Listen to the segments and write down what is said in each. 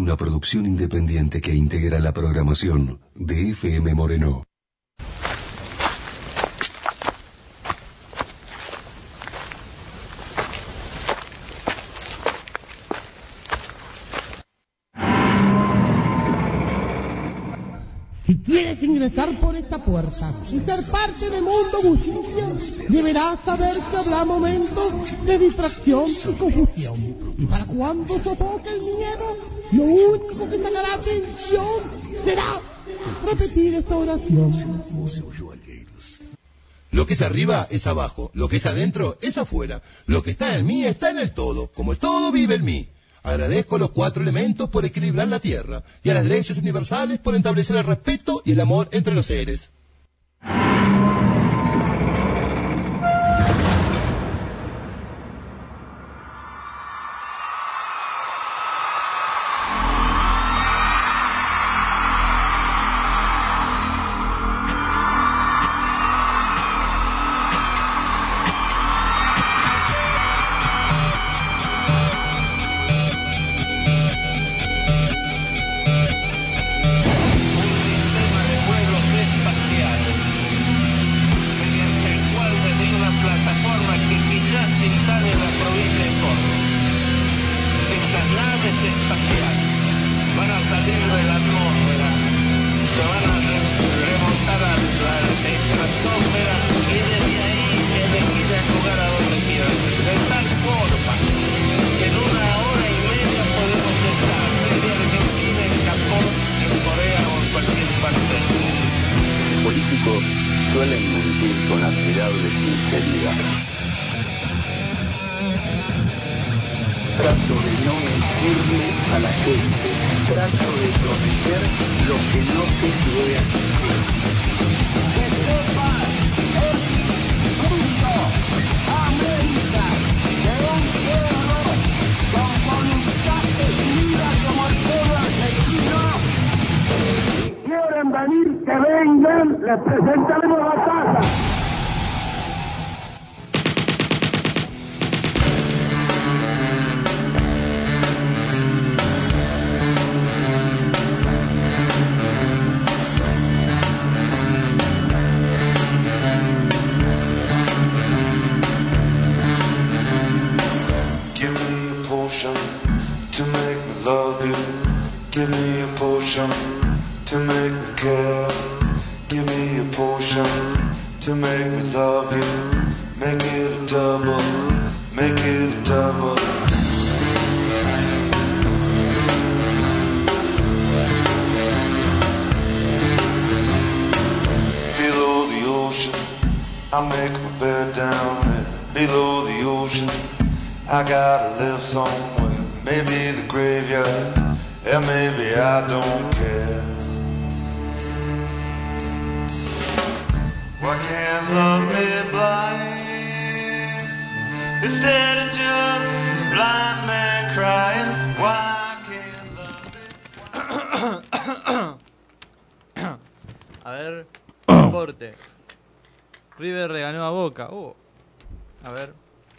una producción independiente que integra la programación de FM Moreno. Si quieres ingresar por esta puerta y ser parte de Mundo Bullicio, deberás saber que habrá momentos de distracción y confusión. Y para cuando sofoque el miedo, lo único que sacará atención será repetir esta oración. Lo que es arriba es abajo, lo que es adentro es afuera, lo que está en mí está en el todo, como el todo vive en mí. Agradezco a los 4 elementos por equilibrar la tierra y a las leyes universales por establecer el respeto y el amor entre los seres. Suelen mentir con admirable sinceridad. Trato de no mentirle a la gente. Trato de prometer lo que no sé si voy a cumplir. Que sepa el mundo, América, de un pueblo con voluntad decidida como el pueblo argentino. Si quieren venir, que vengan, les presentaremos la casa. To make me love you, give me a potion to make me care. Give me a potion to make me love you. Make it a double, make it a double. Below the ocean, I make my bed down there. Below the ocean, I gotta live somewhere. Maybe the graveyard, and maybe I don't care. Why can't love be blind instead of just a blind man crying? Why can't love be A ver, deporte. River le ganó a Boca. A ver.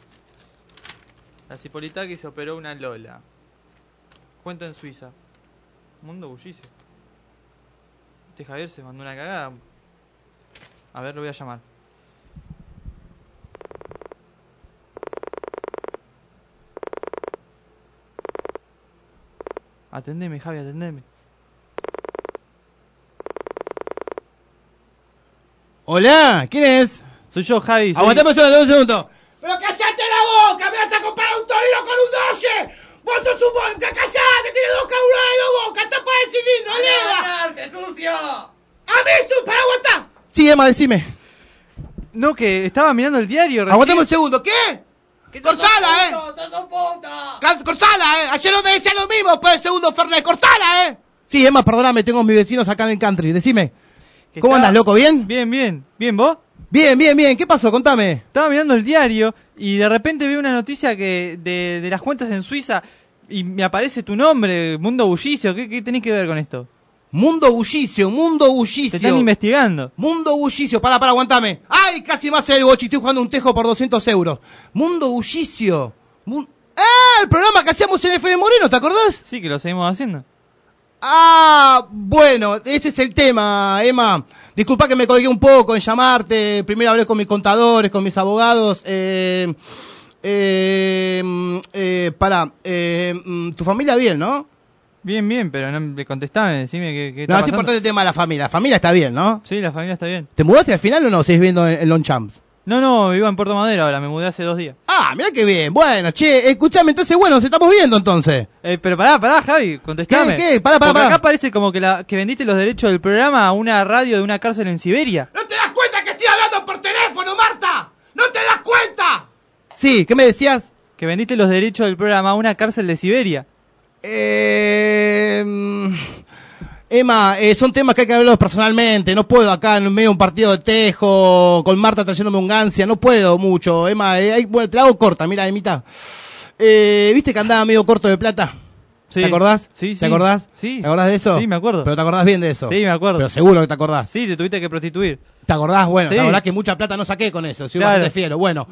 La Cipolitakis operó una Lola. Cuenta en Suiza. Mundo bullicio. Este Javier se mandó una cagada. A ver, lo voy a llamar. Atendeme, Javi, atendeme. Hola, ¿quién es? Soy yo, Javi. Aguantame un segundo. ¡Pero callate la boca! ¡Me vas a comprar un torino con un doce! ¡Vos sos un bonca! ¡Callate! ¡Tiene 2 caburas de 2 bocas! ¡Tapa el cilindro, leva! ¡Sucio! ¡A mí, para aguantar! Sí, Emma, decime. No, que estaba mirando el diario recién. Aguantame un segundo, ¿qué? ¡Cortala, ¡Cortala, Ayer no me decían lo mismo después del segundo Fernet. ¡Cortala, Sí, Emma, perdóname, tengo a mis vecinos acá en el country. Decime. ¿Cómo andas, loco? ¿Bien? Bien. ¿Bien, vos? Bien. ¿Qué pasó? Contame. Estaba mirando el diario y de repente veo una noticia que de las cuentas en Suiza y me aparece tu nombre, Mundo Bullicio. ¿Qué tenés que ver con esto? Mundo Bullicio. Te están investigando. Mundo Bullicio. Para, aguantame. ¡Ay, casi más el bochi! Estoy jugando un tejo por 200 euros. Mundo Bullicio. El programa que hacíamos en FM Moreno, ¿te acordás? Sí, que lo seguimos haciendo. Bueno, ese es el tema, Emma. Disculpa que me colgué un poco en llamarte. Primero hablé con mis contadores, con mis abogados. Tu familia bien, ¿no? Bien, pero no me contestame, decime qué No, está es pasando. importante el tema de la familia. La familia está bien, ¿no? Sí, la familia está bien. ¿Te mudaste al final o no? ¿Seguís viendo en Longchamps? No, vivo en Puerto Madero ahora, me mudé hace 2 días. Mirá qué bien. Bueno, che, escuchame, entonces, bueno, nos estamos viendo entonces. Pero pará, Javi, contestame. ¿Qué? Pará. Porque acá parece como que vendiste los derechos del programa a una radio de una cárcel en Siberia. ¿No te das cuenta que estoy hablando por teléfono, Marta? ¿No te das cuenta? Sí, ¿qué me decías? Que vendiste los derechos del programa a una cárcel de Siberia. Emma, son temas que hay que hablarlos personalmente. No puedo acá en medio de un partido de tejo con Marta trayéndome un gancia. No puedo mucho, Emma. Bueno, te la hago corta, mira, Emita. ¿Viste que andaba medio corto de plata? Sí. ¿Te acordás? Sí. ¿Te acordás? Sí. ¿Te acordás de eso? Sí, me acuerdo. ¿Pero te acordás bien de eso? Sí, me acuerdo. Pero seguro que te acordás. Sí, te tuviste que prostituir. ¿Te acordás? Bueno, Sí. ¿te acordás que mucha plata no saqué con eso? Soy bastante fiero. Bueno,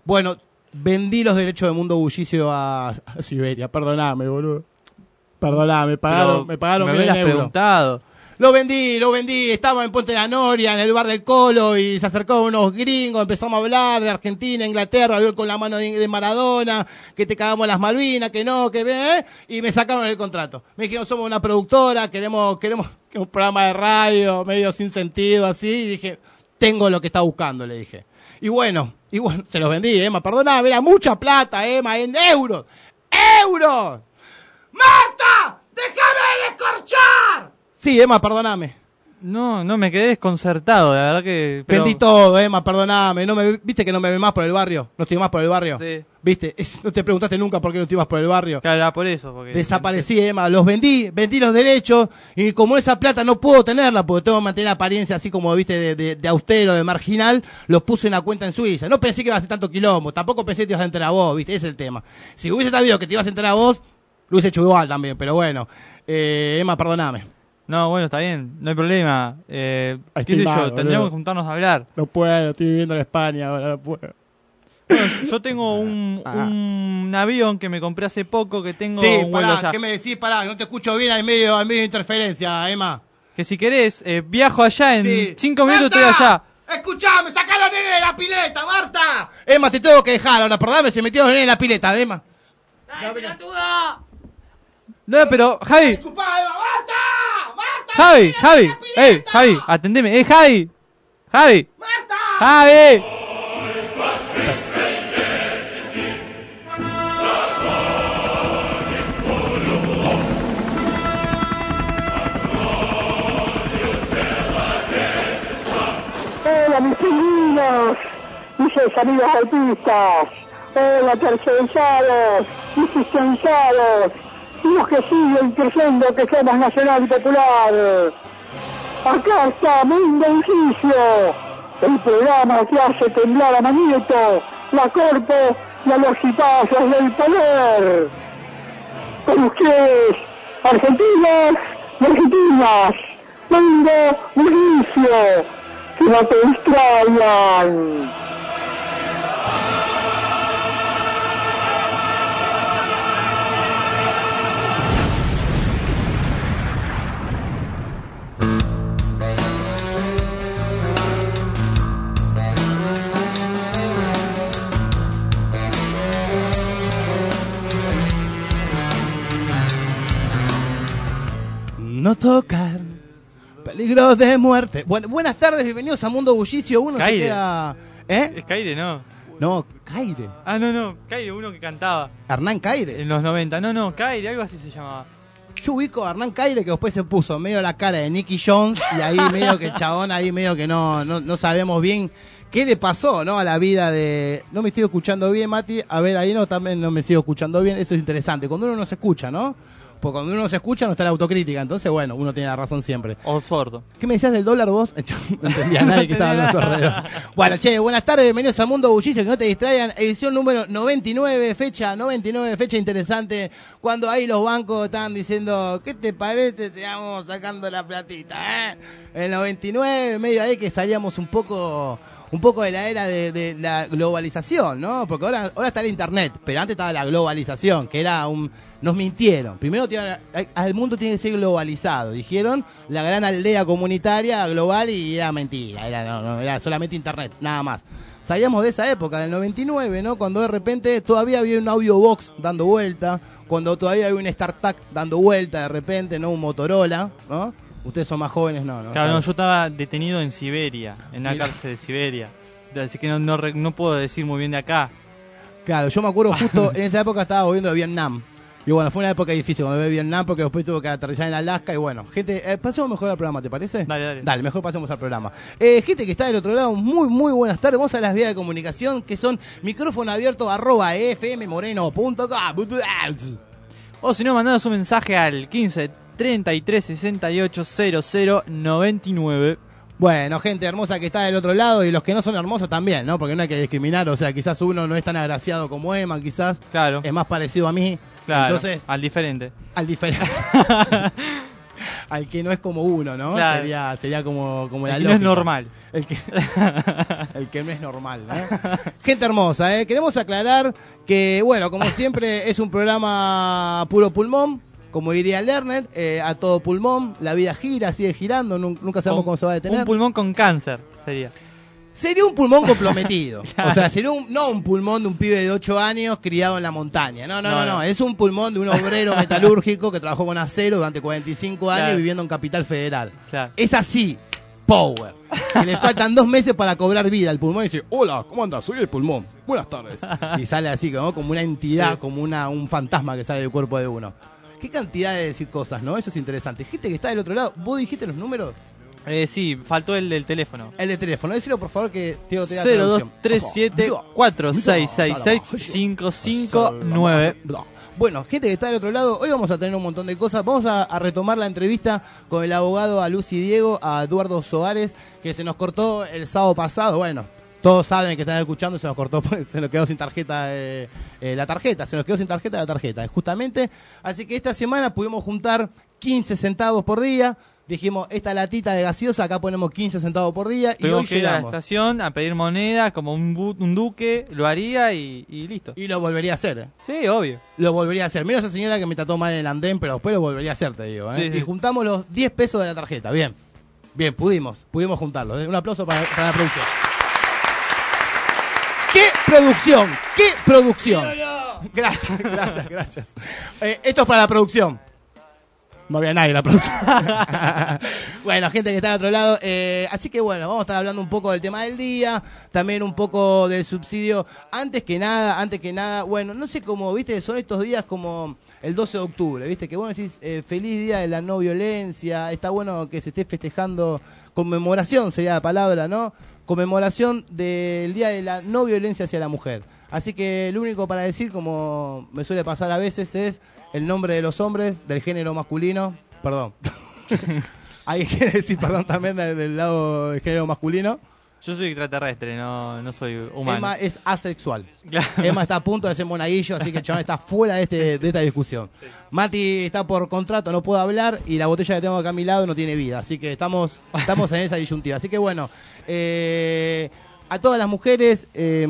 vendí los derechos de Mundo Bullicio a Siberia. Perdoname, boludo. Perdoname, me pagaron Me 1.000 hubieras euros. preguntado. Lo vendí, estaba en Puente de la Noria, en el bar del Colo, y se acercaron unos gringos, empezamos a hablar de Argentina, Inglaterra, habló con la mano de Maradona, que te cagamos las Malvinas, que no, que ve, y me sacaron el contrato. Me dijeron, somos una productora, queremos un programa de radio, medio sin sentido, así, y dije, tengo lo que está buscando, le dije. Y bueno, se los vendí, Emma, perdoname, era mucha plata, Emma, en euros. ¡Euros! ¡Marta! ¡Déjame descorchar! Sí, Emma, perdoname. No me quedé desconcertado, la verdad que... pero- Vendí todo, Emma, perdoname. ¿Viste que no me ve más por el barrio? ¿No estoy más por el barrio? Sí. ¿Viste? No te preguntaste nunca por qué no estoy más por el barrio. Claro, era por eso. Porque Desaparecí, Emma. Los vendí los derechos. Y como esa plata no puedo tenerla porque tengo que mantener apariencia así como, viste, de austero, de marginal, los puse en una cuenta en Suiza. No pensé que iba a hacer tanto quilombo. Tampoco pensé que te ibas a enterar vos, viste. Ese es el tema. Si hubiese sabido que te ibas a enterar vos, lo hubiese hecho igual también. Pero bueno, Emma, perdoname. No, bueno, está bien, no hay problema. ¿Qué sé yo? Tendríamos que juntarnos a hablar. No puedo, estoy viviendo en España ahora, no puedo. Bueno, yo tengo un avión que me compré hace poco, que tengo Sí, un vuelo pará, allá. ¿qué me decís? Pará, no te escucho bien, hay medio de interferencia, Emma. Que si querés, viajo allá, en Sí. 5 minutos ¡Marta! estoy allá. ¡Escuchame! ¡Sacá a los nenes de la pileta, Marta! Emma, te tengo que dejar ahora, perdóname, se metió los nenes en la pileta, Emma. ¡Ay, pelotuda! No, pero, Javi, ¡Disculpa, Emma! ¡Marta! ¡Marta! Javi, ¡Nenes Javi, en la pileta! Javi, atendeme, Javi, ¡Marta! Javi. Hola mis pingüinos, mis amigos autistas, hola tercerizados, existenciados, y los que siguen creyendo que somos nacional y popular. Acá está Mundo Bullicio, el programa que hace temblar a Manieto, la Corpo y a los cipazos del poder. Con ustedes, argentinos y argentinas, Mundo Bullicio, que no te distraigan. No tocar, peligro de muerte. Buenas tardes, bienvenidos a Mundo Bullicio. Uno Caire. se queda... ¿Eh? Es Caire, ¿no? No, Caire. Ah, no, Caire, uno que cantaba Hernán Caire. en los 90. No, Caire, algo así se llamaba. Yo ubico a Hernán Caire, que después se puso medio la cara de Nicky Jones, y ahí medio que el chabón, ahí medio que no sabemos bien qué le pasó, ¿no? A la vida de... No me estoy escuchando bien, Mati. A ver, ahí no, también no me sigo escuchando bien. Eso es interesante. Cuando uno no se escucha, ¿no? Porque cuando uno se escucha no está la autocrítica. Entonces, bueno, uno tiene la razón siempre. O sordo. ¿Qué me decías del dólar vos? No entendía a nadie que estaba hablando alrededor. Bueno, che, buenas tardes, bienvenidos a Mundo Bullicio, que no te distraigan. Edición número 99, fecha interesante. Cuando ahí los bancos están diciendo, ¿qué te parece si vamos sacando la platita, El 99, medio ahí que salíamos un poco un poco de la era de la globalización, ¿no? Porque ahora está el internet, pero antes estaba la globalización, que era nos mintieron. Primero al mundo tiene que ser globalizado. Dijeron la gran aldea comunitaria global y era mentira, era solamente internet, nada más. Salíamos de esa época, del 99, ¿no? Cuando de repente todavía había un audio box dando vuelta, cuando todavía había un StarTAC dando vuelta de repente, ¿no? Un Motorola, ¿no? Ustedes son más jóvenes, ¿no? Claro, no, yo estaba detenido en Siberia, en una cárcel de Siberia. Así que no puedo decir muy bien de acá. Claro, yo me acuerdo justo en esa época estaba volviendo de Vietnam. Y bueno, fue una época difícil cuando vi Vietnam porque después tuve que aterrizar en Alaska. Y bueno, gente, pasemos mejor al programa, ¿te parece? Dale, mejor pasemos al programa. Gente que está del otro lado, muy buenas tardes. Vamos a las vías de comunicación que son micrófono abierto @fmmoreno.com. O si no, mandanos un mensaje al 15 33 68 00 99. Bueno, gente hermosa que está del otro lado y los que no son hermosos también, ¿no? Porque no hay que discriminar, o sea, quizás uno no es tan agraciado como Emma, quizás claro. Es más parecido a mí. Claro, entonces, al diferente. Al que no es como uno, ¿no? Claro. Sería como la el que lógica. no es normal. El que no es normal, ¿no? Gente hermosa, queremos aclarar que, bueno, como siempre es un programa puro pulmón. Como diría Lerner, a todo pulmón, la vida gira, sigue girando, nunca sabemos cómo se va a detener. Un pulmón con cáncer sería. Sería un pulmón comprometido. Claro. O sea, sería no un pulmón de un pibe de 8 años criado en la montaña. No. Es un pulmón de un obrero metalúrgico que trabajó con acero durante 45 años viviendo en Capital Federal. Claro. Es así, power. Que le faltan 2 meses para cobrar vida al pulmón y dice, hola, ¿cómo andas? Soy el pulmón. Buenas tardes. Y sale así, ¿no? Como una entidad, como un fantasma que sale del cuerpo de uno. Qué cantidad de decir cosas, ¿no? Eso es interesante. Gente que está del otro lado, ¿vos dijiste los números? Sí, faltó el del teléfono. El de teléfono, decilo por favor que tengo que 0237 4666 559. Bueno, gente que está del otro lado, hoy vamos a tener un montón de cosas. Vamos a retomar la entrevista con el abogado a Lucy Diego, a Eduardo Soares, que se nos cortó el sábado pasado. Bueno, todos saben que están escuchando, se nos cortó, se nos quedó sin tarjeta la tarjeta, justamente. Así que esta semana pudimos juntar 15 centavos por día. Dijimos, esta latita de gaseosa, acá ponemos 15 centavos por día. Y hoy que ir a la estación a pedir moneda, como un duque, lo haría y listo. Y lo volvería a hacer. Sí, obvio. Lo volvería a hacer. Mira esa señora que me trató mal en el andén, pero después lo volvería a hacer, te digo. Sí, y juntamos los 10 pesos de la tarjeta. Bien, pudimos juntarlos. Un aplauso para la producción. ¡Qué producción! Gracias. Esto es para la producción. No había nadie en la producción. Bueno, gente que está al otro lado. Así que bueno, vamos a estar hablando un poco del tema del día. También un poco del subsidio. Antes que nada, bueno, no sé cómo, viste, son estos días como el 12 de octubre, viste, que vos decís feliz día de la no violencia. Está bueno que se esté festejando, conmemoración sería la palabra, ¿no? Conmemoración del día de la no violencia hacia la mujer. Así que lo único para decir, como me suele pasar a veces, es el nombre de los hombres del género masculino. Perdón. Hay que decir perdón también del lado del género masculino. Yo soy extraterrestre, no soy humano. Emma es asexual. Claro. Emma está a punto de ser monaguillo, así que el chabón está fuera de esta discusión. Mati está por contrato, no puede hablar, y la botella que tengo acá a mi lado no tiene vida. Así que estamos en esa disyuntiva. Así que bueno, a todas las mujeres,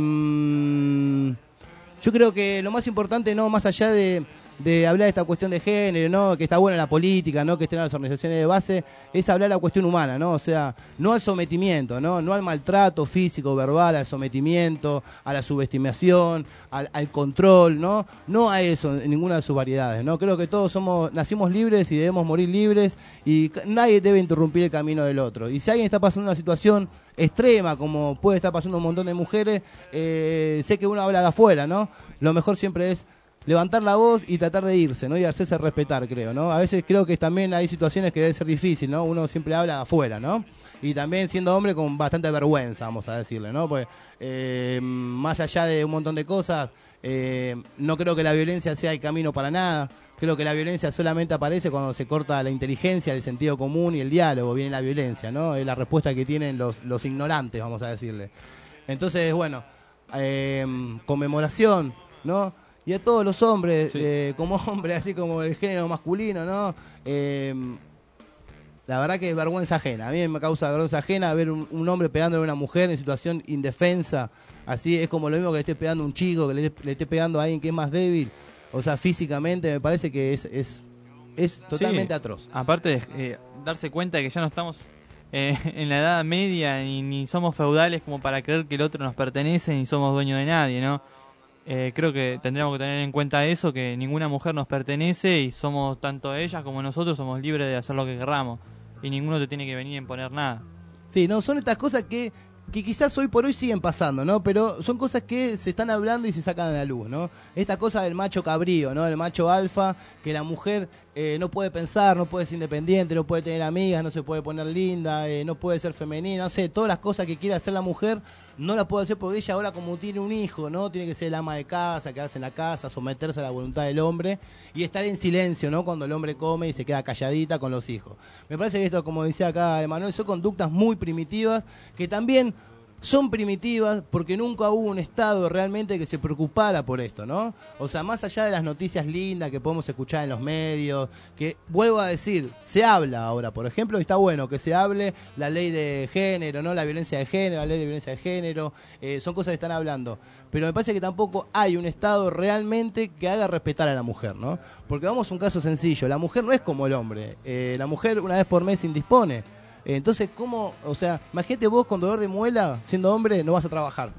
yo creo que lo más importante, no más allá de hablar de esta cuestión de género, ¿no? Que está buena la política, ¿no? Que estén las organizaciones de base, es hablar de la cuestión humana, ¿no? O sea, no al sometimiento, ¿no? No al maltrato físico, verbal, al sometimiento, a la subestimación, al control, ¿no? No a eso, en ninguna de sus variedades, ¿no? Creo que todos nacimos libres y debemos morir libres y nadie debe interrumpir el camino del otro. Y si alguien está pasando una situación extrema, como puede estar pasando un montón de mujeres, sé que uno habla de afuera, ¿no? Lo mejor siempre es levantar la voz y tratar de irse, ¿no? Y hacerse respetar, creo, ¿no? A veces creo que también hay situaciones que debe ser difícil, ¿no? Uno siempre habla de afuera, ¿no? Y también siendo hombre con bastante vergüenza, vamos a decirle, ¿no? Pues más allá de un montón de cosas, no creo que la violencia sea el camino para nada. Creo que la violencia solamente aparece cuando se corta la inteligencia, el sentido común y el diálogo. Viene la violencia, ¿no? Es la respuesta que tienen los ignorantes, vamos a decirle. Entonces, bueno, conmemoración, ¿no? Y a todos los hombres, sí. Como hombres, así como el género masculino, ¿no? La verdad que es vergüenza ajena. A mí me causa vergüenza ajena ver un hombre pegándole a una mujer en situación indefensa. Así es como lo mismo que le esté pegando a un chico, que le esté pegando a alguien que es más débil. O sea, físicamente me parece que es totalmente atroz. Aparte de darse cuenta de que ya no estamos en la Edad Media ni somos feudales como para creer que el otro nos pertenece ni somos dueños de nadie, ¿no? Creo que tendríamos que tener en cuenta eso, que ninguna mujer nos pertenece y somos tanto ellas como nosotros, somos libres de hacer lo que querramos y ninguno te tiene que venir a imponer nada. Sí, no, son estas cosas que quizás hoy por hoy siguen pasando, ¿no? Pero son cosas que se están hablando y se sacan a la luz, ¿no? Esta cosa del macho cabrío, ¿no? El macho alfa, que la mujer no puede pensar, no puede ser independiente, no puede tener amigas, no se puede poner linda, no puede ser femenina, no sé, todas las cosas que quiere hacer la mujer no las puede hacer porque ella ahora como tiene un hijo, ¿no? Tiene que ser el ama de casa, quedarse en la casa, someterse a la voluntad del hombre y estar en silencio, ¿no? Cuando el hombre come y se queda calladita con los hijos. Me parece que esto, como decía acá Emanuel, son conductas muy primitivas que también son primitivas porque nunca hubo un Estado realmente que se preocupara por esto, ¿no? O sea, más allá de las noticias lindas que podemos escuchar en los medios, que vuelvo a decir, se habla ahora, por ejemplo, y está bueno que se hable la ley de género, ¿no? La violencia de género, la ley de violencia de género, son cosas que están hablando. Pero me parece que tampoco hay un Estado realmente que haga respetar a la mujer, ¿no? Porque vamos a un caso sencillo, la mujer no es como el hombre, la mujer una vez por mes indispone. Entonces, ¿cómo? O sea, imagínate vos con dolor de muela, siendo hombre, no vas a trabajar.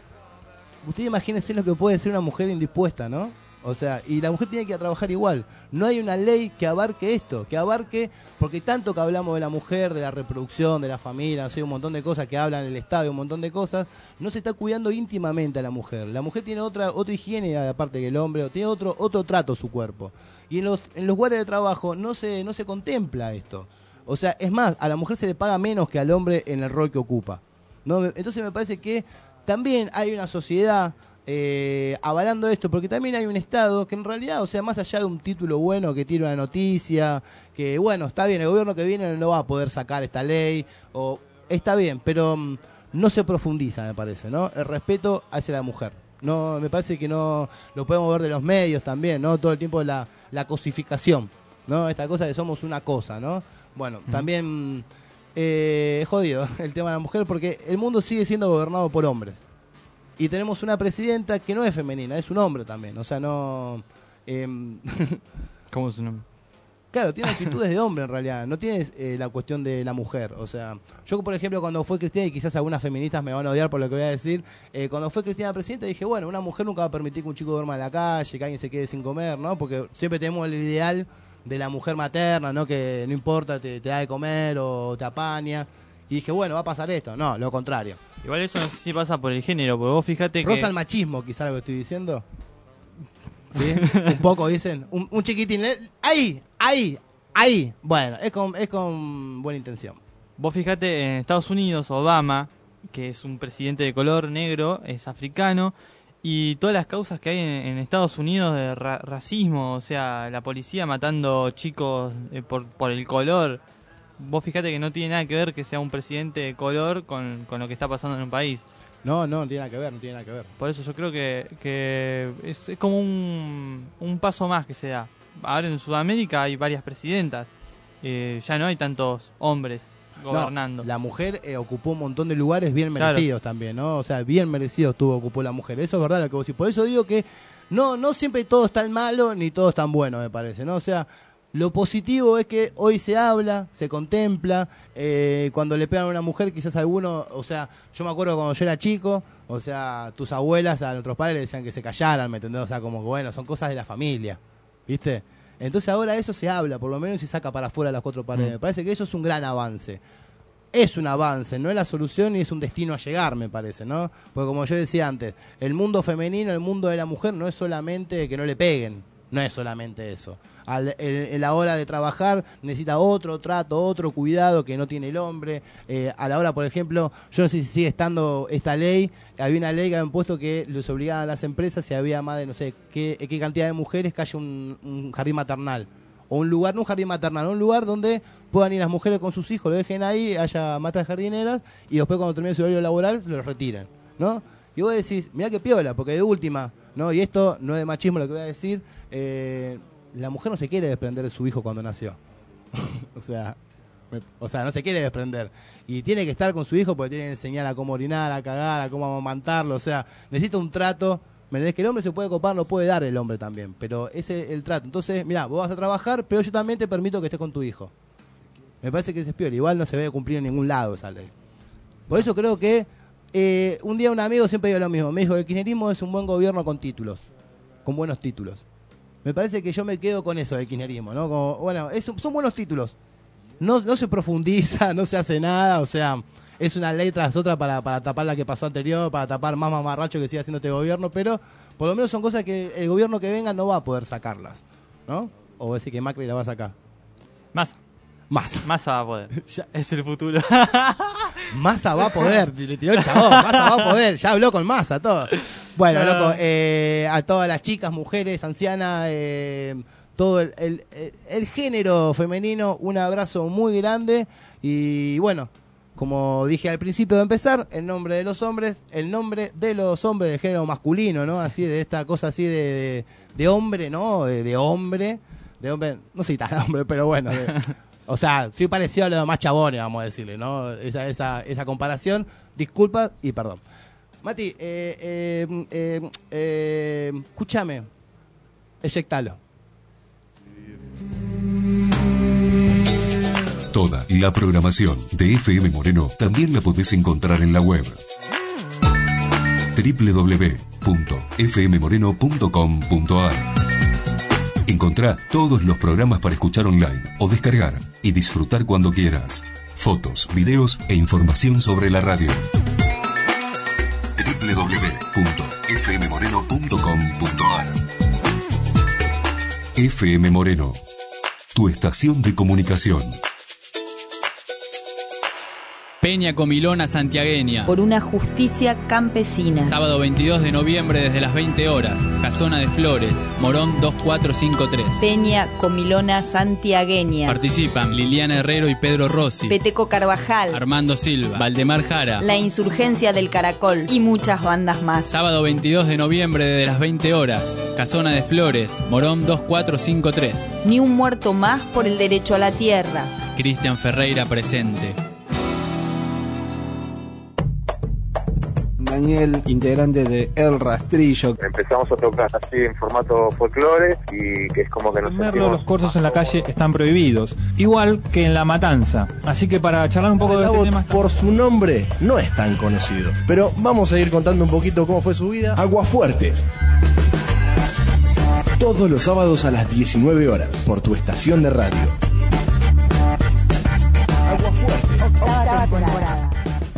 Usted imagínese lo que puede ser una mujer indispuesta, ¿no? O sea, y la mujer tiene que ir a trabajar igual. No hay una ley que abarque esto, porque tanto que hablamos de la mujer, de la reproducción, de la familia, no sé, un montón de cosas que hablan en el Estado, un montón de cosas, no se está cuidando íntimamente a la mujer. La mujer tiene otra higiene aparte que el hombre, o tiene otro trato su cuerpo. Y en los lugares de trabajo no se contempla esto. O sea, es más, a la mujer se le paga menos que al hombre en el rol que ocupa, ¿no? Entonces me parece que también hay una sociedad avalando esto, porque también hay un Estado que en realidad, o sea, más allá de un título bueno que tiene una noticia, que bueno, está bien, el gobierno que viene no va a poder sacar esta ley, o está bien, pero no se profundiza, me parece, ¿no? El respeto hacia la mujer. No, me parece que no lo podemos ver de los medios también, ¿no? Todo el tiempo la cosificación, ¿no? Esta cosa de somos una cosa, ¿no? Bueno, también es jodido el tema de la mujer porque el mundo sigue siendo gobernado por hombres. Y tenemos una presidenta que no es femenina, es un hombre también. O sea, no... ¿Cómo es su nombre? Claro, tiene actitudes de hombre en realidad, no tiene la cuestión de la mujer. O sea, yo por ejemplo cuando fue Cristina, y quizás algunas feministas me van a odiar por lo que voy a decir, cuando fue Cristina presidenta dije, bueno, una mujer nunca va a permitir que un chico duerma en la calle, que alguien se quede sin comer, ¿no? Porque siempre tenemos el ideal de la mujer materna, ¿no? Que no importa, te da de comer o te apaña. Y dije, bueno, va a pasar esto. No, lo contrario. Igual eso no sé si pasa por el género, porque vos fíjate que... Rosa el machismo, quizás lo que estoy diciendo. ¿Sí? Un poco dicen. Un chiquitín. Ahí. Bueno, es con buena intención. Vos fíjate, en Estados Unidos, Obama, que es un presidente de color negro, es africano, y todas las causas que hay en Estados Unidos de racismo, o sea, la policía matando chicos por el color. Vos fíjate que no tiene nada que ver que sea un presidente de color con lo que está pasando en un país. No tiene nada que ver. Por eso yo creo que es como un paso más que se da. Ahora en Sudamérica hay varias presidentas, ya no hay tantos hombres gobernando. No, la mujer ocupó un montón de lugares bien merecidos también, ¿no? O sea, bien merecidos ocupó la mujer. Eso es verdad lo que vos decís. Por eso digo que no siempre todo es tan malo ni todo es tan bueno, me parece, ¿no? O sea, lo positivo es que hoy se habla, se contempla, cuando le pegan a una mujer quizás alguno, o sea, yo me acuerdo cuando yo era chico, o sea, tus abuelas a nuestros padres le decían que se callaran, ¿me entendés? O sea, como que bueno, son cosas de la familia, ¿viste? Entonces ahora eso se habla, por lo menos se saca para afuera las cuatro paredes. Me parece que eso es un gran avance. Es un avance, no es la solución y es un destino a llegar, me parece, ¿no? Porque como yo decía antes, el mundo femenino, el mundo de la mujer no es solamente que no le peguen, no es solamente eso. En la hora de trabajar necesita otro trato, otro cuidado que no tiene el hombre. A la hora, por ejemplo, yo no sé si sigue estando esta ley, había una ley que habían puesto que les obligaban a las empresas si había más de no sé qué cantidad de mujeres que haya un jardín maternal. O un lugar, no un jardín maternal, un lugar donde puedan ir las mujeres con sus hijos, lo dejen ahí, haya matas jardineras y después cuando termine su horario laboral los retiren, ¿no? Y vos decís, mirá qué piola, porque de última, ¿no? Y esto no es de machismo lo que voy a decir, la mujer no se quiere desprender de su hijo cuando nació. O sea, O sea, no se quiere desprender. Y tiene que estar con su hijo porque tiene que enseñar a cómo orinar, a cagar, a cómo amamantarlo. O sea, necesita un trato. ¿Me entendés? Que el hombre se puede copar, lo puede dar el hombre también. Pero ese es el trato. Entonces, mirá, vos vas a trabajar, pero yo también te permito que estés con tu hijo. Me parece que ese es peor. Igual no se ve cumplir en ningún lado esa ley. Por eso creo que un día un amigo siempre dijo lo mismo. Me dijo que el kirchnerismo es un buen gobierno con títulos. Con buenos títulos. Me parece que yo me quedo con eso del kirchnerismo, ¿no? Como, bueno, son buenos títulos. No se profundiza, no se hace nada, o sea, es una ley tras otra para tapar la que pasó anterior, para tapar más mamarracho que sigue haciendo este gobierno, pero por lo menos son cosas que el gobierno que venga no va a poder sacarlas, ¿no? O decir que Macri la va a sacar. Massa va a poder. Es el futuro. Massa va a poder, le tiró el chabón, Massa va a poder, ya habló con Massa, todo. Bueno, loco, a todas las chicas, mujeres, ancianas, todo el género femenino, un abrazo muy grande y bueno, como dije al principio de empezar, el nombre de los hombres del género masculino, ¿no? Así de esta cosa así de hombre, ¿no? De hombre, no soy tan hombre, pero bueno, o sea, soy parecido a los demás chabones, vamos a decirle, ¿no? Esa comparación, disculpa y perdón. Mati, escúchame, eyectalo. Toda la programación de FM Moreno también la podés encontrar en la web www.fmmoreno.com.ar. Encontrá todos los programas para escuchar online o descargar y disfrutar cuando quieras. Fotos, videos e información sobre la radio. www.fmmoreno.com.ar. FM Moreno, tu estación de comunicación. Peña Comilona Santiagueña. Por una justicia campesina. Sábado 22 de noviembre desde las 20 horas. Casona de Flores, Morón 2453. Peña Comilona Santiagueña. Participan Liliana Herrero y Pedro Rossi. Peteco Carvajal. Armando Silva. Valdemar Jara. La Insurgencia del Caracol. Y muchas bandas más. Sábado 22 de noviembre desde las 20 horas. Casona de Flores, Morón 2453. Ni un muerto más por el derecho a la tierra. Cristian Ferreira presente. Daniel, integrante de El Rastrillo. Empezamos a tocar así en formato folclore y que es como que nos sentimos... Los corsos en la calle están prohibidos, igual que en La Matanza. Así que para charlar un poco de este tema... Por su nombre no es tan conocido, pero vamos a ir contando un poquito cómo fue su vida. Aguafuertes. Todos los sábados a las 19 horas por tu estación de radio. Aguafuertes. Octava temporada.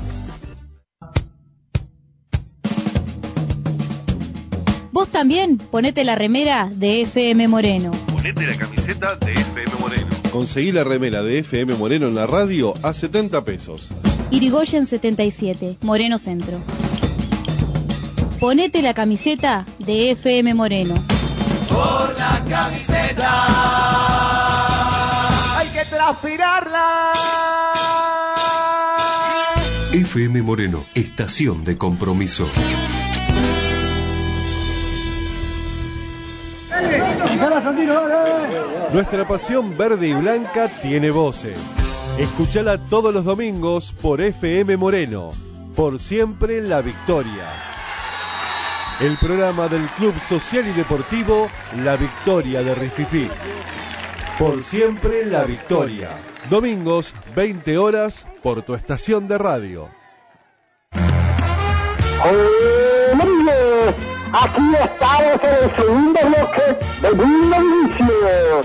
Vos también ponete la remera de FM Moreno. Ponete la camiseta de FM Moreno. Conseguí la remera de FM Moreno en la radio a 70 pesos. Irigoyen 77, Moreno Centro. Ponete la camiseta de FM Moreno. Por la camiseta hay que transpirarla. FM Moreno, estación de compromiso. Nuestra pasión verde y blanca tiene voces. Escúchala todos los domingos por FM Moreno. Por siempre la victoria. El programa del Club Social y Deportivo La Victoria de Rififí. Por siempre la victoria. Domingos, 20 horas, por tu estación de radio. Aquí estamos en el segundo bloque de Mundo Inicio.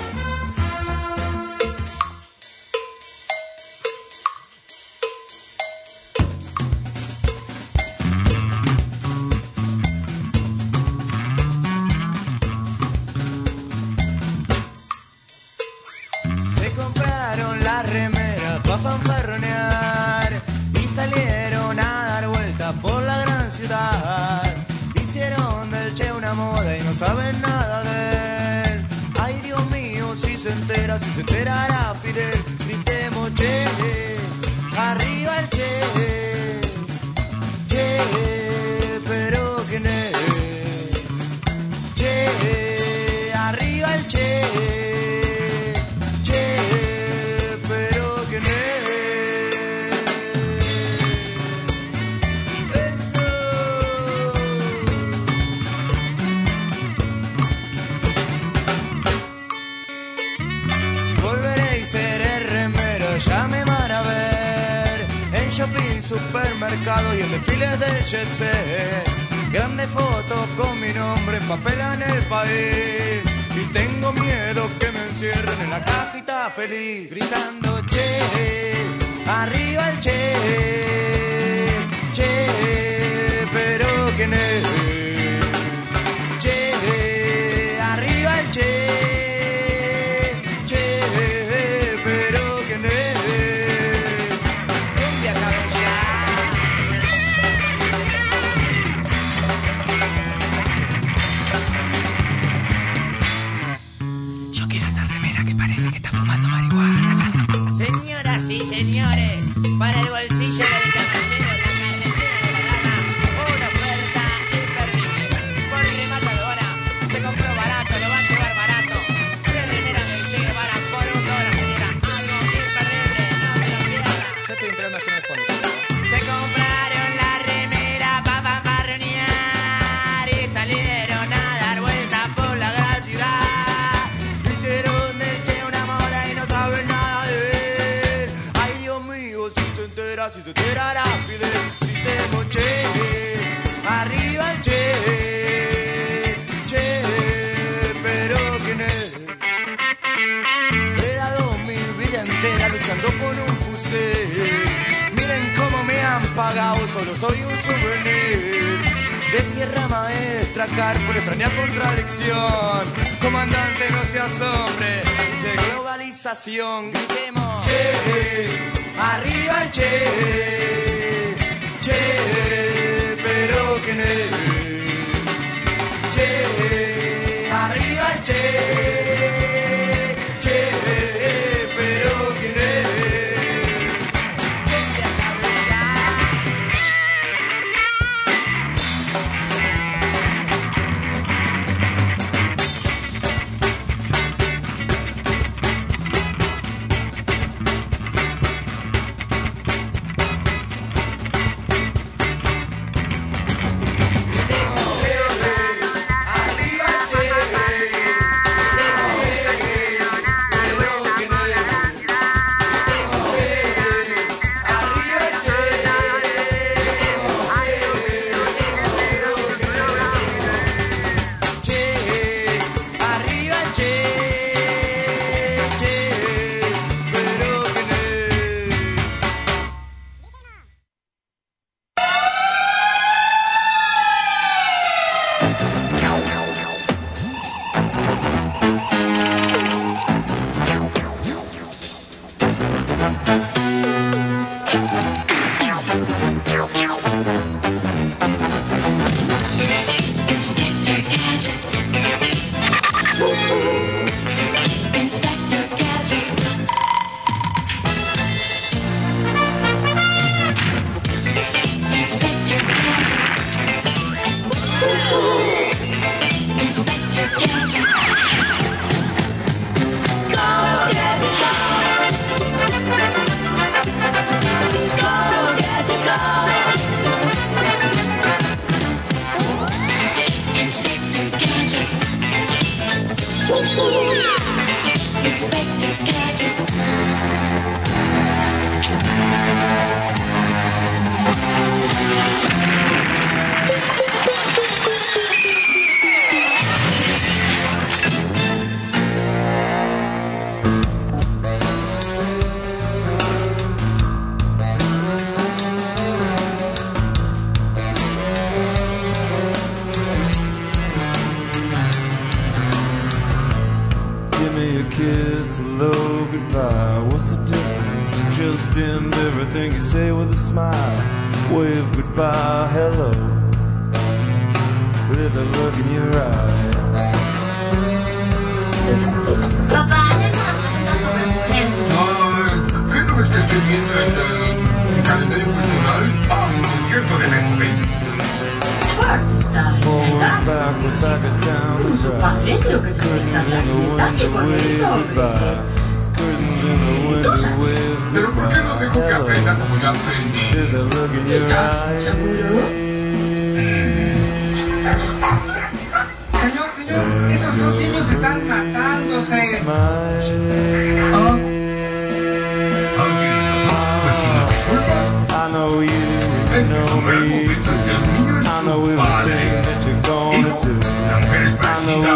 Se compraron la remera pa' fanfarronear y salieron a dar vueltas por la gran ciudad. Hicieron del Che una moda y no saben nada de él. Ay, Dios mío, si se enterará Fidel. Gritemos Che, arriba el Che, Che, pero ¿quién es? Che, arriba el Che, Che, pero ¿quién es? supermercados y en desfiles del jet set. Grandes fotos con mi nombre en papel en el país. Y tengo miedo que me encierren en la cajita feliz, gritando che, arriba el che, che, pero ¿quién es? Che, arriba el che, che, pero ¿quién es? Cumbia cabella. Yo quiero esa remera que parece que está fumando marihuana. Señoras y señores, para el bolsillo del caballero, la carretera de la dama, una oferta imperdible. Porque Matadora se compró barato, lo va a llevar barato. 3 remeras del Che Guevara por $1, señora. Algo imperdible, no me lo pierda. Ya estoy entrando allá en el fondo. Se compraron la remera para marronear y salieron a dar vueltas por la gran ciudad. Hicieron del Che una moda y no saben nada de él. Ay, Dios mío, si se enterará, Fidel. Gritemos Che, arriba el Che, Che, pero ¿quién es? He dado mi vida entera luchando con un fusil. Miren cómo me han pagado, solo soy un souvenir. De Sierra Maestra, Carrefour, extraña contradicción. Comandante, no se asombre de globalización. Gritemos Che, arriba el Che, Che, pero ¿quién es? Che, arriba el Che, Che, pero ¿quién es? kiss, hello, goodbye. What's the difference? Just end everything you say with a smile. Wave goodbye, hello. There's a look in your eye. Papá, ¿no sobre mujeres? No, ¿qué no ves que estoy viendo el calendario cultural? Ah, un concierto de Beethoven. Forward, backward, back it down the track. Curtains in the window, wave goodbye. Curtains in the window, wave goodbye. Hello. There's a look in your eye. Señor, esos dos niños están matándose. I know you. mujeres son argumentos del niño y de su padre. Hijo, la mujer es parecida.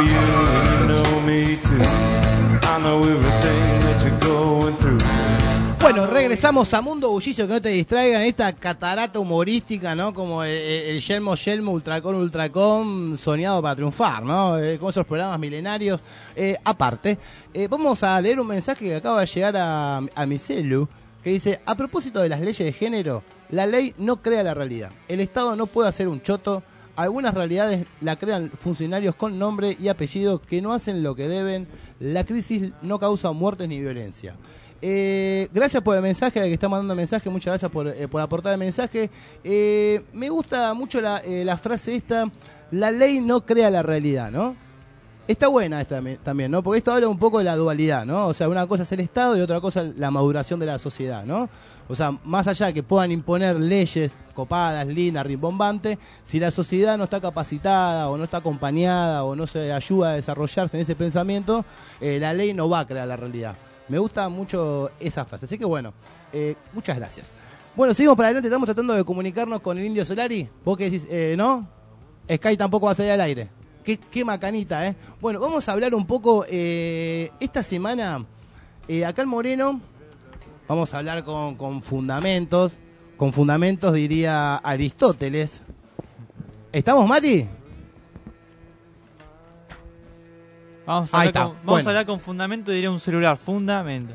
Bueno, regresamos a Mundo Bullicio, que no te distraigan, esta catarata humorística, ¿no? Como el Yelmo, Ultracón, soñado para triunfar, ¿no? Con esos programas milenarios. Aparte, vamos a leer un mensaje que acaba de llegar a mi celu, que dice: a propósito de las leyes de género, la ley no crea la realidad. El Estado no puede hacer un choto. Algunas realidades la crean funcionarios con nombre y apellido que no hacen lo que deben. La crisis no causa muertes ni violencia. Gracias por el mensaje, que está mandando el mensaje. Muchas gracias por aportar el mensaje. Me gusta mucho la frase esta: la ley no crea la realidad, ¿no? Está buena esta también, ¿no? Porque esto habla un poco de la dualidad, ¿no? O sea, una cosa es el Estado y otra cosa es la maduración de la sociedad, ¿no? O sea, más allá de que puedan imponer leyes copadas, lindas, rimbombantes, si la sociedad no está capacitada o no está acompañada o no se ayuda a desarrollarse en ese pensamiento, la ley no va a crear la realidad. Me gusta mucho esa frase, así que bueno, muchas gracias. Bueno, seguimos para adelante, estamos tratando de comunicarnos con el Indio Solari. ¿Vos qué decís? ¿No? Sky tampoco va a salir al aire. Qué macanita, ¿eh? Bueno, vamos a hablar un poco, esta semana, acá en Moreno, vamos a hablar con fundamentos. Con fundamentos diría Aristóteles. ¿Estamos, Mati? Vamos a hablar con fundamento, diría un celular, fundamento.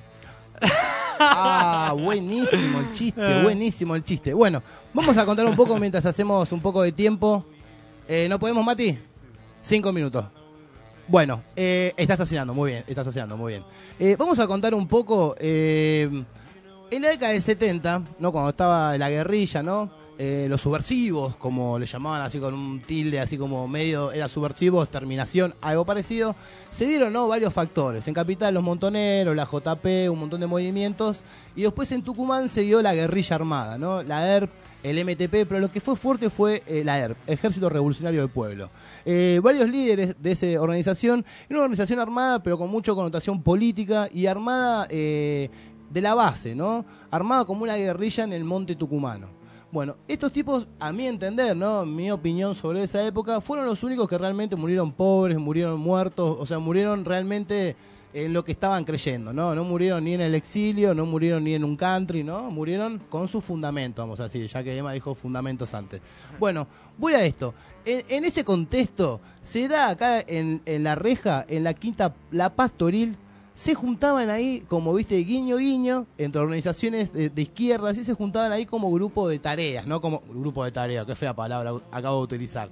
Ah, buenísimo el chiste. Bueno, vamos a contar un poco mientras hacemos un poco de tiempo. ¿No podemos, Mati? 5 minutos. Bueno, está estacionando, muy bien. Vamos a contar un poco, en la década del 70, ¿no? Cuando estaba la guerrilla, ¿no? Los subversivos, como le llamaban, así con un tilde, así como medio, era subversivo, exterminación, algo parecido. Se dieron, ¿no?, varios factores. En Capital, los montoneros, la JP, un montón de movimientos. Y después en Tucumán se dio la guerrilla armada, ¿no? La ERP, el MTP, pero lo que fue fuerte fue la ERP, Ejército Revolucionario del Pueblo. Varios líderes de esa organización, una organización armada, pero con mucha connotación política y armada de la base, ¿no? Armada como una guerrilla en el monte tucumano. Bueno, estos tipos, a mi entender, ¿no?, mi opinión sobre esa época, fueron los únicos que realmente murieron pobres, murieron muertos, o sea, murieron realmente en lo que estaban creyendo, ¿no? No murieron ni en el exilio, no murieron ni en un country, ¿no? Murieron con sus fundamentos, vamos a decir, ya que Emma dijo fundamentos antes. Bueno, voy a esto. En ese contexto, se da acá en La Reja, en la quinta La Pastoril, se juntaban ahí, como viste, guiño, guiño, entre organizaciones de izquierda, así se juntaban ahí como grupo de tareas, ¿no? Como grupo de tareas, qué fea palabra acabo de utilizar.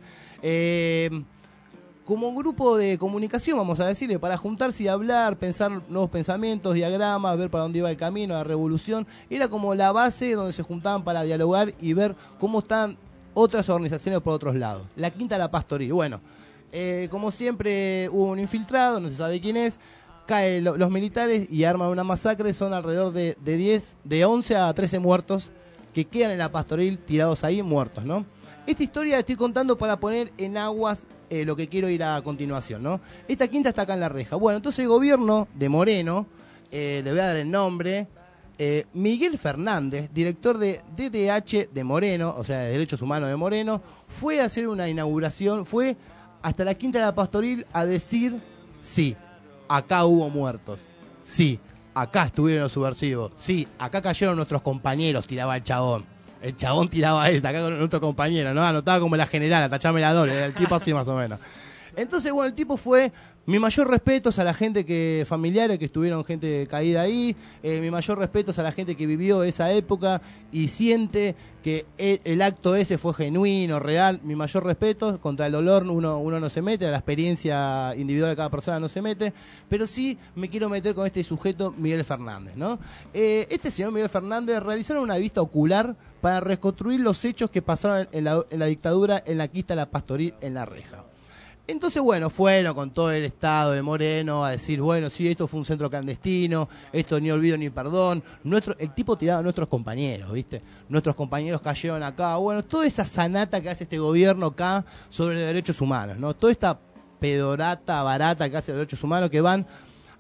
Como un grupo de comunicación, vamos a decirle, para juntarse y hablar, pensar nuevos pensamientos, diagramas, ver para dónde iba el camino, la revolución. Era como la base donde se juntaban para dialogar y ver cómo están otras organizaciones por otros lados. La quinta La Pastoril. Bueno, como siempre hubo un infiltrado, no se sabe quién es. Caen los militares y arman una masacre. Son alrededor de 11 a 13 muertos que quedan en La Pastoril tirados ahí, muertos, ¿no? Esta historia la estoy contando para poner en aguas lo que quiero ir a continuación, ¿no? Esta quinta está acá en La Reja. Bueno, entonces el gobierno de Moreno, le voy a dar el nombre, Miguel Fernández, director de DDH de Moreno, o sea, de Derechos Humanos de Moreno, fue a hacer una inauguración, fue hasta la quinta de La Pastoril a decir: sí, acá hubo muertos, sí, acá estuvieron los subversivos, sí, acá cayeron nuestros compañeros, tiraba el chabón. El chabón tiraba esa, acá con nuestro compañero, ¿no? Anotaba como la general, tachame la doble, era el tipo así más o menos. Entonces, bueno, el tipo fue: mi mayor respeto a la gente familiares que estuvieron gente caída ahí, mi mayor respeto a la gente que vivió esa época y siente que el acto ese fue genuino, real. Mi mayor respeto, contra el dolor uno no se mete, a la experiencia individual de cada persona no se mete, pero sí me quiero meter con este sujeto, Miguel Fernández, ¿no? Este señor Miguel Fernández realizaron una vista ocular para reconstruir los hechos que pasaron en la dictadura en la quinta La Pastoril en La Reja. Entonces, bueno, fueron con todo el estado de Moreno a decir: bueno, sí, esto fue un centro clandestino, esto ni olvido ni perdón. El tipo tiraba a nuestros compañeros, ¿viste? Nuestros compañeros cayeron acá. Bueno, toda esa sanata que hace este gobierno acá sobre los derechos humanos, ¿no? Toda esta pedorata barata que hace los derechos humanos, que van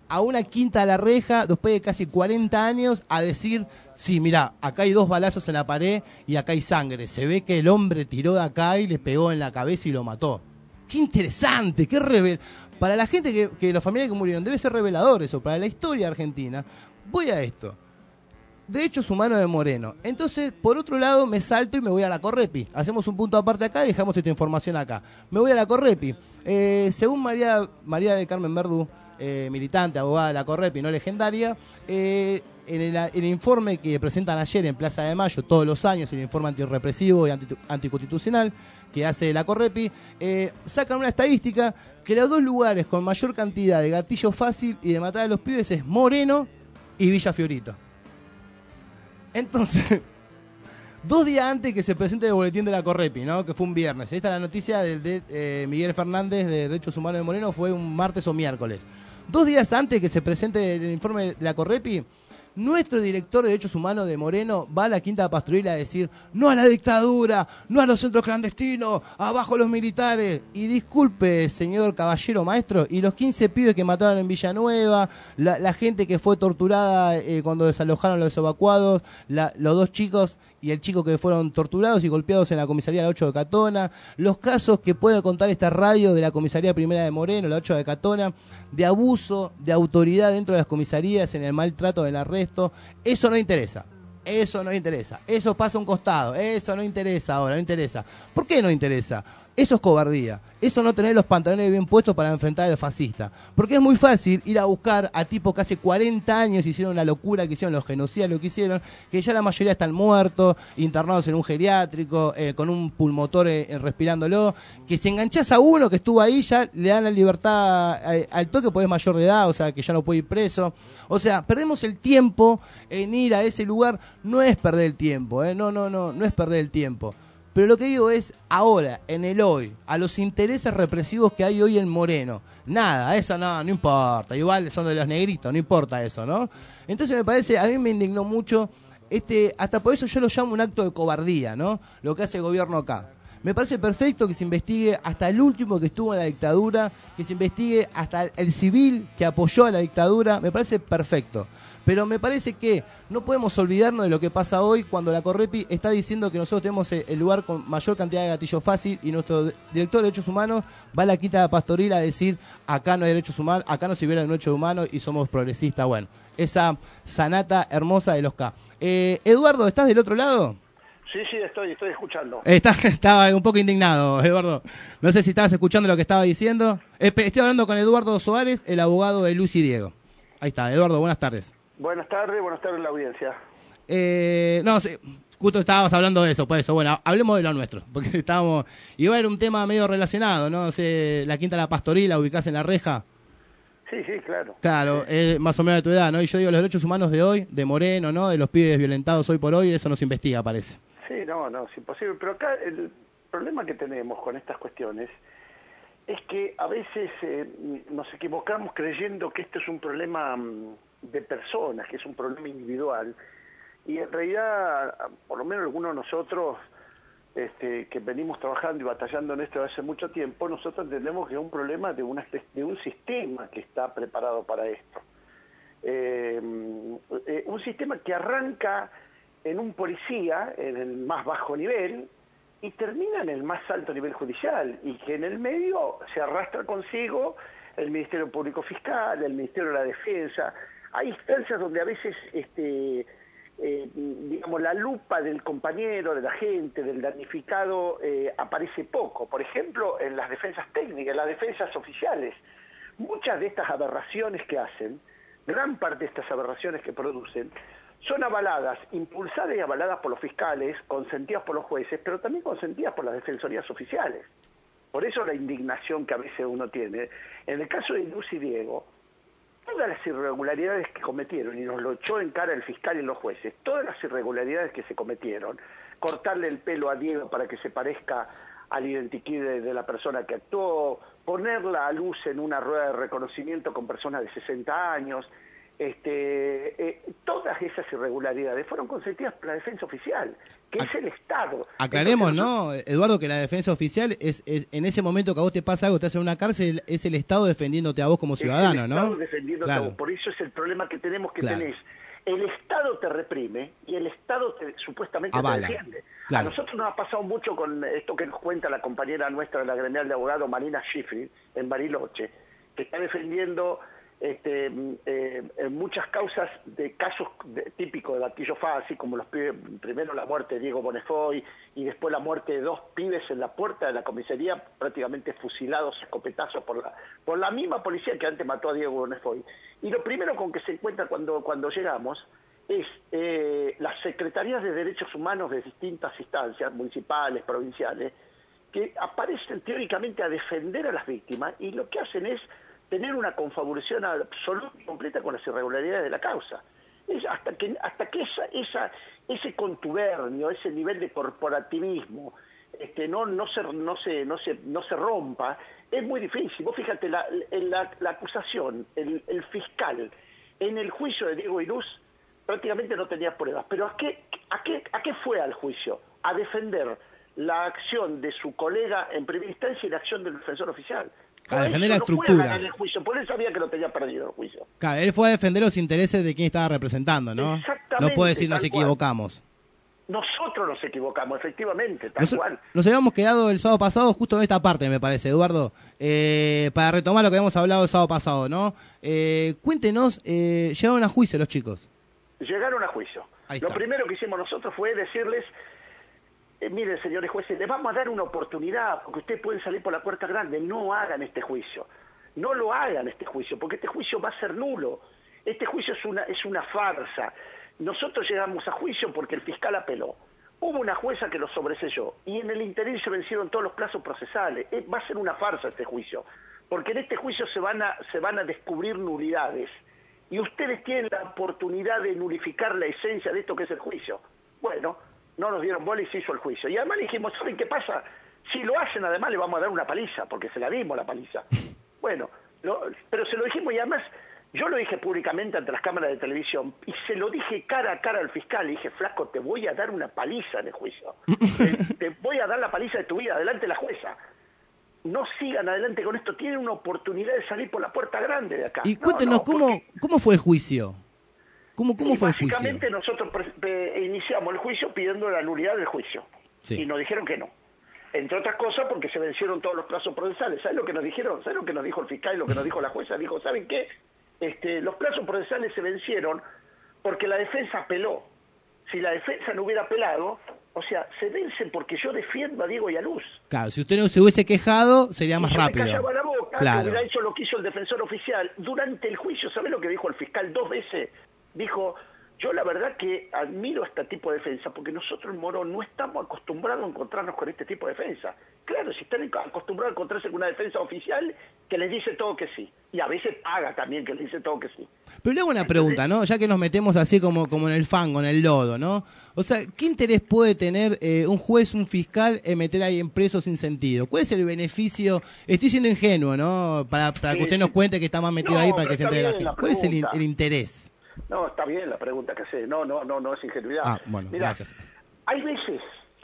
a una quinta a la reja, después de casi 40 años, a decir, sí, mirá, acá hay 2 balazos en la pared y acá hay sangre. Se ve que el hombre tiró de acá y le pegó en la cabeza y lo mató. ¡Qué interesante! ¡Qué revelador! Para la gente que los familiares que murieron, debe ser revelador eso. Para la historia argentina, voy a esto. Derechos humanos de Moreno. Entonces, por otro lado, me salto y me voy a la Correpi. Hacemos un punto aparte acá y dejamos esta información acá. Me voy a la Correpi. Según María del Carmen Verdú, militante, abogada de la Correpi, no legendaria, en el informe que presentan ayer en Plaza de Mayo, todos los años, el informe antirrepresivo y anticonstitucional que hace la Correpi, sacan una estadística que los 2 lugares con mayor cantidad de gatillo fácil y de matar a los pibes es Moreno y Villa Fiorito. Entonces, 2 días antes que se presente el boletín de la Correpi, ¿no? Que fue un viernes. Esta es la noticia de Miguel Fernández de Derechos Humanos de Moreno, fue un martes o miércoles. 2 días antes que se presente el informe de la Correpi, nuestro director de Derechos Humanos de Moreno va a la Quinta Pastoril a decir no a la dictadura, no a los centros clandestinos, abajo los militares. Y disculpe, señor caballero maestro, y los 15 pibes que mataron en Villanueva, la gente que fue torturada cuando desalojaron los evacuados, los 2 chicos y el chico que fueron torturados y golpeados en la comisaría de la 8 de Catona, los casos que puede contar esta radio de la comisaría primera de Moreno, la 8 de Catona, de abuso de autoridad dentro de las comisarías, en el maltrato, en el arresto. Eso no interesa. Eso no interesa. Eso pasa a un costado. Eso no interesa ahora, no interesa. ¿Por qué no interesa? Eso es cobardía. Eso no tener los pantalones bien puestos para enfrentar al fascista. Porque es muy fácil ir a buscar a tipos que hace 40 años hicieron la locura que hicieron, los genocidas lo que hicieron, que ya la mayoría están muertos, internados en un geriátrico, con un pulmotor respirándolo, que si enganchás a uno que estuvo ahí ya le dan la libertad al toque porque es mayor de edad, o sea que ya no puede ir preso. O sea, perdemos el tiempo en ir a ese lugar. No es perder el tiempo, no es perder el tiempo. Pero lo que digo es, ahora, en el hoy, a los intereses represivos que hay hoy en Moreno, nada, eso no importa, igual son de los negritos, no importa eso, ¿no? Entonces me parece, a mí me indignó mucho, hasta por eso yo lo llamo un acto de cobardía, ¿no? Lo que hace el gobierno acá. Me parece perfecto que se investigue hasta el último que estuvo en la dictadura, que se investigue hasta el civil que apoyó a la dictadura, me parece perfecto. Pero me parece que no podemos olvidarnos de lo que pasa hoy cuando la Correpi está diciendo que nosotros tenemos el lugar con mayor cantidad de gatillo fácil y nuestro director de Derechos Humanos va a la Quinta Pastoril a decir acá no hay derechos humanos, acá no se violan derechos humanos y somos progresistas. Bueno, esa sanata hermosa de los K. Eduardo, ¿estás del otro lado? Sí, estoy escuchando. Estaba un poco indignado, Eduardo. No sé si estabas escuchando lo que estaba diciendo. Estoy hablando con Eduardo Soares, el abogado de Luis y Diego. Ahí está, Eduardo, buenas tardes. Buenas tardes la audiencia. No sé, justo estábamos hablando de eso, por eso. Bueno, hablemos de lo nuestro, porque estábamos... Igual era un tema medio relacionado, ¿no? La Quinta de la Pastoril, la ubicás en La Reja. Sí, claro. Claro, es más o menos de tu edad, ¿no? Y yo digo, los derechos humanos de hoy, de Moreno, ¿no? De los pibes violentados hoy por hoy, eso no se investiga, parece. Sí, no, es imposible. Pero acá el problema que tenemos con estas cuestiones es que a veces nos equivocamos creyendo que esto es un problema de personas, que es un problema individual, y en realidad, por lo menos algunos de nosotros que venimos trabajando y batallando en esto hace mucho tiempo, nosotros entendemos que es un problema de un sistema que está preparado para esto. Un sistema que arranca en un policía, en el más bajo nivel, y termina en el más alto nivel judicial, y que en el medio se arrastra consigo el Ministerio Público Fiscal, el Ministerio de la Defensa. Hay instancias donde a veces, digamos, la lupa del compañero, de la gente, del damnificado, aparece poco. Por ejemplo, en las defensas técnicas, en las defensas oficiales. Muchas de estas aberraciones que hacen, gran parte de estas aberraciones que producen, son avaladas, impulsadas y avaladas por los fiscales, consentidas por los jueces, pero también consentidas por las defensorías oficiales. Por eso la indignación que a veces uno tiene. En el caso de Luz y Diego, todas las irregularidades que cometieron, y nos lo echó en cara el fiscal y los jueces, todas las irregularidades que se cometieron, cortarle el pelo a Diego para que se parezca al identikit de la persona que actuó, ponerla a Luz en una rueda de reconocimiento con personas de 60 años, todas esas irregularidades fueron consentidas por la defensa oficial, que es el Estado. Aclaremos, Entonces, ¿no, Eduardo, que la defensa oficial es en ese momento que a vos te pasa algo, estás en una cárcel, es el Estado defendiéndote a vos como ciudadano, el ¿no? Estado defendiéndote a Claro. vos. Por eso es el problema que tenemos, que Claro. tenés. El Estado te reprime y el Estado supuestamente Avala. te defiende. Claro. A nosotros nos ha pasado mucho con esto que nos cuenta la compañera nuestra de la gremial de abogados, Marina Schifrin, en Bariloche, que está defendiendo en muchas causas de casos típicos de gatillo fácil, como los pibes, primero la muerte de Diego Bonefoy y después la muerte de 2 pibes en la puerta de la comisaría, prácticamente fusilados a escopetazos por la misma policía que antes mató a Diego Bonefoy. Y lo primero con que se encuentra cuando llegamos es las secretarías de derechos humanos de distintas instancias, municipales, provinciales, que aparecen teóricamente a defender a las víctimas y lo que hacen es tener una confabulación absoluta y completa con las irregularidades de la causa. Es hasta que ese contubernio, ese nivel de corporativismo no se rompa, es muy difícil. Vos fíjate, la acusación, el fiscal, en el juicio de Diego y Luz, prácticamente no tenía pruebas. Pero ¿a qué fue al juicio? A defender la acción de su colega en primera instancia y la acción del defensor oficial. A defender la No fue a estructura. ganar el juicio, por él sabía que lo tenía perdido el juicio. Claro, él fue a defender los intereses de quien estaba representando, ¿no? Exactamente, No puede decir nos tal cual. equivocamos. Nosotros nos equivocamos, efectivamente, tal cual. Nos habíamos quedado el sábado pasado justo en esta parte, me parece, Eduardo, para retomar lo que habíamos hablado el sábado pasado, ¿no? Cuéntenos, llegaron a juicio los chicos. Llegaron a juicio. Ahí Lo está. primero que hicimos nosotros fue decirles, miren, señores jueces, les vamos a dar una oportunidad, porque ustedes pueden salir por la puerta grande, no hagan este juicio. No lo hagan este juicio, porque este juicio va a ser nulo. Este juicio es una farsa. Nosotros llegamos a juicio porque el fiscal apeló. Hubo una jueza que lo sobreselló y en el interín se vencieron todos los plazos procesales. Va a ser una farsa este juicio, porque en este juicio se van a descubrir nulidades y ustedes tienen la oportunidad de nulificar la esencia de esto que es el juicio. Bueno, no nos dieron bola y se hizo el juicio. Y además le dijimos, ¿saben qué pasa? Si lo hacen, además le vamos a dar una paliza, porque se la dimos la paliza. Bueno, pero se lo dijimos y además yo lo dije públicamente ante las cámaras de televisión y se lo dije cara a cara al fiscal. Le dije, flaco, te voy a dar una paliza en el juicio. Te voy a dar la paliza de tu vida, adelante la jueza. No sigan adelante con esto, tienen una oportunidad de salir por la puerta grande de acá. Y cuéntenos, ¿cómo fue el juicio? ¿Cómo fue el juicio? Básicamente nosotros iniciamos el juicio pidiendo la nulidad del juicio. Sí. Y nos dijeron que no. Entre otras cosas porque se vencieron todos los plazos procesales. ¿Sabes lo que nos dijeron? ¿Sabes lo que nos dijo el fiscal y lo que nos dijo la jueza? Dijo, ¿saben qué? Los plazos procesales se vencieron porque la defensa apeló. Si la defensa no hubiera apelado, o sea, se vencen porque yo defiendo a Diego y a Luz. Claro, si usted no se hubiese quejado, sería más Y yo rápido. me callaba la boca, Claro. que hubiera hecho lo que hizo el defensor oficial. Durante el juicio, ¿sabes lo que dijo el fiscal 2 veces? Dijo, yo la verdad que admiro este tipo de defensa, porque nosotros en Morón no estamos acostumbrados a encontrarnos con este tipo de defensa. Claro, si están acostumbrados a encontrarse con una defensa oficial que les dice todo que sí. Y a veces paga también que les dice todo que sí. Pero le hago una pregunta, ¿no? Ya que nos metemos así como en el fango, en el lodo, ¿no? O sea, ¿qué interés puede tener un juez, un fiscal, en meter ahí en preso sin sentido? ¿Cuál es el beneficio? Estoy siendo ingenuo, ¿no? Para que usted nos cuente que está más metido ahí para que se entere la gente. ¿Cuál es el interés? No, está bien la pregunta que hace. No es ingenuidad. Ah, bueno, Mirá, gracias. Hay veces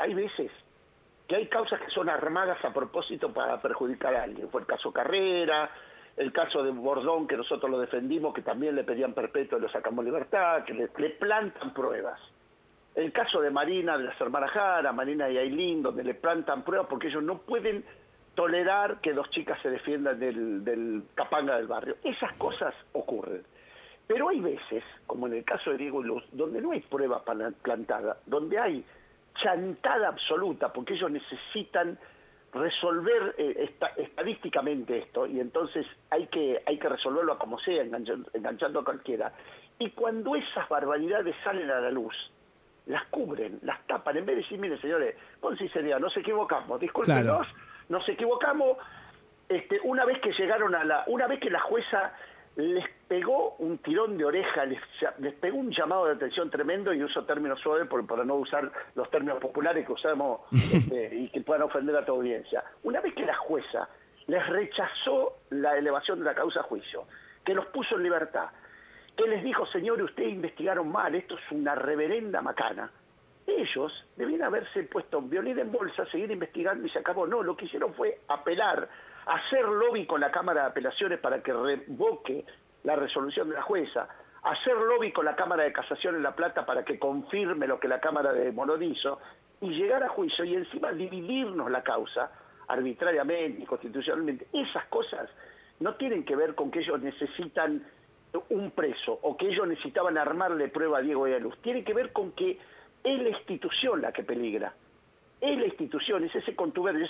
que hay causas que son armadas a propósito para perjudicar a alguien. Fue el caso Carrera, el caso de Bordón, que nosotros lo defendimos, que también le pedían perpetuo y lo sacamos libertad, que le plantan pruebas. El caso de Marina, de las hermanas Jara, Marina y Ailín, donde le plantan pruebas porque ellos no pueden tolerar que 2 chicas se defiendan del capanga del barrio. Esas cosas ocurren. Pero hay veces, como en el caso de Diego y Luz, donde no hay prueba plantada, donde hay chantada absoluta, porque ellos necesitan resolver estadísticamente esto, y entonces hay que resolverlo a como sea, enganchando a cualquiera. Y cuando esas barbaridades salen a la luz, las cubren, las tapan, en vez de decir, miren señores, con sinceridad, nos equivocamos, discúlpenos, Claro. nos equivocamos, una vez que la jueza les pegó un tirón de oreja, les pegó un llamado de atención tremendo, y uso términos suaves para no usar los términos populares que usamos y que puedan ofender a tu audiencia. Una vez que la jueza les rechazó la elevación de la causa a juicio, que los puso en libertad, que les dijo, señores, ustedes investigaron mal, esto es una reverenda macana. Ellos debían haberse puesto un violín en bolsa, seguir investigando y se acabó. No, lo que hicieron fue apelar, hacer lobby con la Cámara de Apelaciones para que revoque la resolución de la jueza, hacer lobby con la Cámara de Casación en La Plata para que confirme lo que la Cámara de Morón hizo, y llegar a juicio y encima dividirnos la causa arbitrariamente y constitucionalmente. Esas cosas no tienen que ver con que ellos necesitan un preso o que ellos necesitaban armarle prueba a Diego y a Luz. Tiene que ver con que es la institución la que peligra. Es la institución, es ese contubernio,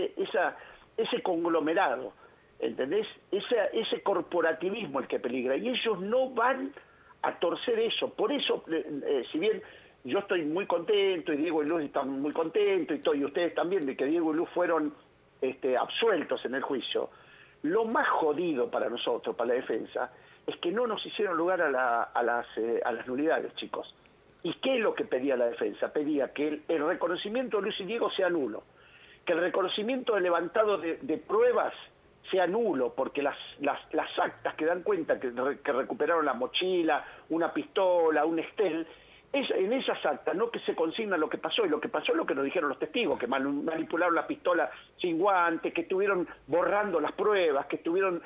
ese conglomerado, ¿entendés? Ese corporativismo el que peligra. Y ellos no van a torcer eso. Por eso, si bien yo estoy muy contento y Diego y Luz están muy contentos y ustedes también de que Diego y Luz fueron absueltos en el juicio, lo más jodido para nosotros, para la defensa, es que no nos hicieron lugar a las nulidades, chicos. ¿Y qué es lo que pedía la defensa? Pedía que el reconocimiento de Luz y Diego sea nulo, que el reconocimiento de levantado de pruebas sea nulo, porque las actas que dan cuenta que recuperaron la mochila, una pistola, un Estel, en esas actas no que se consigna lo que pasó, y lo que pasó es lo que nos dijeron los testigos, que manipularon la pistola sin guantes, que estuvieron borrando las pruebas, que estuvieron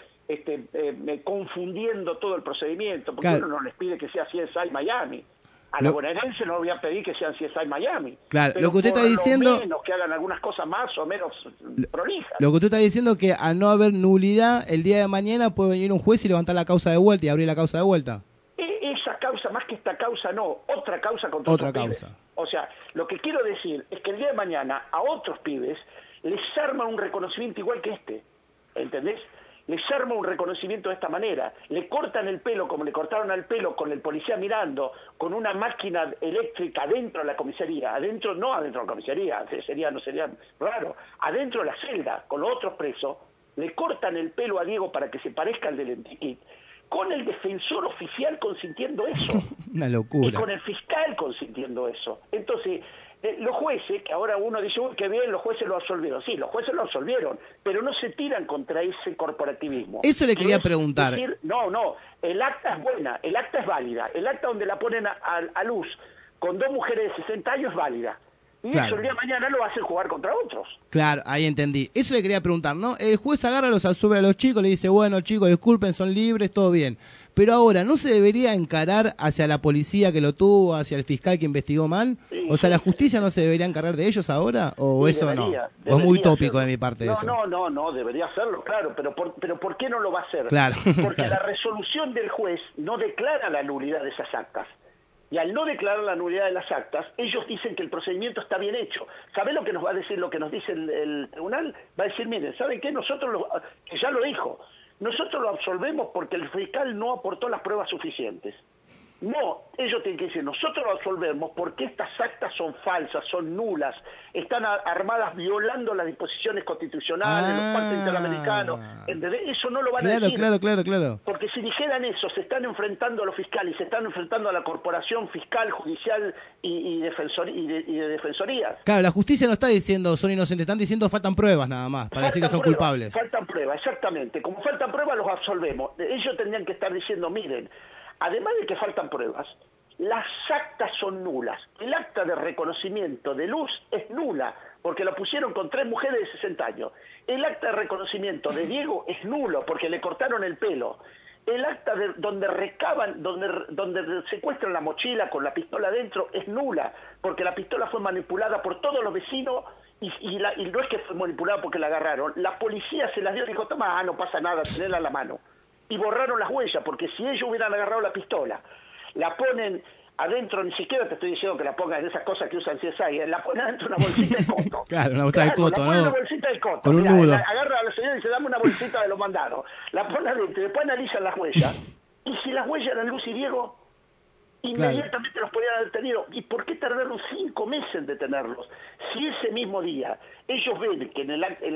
confundiendo todo el procedimiento, porque claro, uno no les pide que sea CSI Miami. A la bonaerense no voy a pedir que sean CSI Miami. Claro, pero lo que usted está diciendo, menos que hagan algunas cosas más o menos prolijas. Lo que usted está diciendo es que al no haber nulidad, el día de mañana puede venir un juez y levantar la causa de vuelta y abrir la causa de vuelta. Esa causa, más que esta causa, no, otra causa contra otra causa. Pibes. O sea, lo que quiero decir es que el día de mañana a otros pibes les arma un reconocimiento igual que este, ¿entendés? Les arma un reconocimiento de esta manera, le cortan el pelo como le cortaron al pelo con el policía mirando, con una máquina eléctrica adentro de la comisaría, no adentro de la comisaría, no sería raro, adentro de la celda, con los otros presos, le cortan el pelo a Diego para que se parezca al del Enriquit, con el defensor oficial consintiendo eso. Una locura. Y con el fiscal consintiendo eso. Entonces, los jueces, que ahora uno dice, uy, qué bien, los jueces lo absolvieron. Sí, los jueces lo absolvieron, pero no se tiran contra ese corporativismo. Eso le quería preguntar. Decir, no, el acta es buena, el acta es válida. El acta donde la ponen a Luz con 2 mujeres de 60 años es válida. Y claro, eso el día de mañana lo hacen jugar contra otros. Claro, ahí entendí. Eso le quería preguntar, ¿no? El juez agarra, los absuelve a los chicos, le dice, bueno, chicos, disculpen, son libres, todo bien. Pero ahora, ¿no se debería encarar hacia la policía que lo tuvo, hacia el fiscal que investigó mal? Sí, o sea, ¿la justicia no se debería encargar de ellos ahora? ¿O sí, eso debería, no? ¿O es muy hacerlo tópico de mi parte eso? No, debería hacerlo, claro. Pero ¿por qué no lo va a hacer? Claro. Porque claro, la resolución del juez no declara la nulidad de esas actas. Y al no declarar la nulidad de las actas, ellos dicen que el procedimiento está bien hecho. ¿Sabe lo que nos va a decir, lo que nos dice el tribunal? Va a decir, miren, ¿saben qué? Que ya lo dijo, nosotros lo absolvemos porque el fiscal no aportó las pruebas suficientes. No, ellos tienen que decir, nosotros lo absolvemos porque estas actas son falsas, son nulas, están armadas violando las disposiciones constitucionales, los pactos interamericanos. ¿Entendés? Eso no lo van a decir. Claro. Porque si dijeran eso, se están enfrentando a los fiscales, se están enfrentando a la corporación fiscal, judicial y de defensorías. Claro, la justicia no está diciendo son inocentes, están diciendo faltan pruebas nada más, para decir que son culpables. Faltan pruebas, exactamente. Como faltan pruebas, los absolvemos. Ellos tendrían que estar diciendo, miren, además de que faltan pruebas, las actas son nulas. El acta de reconocimiento de Luz es nula, porque la pusieron con 3 mujeres de 60 años. El acta de reconocimiento de Diego es nulo, porque le cortaron el pelo. El acta donde recaban, donde secuestran la mochila con la pistola adentro es nula, porque la pistola fue manipulada por todos los vecinos y no es que fue manipulada porque la agarraron. La policía se las dio y dijo, toma, no pasa nada, tenela a la mano. Y borraron las huellas, porque si ellos hubieran agarrado la pistola, la ponen adentro, ni siquiera te estoy diciendo que la pongan en esas cosas que usan CSI, la ponen adentro de una bolsita de coto. Claro, una bolsita de coto, ¿no? Una bolsita de coto. Con un nudo. Agarra a la señora y dice, dame una bolsita de los mandados. La pone adentro y después analizan las huellas. Y si las huellas eran Luz y Diego, inmediatamente los podían haber detenido. ¿Y por qué tardaron 5 meses en detenerlos? Si ese mismo día ellos ven que en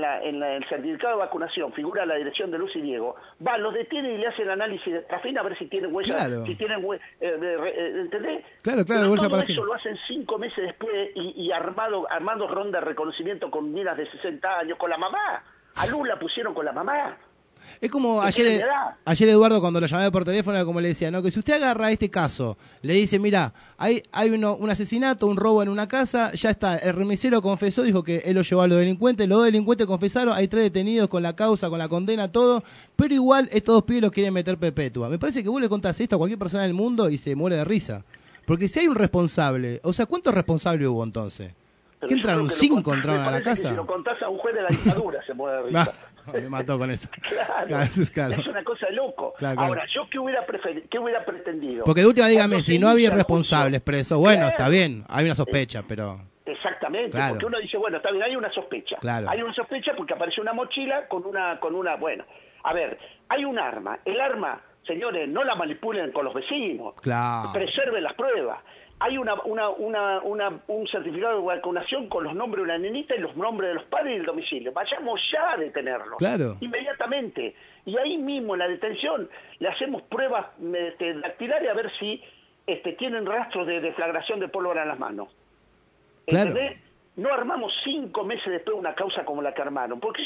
el certificado de vacunación figura la dirección de Luz y Diego, van, los detienen y le hacen análisis de parafina a ver si tienen huellas, claro, si tienen ¿entendés? Claro, pero bolsa todo para eso lo hacen 5 meses después y armando ronda de reconocimiento con minas de 60 años, con la mamá. A Luz la pusieron con la mamá. Es como Que tiene edad. ayer Eduardo, cuando lo llamé por teléfono, como le decía, ¿no? Que si usted agarra este caso, le dice, mira, hay un asesinato, un robo en una casa, ya está, el remisero confesó, dijo que él lo llevó a los delincuentes, los dos delincuentes confesaron, hay 3 detenidos con la causa, con la condena, todo, pero igual estos 2 pibes los quieren meter perpetua. Me parece que vos le contás esto a cualquier persona del mundo y se muere de risa. Porque si hay un responsable, o sea, ¿cuántos responsables hubo entonces? Pero ¿Qué entraron? 5 entraron a la casa. Si lo contás a un juez de la dictadura se muere de risa. Me mató con eso. Claro, Claro. es una cosa de loco. Claro. Ahora, ¿yo qué hubiera pretendido? Porque de última, dígame, Cuando si se no había inicia el responsables presos, bueno, está bien, hay una sospecha, pero... Exactamente, Claro. porque uno dice, bueno, está bien, hay una sospecha. Claro. Hay una sospecha porque apareció una mochila con una, bueno, a ver, hay un arma. El arma, señores, no la manipulen con los vecinos. Claro. Preserven las pruebas. Hay un certificado de vacunación con los nombres de una nenita y los nombres de los padres y el domicilio. Vayamos ya a detenerlo. Claro. Inmediatamente. Y ahí mismo en la detención le hacemos pruebas dactilares a ver si tienen rastros de deflagración de pólvora en las manos. Claro. ¿Entendés? No armamos 5 meses después una causa como la que armaron. Porque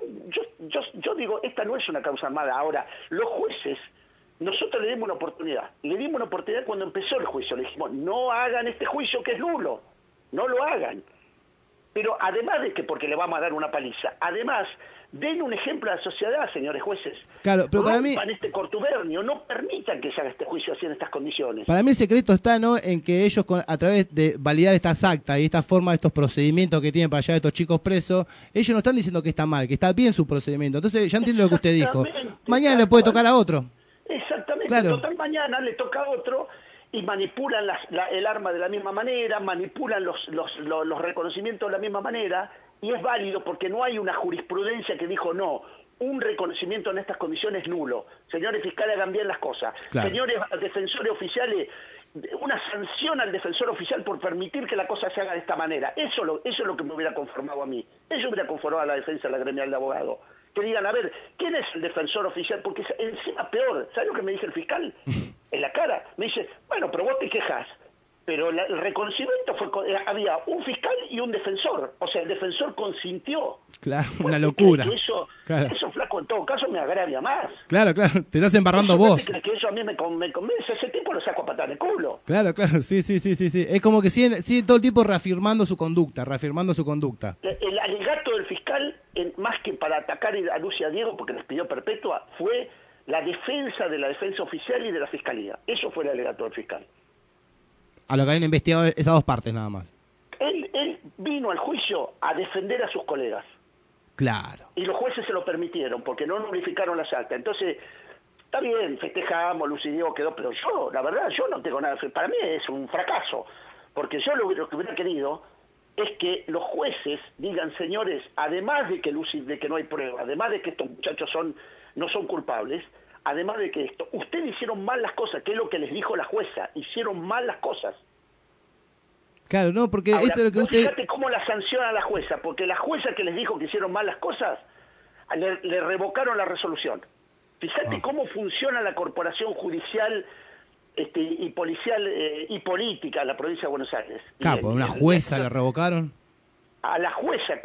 yo digo, esta no es una causa armada. Ahora, los jueces... Nosotros le dimos una oportunidad. Le dimos una oportunidad cuando empezó el juicio. Le dijimos, no hagan este juicio que es nulo. No lo hagan. Pero además de que, porque le vamos a dar una paliza, además, den un ejemplo a la sociedad, señores jueces. Claro, pero para mí... Rompan este cortubernio, no permitan que se haga este juicio así en estas condiciones. Para mí el secreto está, ¿no?, en que ellos, a través de validar estas actas y esta forma, estos procedimientos que tienen para allá estos chicos presos, ellos no están diciendo que está mal, que está bien su procedimiento. Entonces, ya entiendo lo que usted dijo. Mañana le puede tocar a otro. Exactamente, Claro. total mañana le toca a otro y manipulan el arma de la misma manera, manipulan los reconocimientos de la misma manera, y es válido porque no hay una jurisprudencia que dijo no, un reconocimiento en estas condiciones es nulo. Señores fiscales, hagan bien las cosas. Claro. Señores defensores oficiales, una sanción al defensor oficial por permitir que la cosa se haga de esta manera. Eso es lo que me hubiera conformado a mí. Eso hubiera conformado a la defensa de la gremial de abogados. Que digan, a ver, ¿quién es el defensor oficial? Porque encima peor, ¿sabes lo que me dice el fiscal? En la cara, me dice, bueno, pero vos te quejas. Pero el reconocimiento había un fiscal y un defensor. O sea, el defensor consintió. Claro, una locura. Que eso, Claro. eso, flaco, en todo caso me agravia más. Claro, te estás embarrando Eso, vos. Que eso a mí me convence. Ese tipo lo saco a patar el culo. Claro, sí. Es como que sigue todo el tiempo reafirmando su conducta. El alegato del fiscal, más que para atacar a Luz y a Diego, porque les pidió perpetua, fue la defensa de la defensa oficial y de la fiscalía. Eso fue el alegato del fiscal. A lo que habían investigado esas 2 partes nada más. Él vino al juicio a defender a sus colegas. Claro. Y los jueces se lo permitieron, porque no nulificaron las actas. Entonces, está bien, festejamos, Luz y Diego quedó, pero yo, la verdad, yo no tengo nada. Para mí es un fracaso, porque yo lo que hubiera querido es que los jueces digan, señores, además de que de que no hay prueba, además de que estos muchachos no son culpables, además de que ustedes hicieron mal las cosas, que es lo que les dijo la jueza, hicieron mal las cosas. Claro, no, porque Ahora, esto es lo que usted... fíjate cómo la sanciona la jueza, porque la jueza que les dijo que hicieron mal las cosas, le revocaron la resolución. Fíjate cómo funciona la corporación judicial y policial y política en la provincia de Buenos Aires. Capo, una jueza le revocaron. A la jueza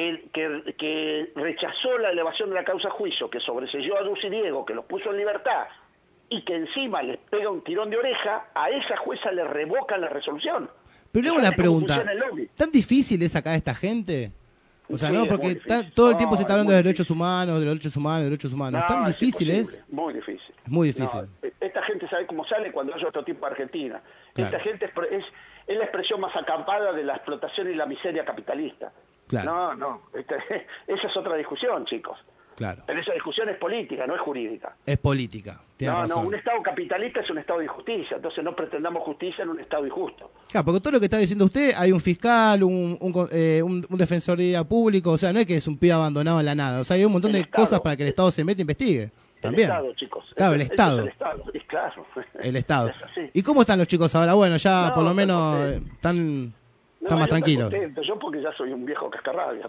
que rechazó la elevación de la causa a juicio, que sobreseyó a Luz y Diego, que los puso en libertad, y que encima les pega un tirón de oreja, a esa jueza le revocan la resolución. Pero luego Fíjate una cómo pregunta, funciona el lobby. ¿tan difícil es sacar a esta gente? O sea, Sí, no, es porque muy difícil. todo el tiempo se está No, hablando es de muy derechos humanos. No, ¿Tan difícil es? imposible, muy difícil. Es muy difícil. No, esta gente sabe cómo sale cuando hay otro tipo de Argentina. Claro. Esta gente es la expresión más acampada de la explotación y la miseria capitalista. Claro. No, esa es otra discusión, chicos. Claro. Pero esa discusión es política, no es jurídica. Es política, tiene razón. Un Estado capitalista es un Estado de injusticia, entonces no pretendamos justicia en un Estado injusto. Claro, porque todo lo que está diciendo usted, hay un fiscal, un defensoría público, o sea, no es que es un pibe abandonado en la nada, o sea, hay un montón de cosas para que el Estado se meta e investigue. También. El Estado, chicos. Claro, el Eso Estado. es el Estado, es claro. El Estado. Es así. ¿Y cómo están los chicos ahora? Bueno, ya No, por lo menos pero, están... Está más tranquilo. Contento. Yo porque ya soy un viejo cascarrabia.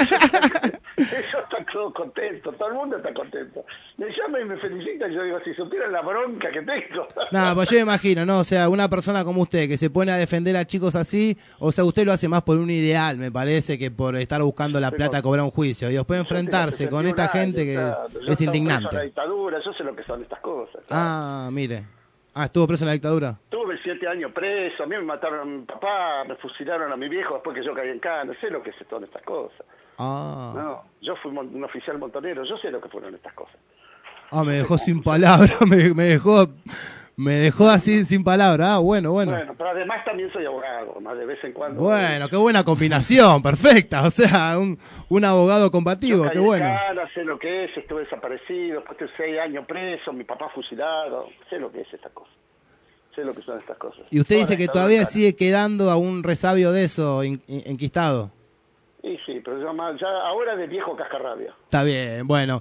Yo estoy todo contento, todo el mundo está contento. Me llama y me felicita y yo digo, si supieran la bronca que tengo. No, pues yo me imagino, ¿no? O sea, una persona como usted que se pone a defender a chicos así, o sea, usted lo hace más por un ideal, me parece, que por estar buscando la plata a cobrar un juicio. Y después enfrentarse con esta gente que es indignante. La dictadura, yo sé lo que son estas cosas. Ah, mire. ¿Estuvo preso en la dictadura? Tuve 7 años preso, a mí me mataron a mi papá, me fusilaron a mi viejo después que yo caí en cana, sé lo que es todas estas cosas. No, yo fui un oficial montonero, yo sé lo que fueron estas cosas. Me dejó sin palabras, me dejó así sin palabras. Bueno. Bueno, pero además también soy abogado, más de vez en cuando. Bueno, qué buena combinación, perfecta, o sea, un abogado combativo, qué bueno. Cana, sé lo que es, estuve desaparecido, después de 6 años preso, mi papá fusilado, sé lo que es esta cosa. Sé lo que son estas cosas. Y usted dice que todavía sigue quedando a un resabio de eso enquistado. Y sí, pero ya ahora de viejo cascarrabia. Está bien, bueno.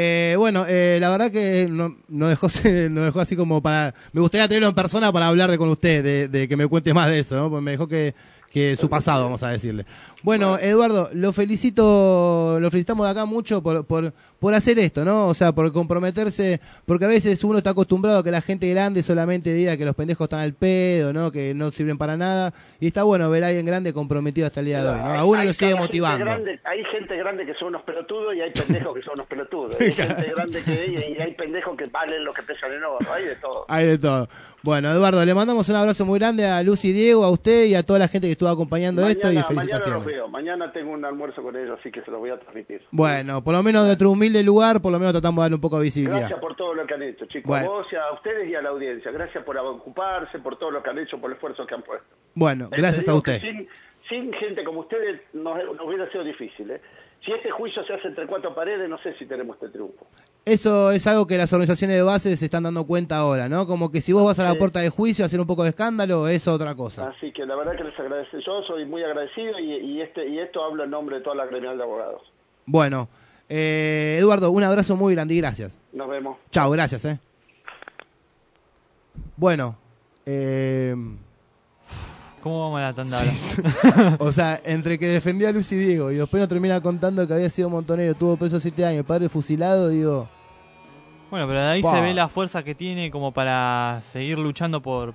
La verdad que no dejó así como para... Me gustaría tenerlo en persona para hablar con usted, de que me cuente más de eso, ¿no? Porque me dejó que su pasado, vamos a decirle. Bueno, Eduardo, lo felicitamos de acá mucho por hacer esto, ¿no? O sea, por comprometerse, porque a veces uno está acostumbrado a que la gente grande solamente diga que los pendejos están al pedo, ¿no? Que no sirven para nada, y está bueno ver a alguien grande comprometido hasta el día de hoy, ¿no? A uno lo sigue motivando. Hay gente grande que son unos pelotudos y hay pendejos que son unos pelotudos. Hay gente grande y hay pendejos que valen lo que pesan en oro, hay de todo. Hay de todo. Bueno, Eduardo, le mandamos un abrazo muy grande a Lucy y Diego, a usted y a toda la gente que estuvo acompañando esto, y felicitaciones. Mañana tengo un almuerzo con ellos, así que se los voy a transmitir. Bueno, por lo menos de nuestro humilde lugar, por lo menos tratamos de darle un poco de visibilidad. Gracias por todo lo que han hecho, chicos. Bueno. A vos, a ustedes y a la audiencia. Gracias por ocuparse, por todo lo que han hecho, por el esfuerzo que han puesto. Bueno, gracias a usted. Sin gente como ustedes nos hubiera sido difícil, ¿eh? Si este juicio se hace entre 4 paredes, no sé si tenemos este triunfo. Eso es algo que las organizaciones de base se están dando cuenta ahora, ¿no? Como que si vos vas a la puerta de juicio a hacer un poco de escándalo, es otra cosa. Así que la verdad que les agradezco. Yo soy muy agradecido y esto hablo en nombre de toda la gremial de abogados. Bueno, Eduardo, un abrazo muy grande y gracias. Nos vemos. Chao, gracias. Bueno, ¿cómo vamos a la tanda ahora? O sea, entre que defendía a Lucy y Diego y después nos termina contando que había sido montonero, estuvo preso 7 años, el padre fusilado, digo... Bueno, pero de ahí se ve la fuerza que tiene como para seguir luchando por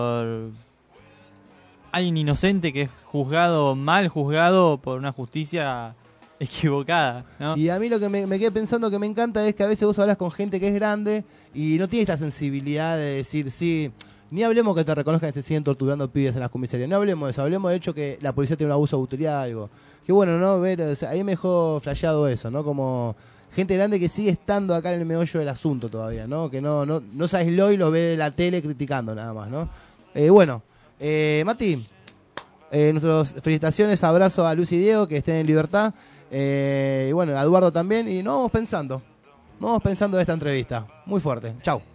alguien inocente que es mal juzgado por una justicia equivocada, ¿no? Y a mí lo que me quedé pensando que me encanta es que a veces vos hablas con gente que es grande y no tiene esta sensibilidad de decir, sí... Ni hablemos que te reconozcan que te siguen torturando pibes en las comisarías. No hablemos de eso. Hablemos del hecho que la policía tiene un abuso de autoridad, algo. Qué bueno, ¿no? Ver, o sea, ahí me dejó flasheado eso, ¿no? Como gente grande que sigue estando acá en el meollo del asunto todavía, ¿no? Que no se aisló y lo ve de la tele criticando nada más, ¿no? Mati, nuestras felicitaciones, abrazo a Lucy y Diego, que estén en libertad. Y bueno, a Eduardo también. Y nos vamos pensando de esta entrevista. Muy fuerte. Chau.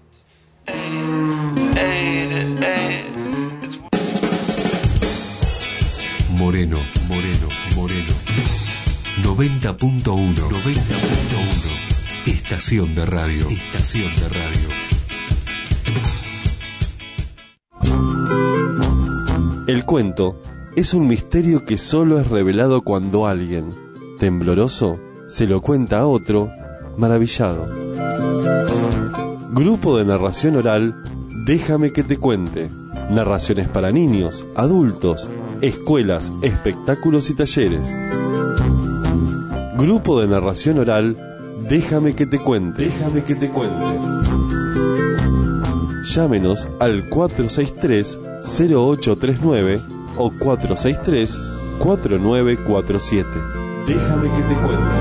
Moreno. 90.1. Estación de radio. El cuento es un misterio que solo es revelado cuando alguien, tembloroso, se lo cuenta a otro, maravillado. Grupo de narración oral, Déjame que te cuente. Narraciones para niños, adultos, escuelas, espectáculos y talleres. Grupo de narración oral, Déjame que te cuente. Llámenos al 463-0839 o 463-4947. Déjame que te cuente.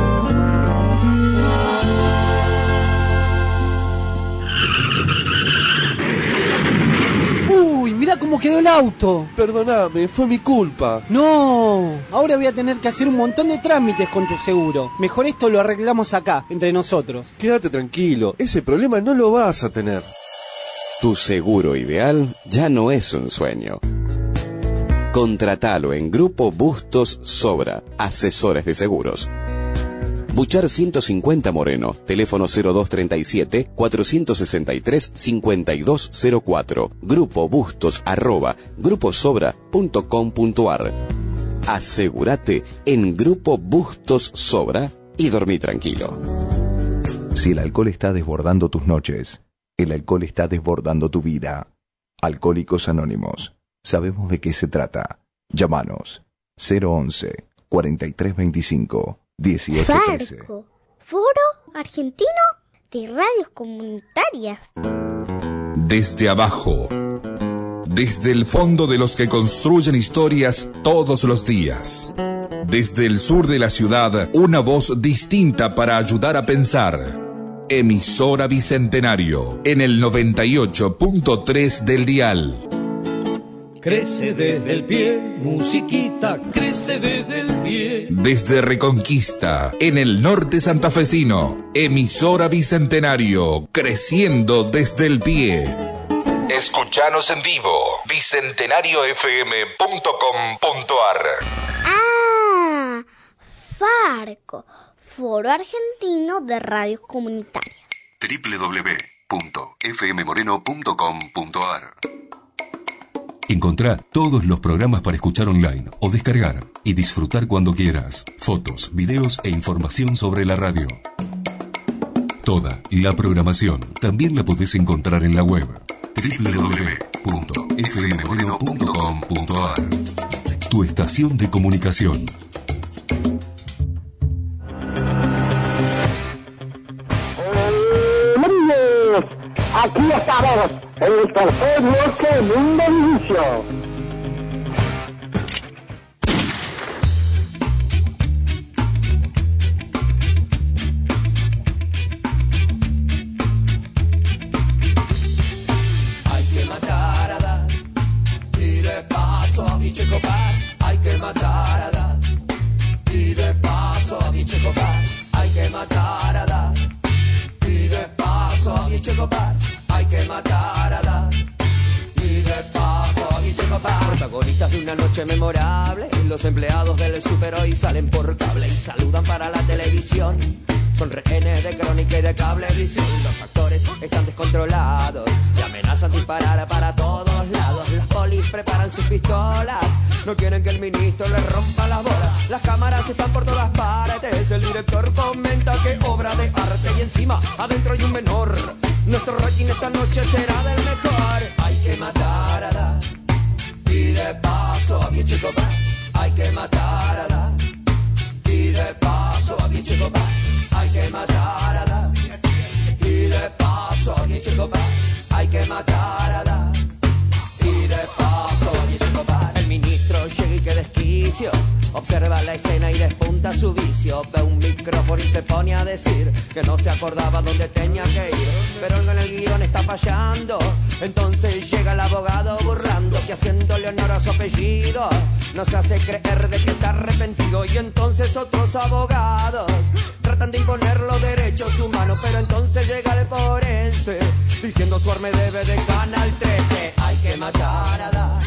Mirá cómo quedó el auto. Perdóname, fue mi culpa. No, ahora voy a tener que hacer un montón de trámites con tu seguro. Mejor esto lo arreglamos acá, entre nosotros. Quédate tranquilo, ese problema no lo vas a tener. Tu seguro ideal ya no es un sueño. Contratalo en Grupo Bustos Sobra, asesores de seguros. Buchar 150 Moreno, teléfono 0237-463-5204, grupobustos@gruposobra.com.ar. Asegúrate en Grupo Bustos Sobra y dormí tranquilo. Si el alcohol está desbordando tus noches, el alcohol está desbordando tu vida. Alcohólicos Anónimos. Sabemos de qué se trata. Llámanos 011 4325 1813. Farco, Foro Argentino de Radios Comunitarias. Desde abajo, desde el fondo de los que construyen historias todos los días. Desde el sur de la ciudad, una voz distinta para ayudar a pensar. Emisora Bicentenario, en el 98.3 del dial. Crece desde el pie, musiquita, crece desde el pie. Desde Reconquista, en el norte santafesino, Emisora Bicentenario, creciendo desde el pie. Escuchanos en vivo, bicentenariofm.com.ar. Ah, Farco, Foro Argentino de Radios Comunitarias. www.fmmoreno.com.ar. Encontrá todos los programas para escuchar online o descargar y disfrutar cuando quieras. Fotos, videos e información sobre la radio. Toda la programación también la podés encontrar en la web www.fmmoreno.com.ar. Tu estación de comunicación. Aquí estamos, en el tercer bloque Mundo Inicio. Hay que matar a Dan y de paso a mi Checopar. Hay que matar a Dan y de paso a mi Checopar. Hay que matar a Dan y de paso a mi Checopar. Hay que matar a Dan y de paso a mi Checopar. Protagonistas de una noche memorable. Los empleados del super hoy salen por cable y saludan para la televisión. Son rehenes de crónica y de cablevisión. Los actores están descontrolados y amenazan disparar para todos lados. Las polis preparan sus pistolas. No quieren que el ministro les rompa las bolas. Las cámaras están por todas partes. El director comenta que obra de arte. Y encima, adentro hay un menor. Nuestro rating esta noche será del mejor. Hay que matar a Dan y de paso a mi Checopar. Hay que matar a Dan y de paso a mi Checopar. Hay que matar a Dan y de paso a mi Checopar. Hay que matar a Dan y de paso a mi Checopar. El ministro llega y que desquicio. Observa la escena y despunta su vicio. Ve un micrófono y se pone a decir que no se acordaba dónde tenía que ir. Pero algo en el guión está fallando. Entonces llega el abogado burlando que haciéndole honor a su apellido nos hace creer de que está arrepentido. Y entonces otros abogados tratan de imponer los derechos humanos. Pero entonces llega el forense diciendo su arma debe de Canal 13. Hay que matar a Dan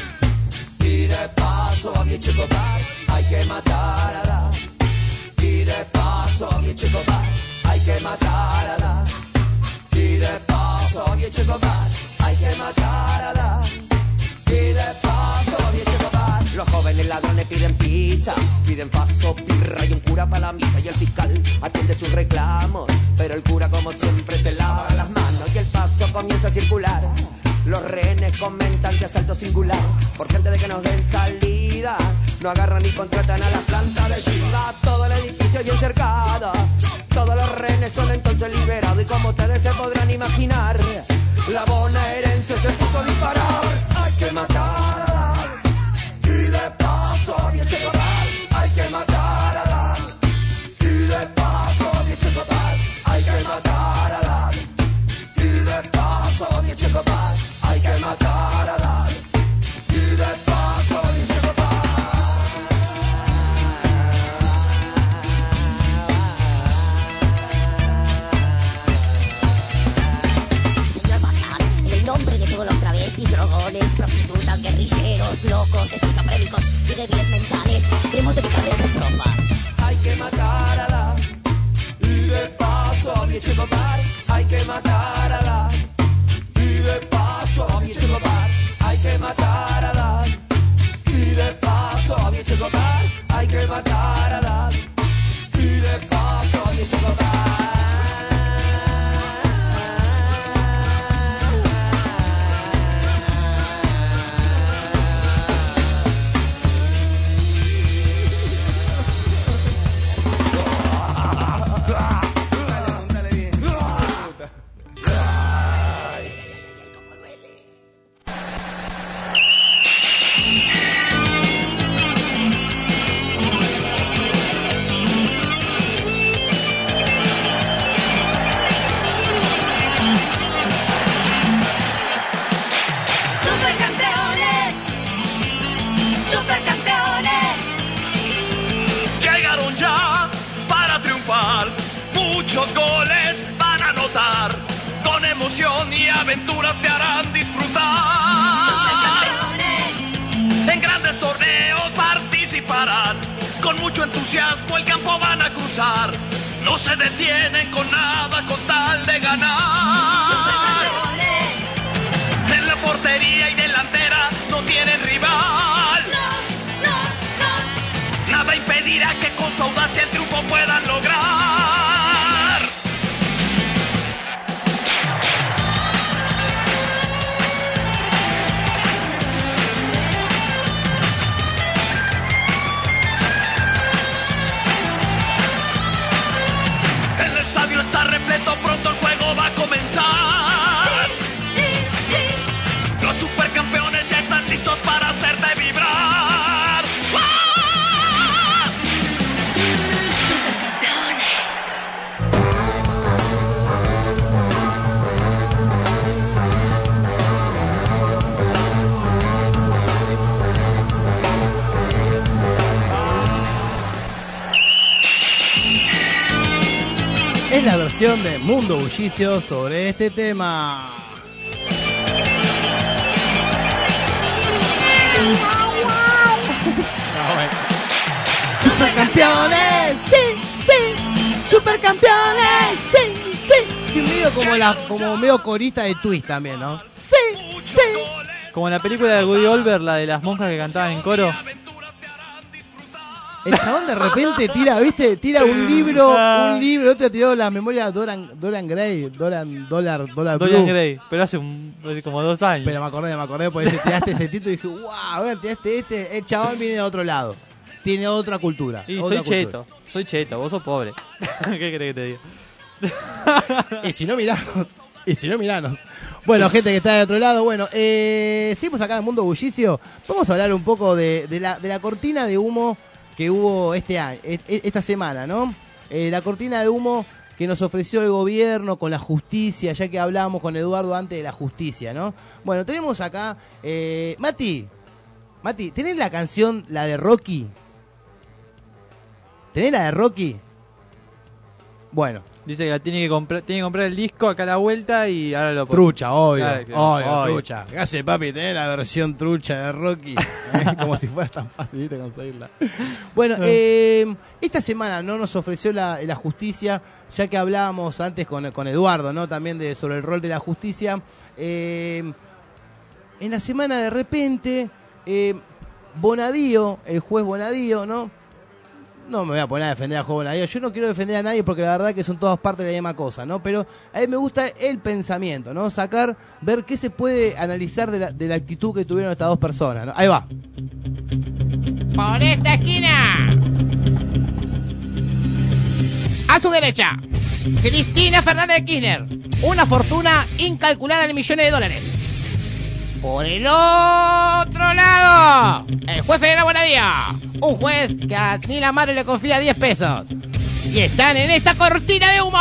y de paso a mi Checopar. Hay que matar a Dan y de paso a mi Checopar. Hay que matar a Dan y de paso a mi Checopar. Hay que matar a Dan y de paso a mi Checopar. Los jóvenes ladrones piden pizza, piden paso, birra y un cura para la misa. Y el fiscal atiende sus reclamos, pero el cura como siempre se lava las manos. Y el paso comienza a circular. Los rehenes comentan que asalto singular. Porque antes de que nos den salida, no agarran ni contratan a la planta de China. Todo el edificio bien cercado. Todos los rehenes son entonces liberados. Y como ustedes se podrán imaginar, la bonaerense se puso a disparar. Hay que matar a Dan y de paso a mi Checopar. Hay que matar a Dan y de paso a mi Checopar. Hay que matar a Dan y de paso a mi Checopar. Hay que matar a Dan y de paso a mi Checopar. Señor Batán, en el nombre de todos los travestis, drogones, prostitutas, guerrilleros, locos, esquizofrénicos y débiles mentales, queremos dedicarles la estrofa. Hay que matar a Dan y de paso a mi Checopar. Hay que matar a Dan y de paso a mi Checopar. Hay que matar a Dan y de paso a mi Checopar. Supercampeones. Llegaron ya para triunfar. Muchos goles van a anotar. Con emoción y aventura se harán disfrutar. En grandes torneos participarán. Con mucho entusiasmo el campo van a cruzar. No se detienen con nada con tal de ganar. En la portería y delantera no tienen rival. Nada impedirá que con su audacia el triunfo puedan lograr. El estadio está repleto, pronto el juego va a comenzar. Los supercampeones ya están listos para hacerte vibrar. ¡Ah! Es la versión de Mundo Bullicio sobre este tema. Supercampeones, sí, supercampeones, sí. Y medio como medio corista de Twist también, ¿no? Sí. Como en la película de Woody Olver, la de las monjas que cantaban en coro. El chabón de repente tira un libro, otro tiró la memoria Dorian Gray, Dorian Gray, pero hace como 2 años. Pero me acordé porque tiraste ese título y dije, wow, a ver, tiraste el chabón viene de otro lado, tiene otra cultura. Y otra soy cheto, vos sos pobre. ¿Qué querés que te diga? Y si no, miranos. Bueno, gente que está de otro lado, bueno, seguimos acá en el Mundo Bullicio, vamos a hablar un poco de la cortina de humo que hubo esta semana, ¿no? La cortina de humo que nos ofreció el gobierno con la justicia, ya que hablábamos con Eduardo antes de la justicia, ¿no? Bueno, tenemos acá, Mati, ¿tenés la canción, la de Rocky? ¿Tenés la de Rocky? Bueno. Dice que tiene que comprar el disco acá a la vuelta y ahora lo pone. Trucha, obvio, obvio. Trucha. ¿Qué hace, papi? Tenés la versión trucha de Rocky. Como si fuera tan fácil de conseguirla. Bueno, esta semana no nos ofreció la justicia, ya que hablábamos antes con Eduardo, ¿no? También sobre el rol de la justicia. En la semana de repente, Bonadío, el juez Bonadío, ¿no? No me voy a poner a defender a juez Bonadío. Yo no quiero defender a nadie porque la verdad que son todas partes de la misma cosa, ¿no? Pero a mí me gusta el pensamiento, ¿no? Ver qué se puede analizar de la actitud que tuvieron estas dos personas, ¿no? Ahí va. Por esta esquina. A su derecha, Cristina Fernández de Kirchner. Una fortuna incalculada en millones de dólares. Por el otro lado, el juez Federal Bonadío. Un juez que a ni la madre le confía 10 pesos. Y están en esta cortina de humo.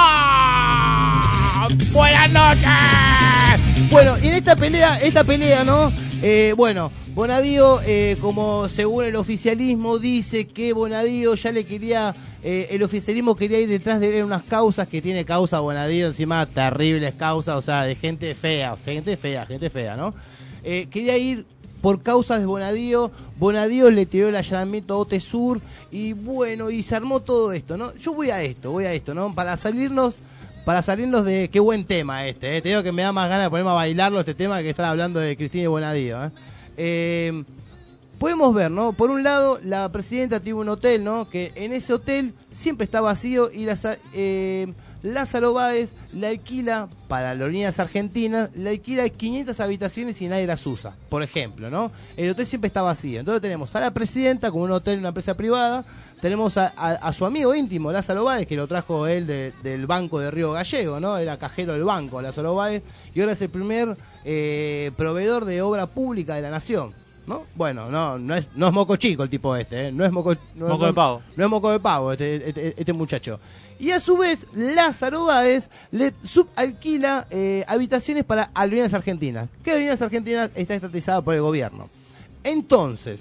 ¡Buenas noches! Bueno, y en esta pelea, ¿no? Bueno, Bonadío, como según el oficialismo, dice que Bonadío ya le quería... el oficialismo quería ir detrás de él en unas causas que tiene causa Bonadío, encima terribles causas, o sea, de gente fea, ¿no? Quería ir por causas de Bonadío. Bonadío le tiró el allanamiento a Otesur y bueno, y se armó todo esto, ¿no? Yo voy a esto, ¿no? Para salirnos de qué buen tema Te digo que me da más ganas de ponerme a bailarlo este tema que estar hablando de Cristina y Bonadío, Podemos ver, ¿no? Por un lado, la presidenta tiene un hotel, ¿no? Que en ese hotel siempre está vacío y Lázaro Báez la alquila para Aerolíneas Argentinas, la alquila 500 habitaciones y nadie las usa, por ejemplo, ¿no? El hotel siempre está vacío. Entonces tenemos a la presidenta como un hotel, una empresa privada, tenemos a su amigo íntimo, Lázaro Báez, que lo trajo él del banco de Río Gallego, ¿no? Era cajero del banco, Lázaro Báez, y ahora es el primer proveedor de obra pública de la nación, ¿no? Bueno, no es moco chico el tipo no es moco de pavo. No es moco de pavo este muchacho. Y a su vez, Lázaro Báez le subalquila habitaciones para Aerolíneas Argentinas. Que Aerolíneas Argentinas está estatizada por el gobierno. Entonces,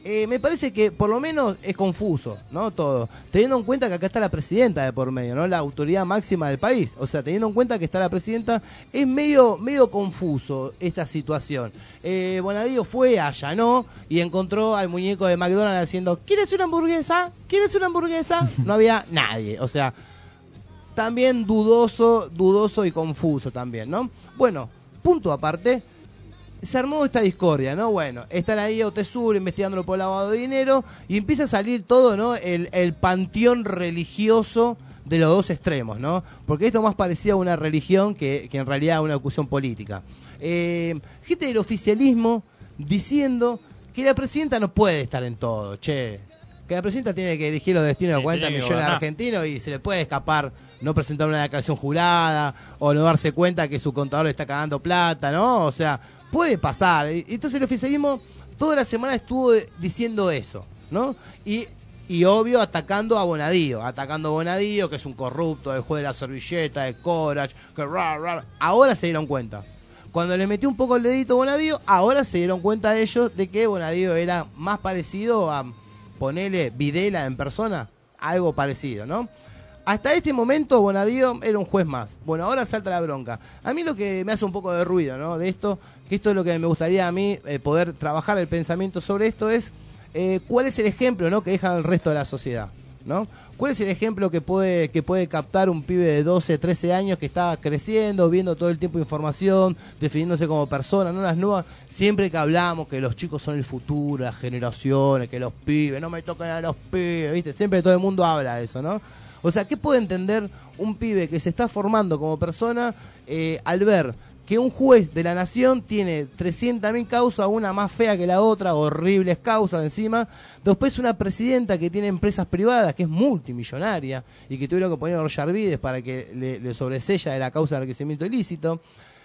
Me parece que por lo menos es confuso, ¿no? Todo. Teniendo en cuenta que acá está la presidenta de por medio, ¿no? La autoridad máxima del país. O sea, teniendo en cuenta que está la presidenta, es medio confuso esta situación. Bonadío fue, allanó y encontró al muñeco de McDonald's diciendo, ¿quieres una hamburguesa? ¿Quieres una hamburguesa? No había nadie. O sea, también dudoso y confuso también, ¿no? Bueno, punto aparte. Se armó esta discordia, ¿no? Bueno, están ahí OTESUR investigándolo por lavado de dinero y empieza a salir todo, ¿no? El panteón religioso de los dos extremos, ¿no? Porque esto más parecía una religión que en realidad una discusión política. Gente del oficialismo diciendo que la presidenta no puede estar en todo, che. Que la presidenta tiene que elegir los destinos de 40 millones de argentinos y se le puede escapar no presentar una declaración jurada o no darse cuenta que su contador le está cagando plata, ¿no? O sea, puede pasar. Entonces el oficialismo toda la semana estuvo diciendo eso, ¿no? Y obvio atacando a Bonadío, que es un corrupto, el juez de la servilleta, de Corach, que ahora se dieron cuenta. Cuando le metió un poco el dedito a Bonadío, ahora se dieron cuenta ellos de que Bonadío era más parecido a ponerle Videla en persona, algo parecido, ¿no? Hasta este momento Bonadío era un juez más. Bueno, ahora salta la bronca. A mí lo que me hace un poco de ruido, ¿no? De esto, que esto es lo que me gustaría a mí poder trabajar el pensamiento sobre esto, es cuál es el ejemplo, ¿no? Que deja el resto de la sociedad, ¿no? ¿Cuál es el ejemplo que puede captar un pibe de 12, 13 años que está creciendo, viendo todo el tiempo información, definiéndose como persona, ¿no? Las nuevas, siempre que hablamos que los chicos son el futuro, las generaciones, que los pibes, no me tocan a los pibes, ¿viste? Siempre todo el mundo habla de eso, ¿no? O sea, ¿qué puede entender un pibe que se está formando como persona al ver que un juez de la nación tiene 300.000 causas, una más fea que la otra, horribles causas encima, después una presidenta que tiene empresas privadas, que es multimillonaria, y que tuvieron que poner a Ollarvides para que le sobresella de la causa de enriquecimiento ilícito,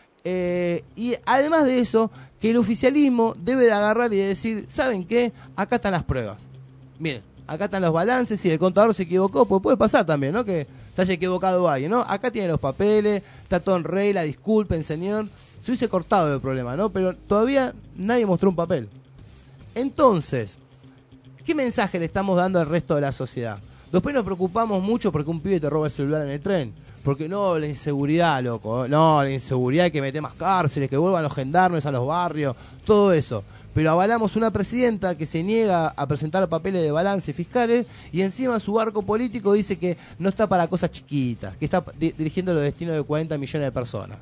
y además de eso, que el oficialismo debe de agarrar y de decir, ¿saben qué? Acá están las pruebas. Miren, acá están los balances, si el contador se equivocó, pues puede pasar también, ¿no? Que se haya equivocado alguien, ¿no? Acá tienen los papeles, está todo en regla, disculpen, señor. Se hubiese cortado el problema, ¿no? Pero todavía nadie mostró un papel. Entonces, ¿qué mensaje le estamos dando al resto de la sociedad? Después nos preocupamos mucho porque un pibe te roba el celular en el tren. Porque no, la inseguridad, loco. No, la inseguridad, hay que meter más cárceles, que vuelvan los gendarmes a los barrios, todo eso. Pero avalamos una presidenta que se niega a presentar papeles de balance fiscales y encima su arco político dice que no está para cosas chiquitas, que está dirigiendo los destinos de 40 millones de personas.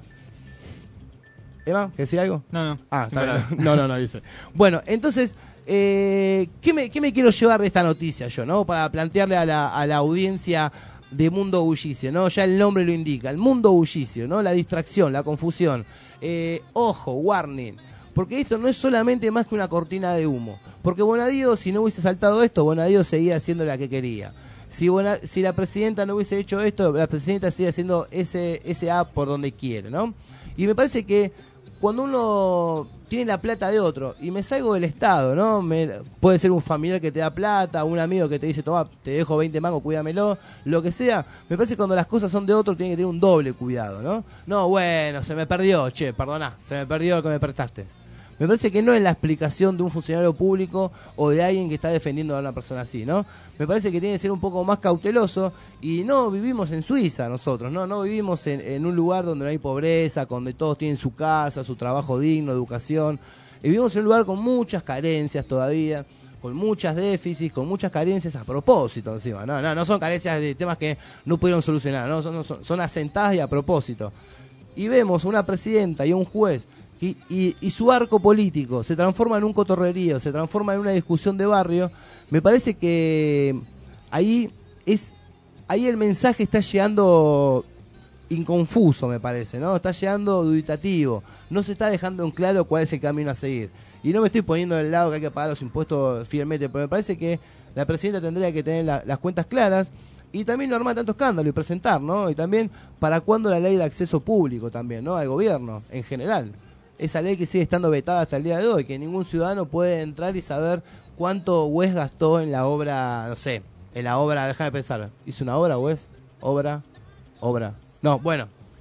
¿Emma, querés decir algo? No. Ah, está bien. No, dice. Bueno, entonces, ¿qué me quiero llevar de esta noticia yo, no? Para plantearle a la audiencia de Mundo Bullicio, ¿no? Ya el nombre lo indica, el Mundo Bullicio, ¿no? La distracción, la confusión. Ojo, warning. Porque esto no es solamente más que una cortina de humo. Porque Bonadío, si no hubiese saltado esto, Bonadío seguía haciendo la que quería. Si la presidenta no hubiese hecho esto, la presidenta sigue haciendo ese A por donde quiere, ¿no? Y me parece que cuando uno tiene la plata de otro, y me salgo del Estado, ¿no? Puede ser un familiar que te da plata, un amigo que te dice, toma, te dejo 20 mangos, cuídamelo, lo que sea. Me parece que cuando las cosas son de otro, tiene que tener un doble cuidado, ¿no? No, bueno, se me perdió, che, perdoná, se me perdió lo que me prestaste. Me parece que no es la explicación de un funcionario público o de alguien que está defendiendo a una persona así, ¿no? Me parece que tiene que ser un poco más cauteloso y no vivimos en Suiza nosotros, ¿no? No vivimos en un lugar donde no hay pobreza, donde todos tienen su casa, su trabajo digno, educación. Y vivimos en un lugar con muchas carencias todavía, con muchas déficits, con muchas carencias a propósito encima. No son carencias de temas que no pudieron solucionar, ¿no? Son asentadas y a propósito. Y vemos una presidenta y un juez y su arco político se transforma en un cotorrerío, se transforma en una discusión de barrio. Me parece que ahí el mensaje está llegando inconfuso, me parece, ¿no? Está llegando dubitativo, no se está dejando en claro cuál es el camino a seguir. Y no me estoy poniendo del lado que hay que pagar los impuestos fielmente, pero me parece que la presidenta tendría que tener las cuentas claras y también no armar tanto escándalo y presentar, ¿no? Y también para cuándo la ley de acceso público también, ¿no? Al gobierno en general. Esa ley que sigue estando vetada hasta el día de hoy, que ningún ciudadano puede entrar y saber cuánto Wes gastó en la obra, no sé, déjame pensar, ¿hizo una obra Wes? Obra. No, bueno,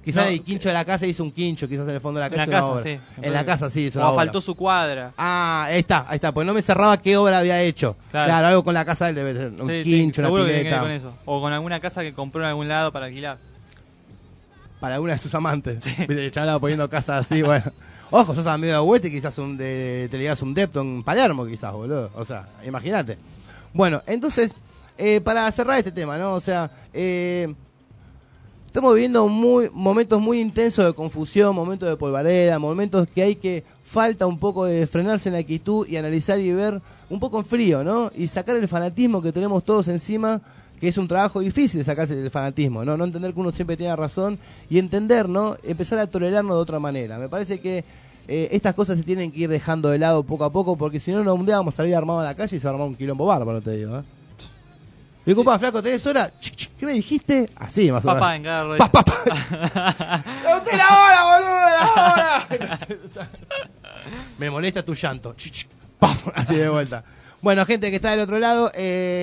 Quizás No, en el quincho de la casa hizo un quincho, quizás en el fondo de la casa en hizo la una casa, obra. sí. En la casa sí hizo O una obra. asfaltó su cuadra. En la casa sí hizo O una obra. asfaltó su cuadra. Su cuadra. Ah, ahí está, pues no me cerraba qué obra había hecho. Claro, algo con la casa de él debe ser. Un Sí, quincho, seguro una que tiene que ver pileta. con eso. O con alguna casa que compró en algún lado para alquilar. Para alguna de sus amantes. Viste, el chaval poniendo casas así, bueno. Ojo, sos amigo de Agüete, quizás te ligás un depto en Palermo, quizás, boludo. O sea, imagínate. Bueno, entonces, para cerrar este tema, ¿no? O sea, estamos viviendo momentos muy intensos de confusión, momentos de polvareda, momentos que falta un poco de frenarse en la actitud y analizar y ver un poco en frío, ¿no? Y sacar el fanatismo que tenemos todos encima, que es un trabajo difícil de sacarse del fanatismo, ¿no? No entender que uno siempre tiene razón y entender, ¿no? Empezar a tolerarnos de otra manera. Me parece que estas cosas se tienen que ir dejando de lado poco a poco, porque si no, un día vamos a salir armados a la calle y se va a armar un quilombo bárbaro, te digo, ¿eh? Disculpa, flaco, ¿tenés hora? ¿Qué me dijiste? Así, más o menos. Papá, en cada ¡No te la hora, boludo! ¡La hora! Me molesta tu llanto. Así de vuelta. Bueno, gente que está del otro lado,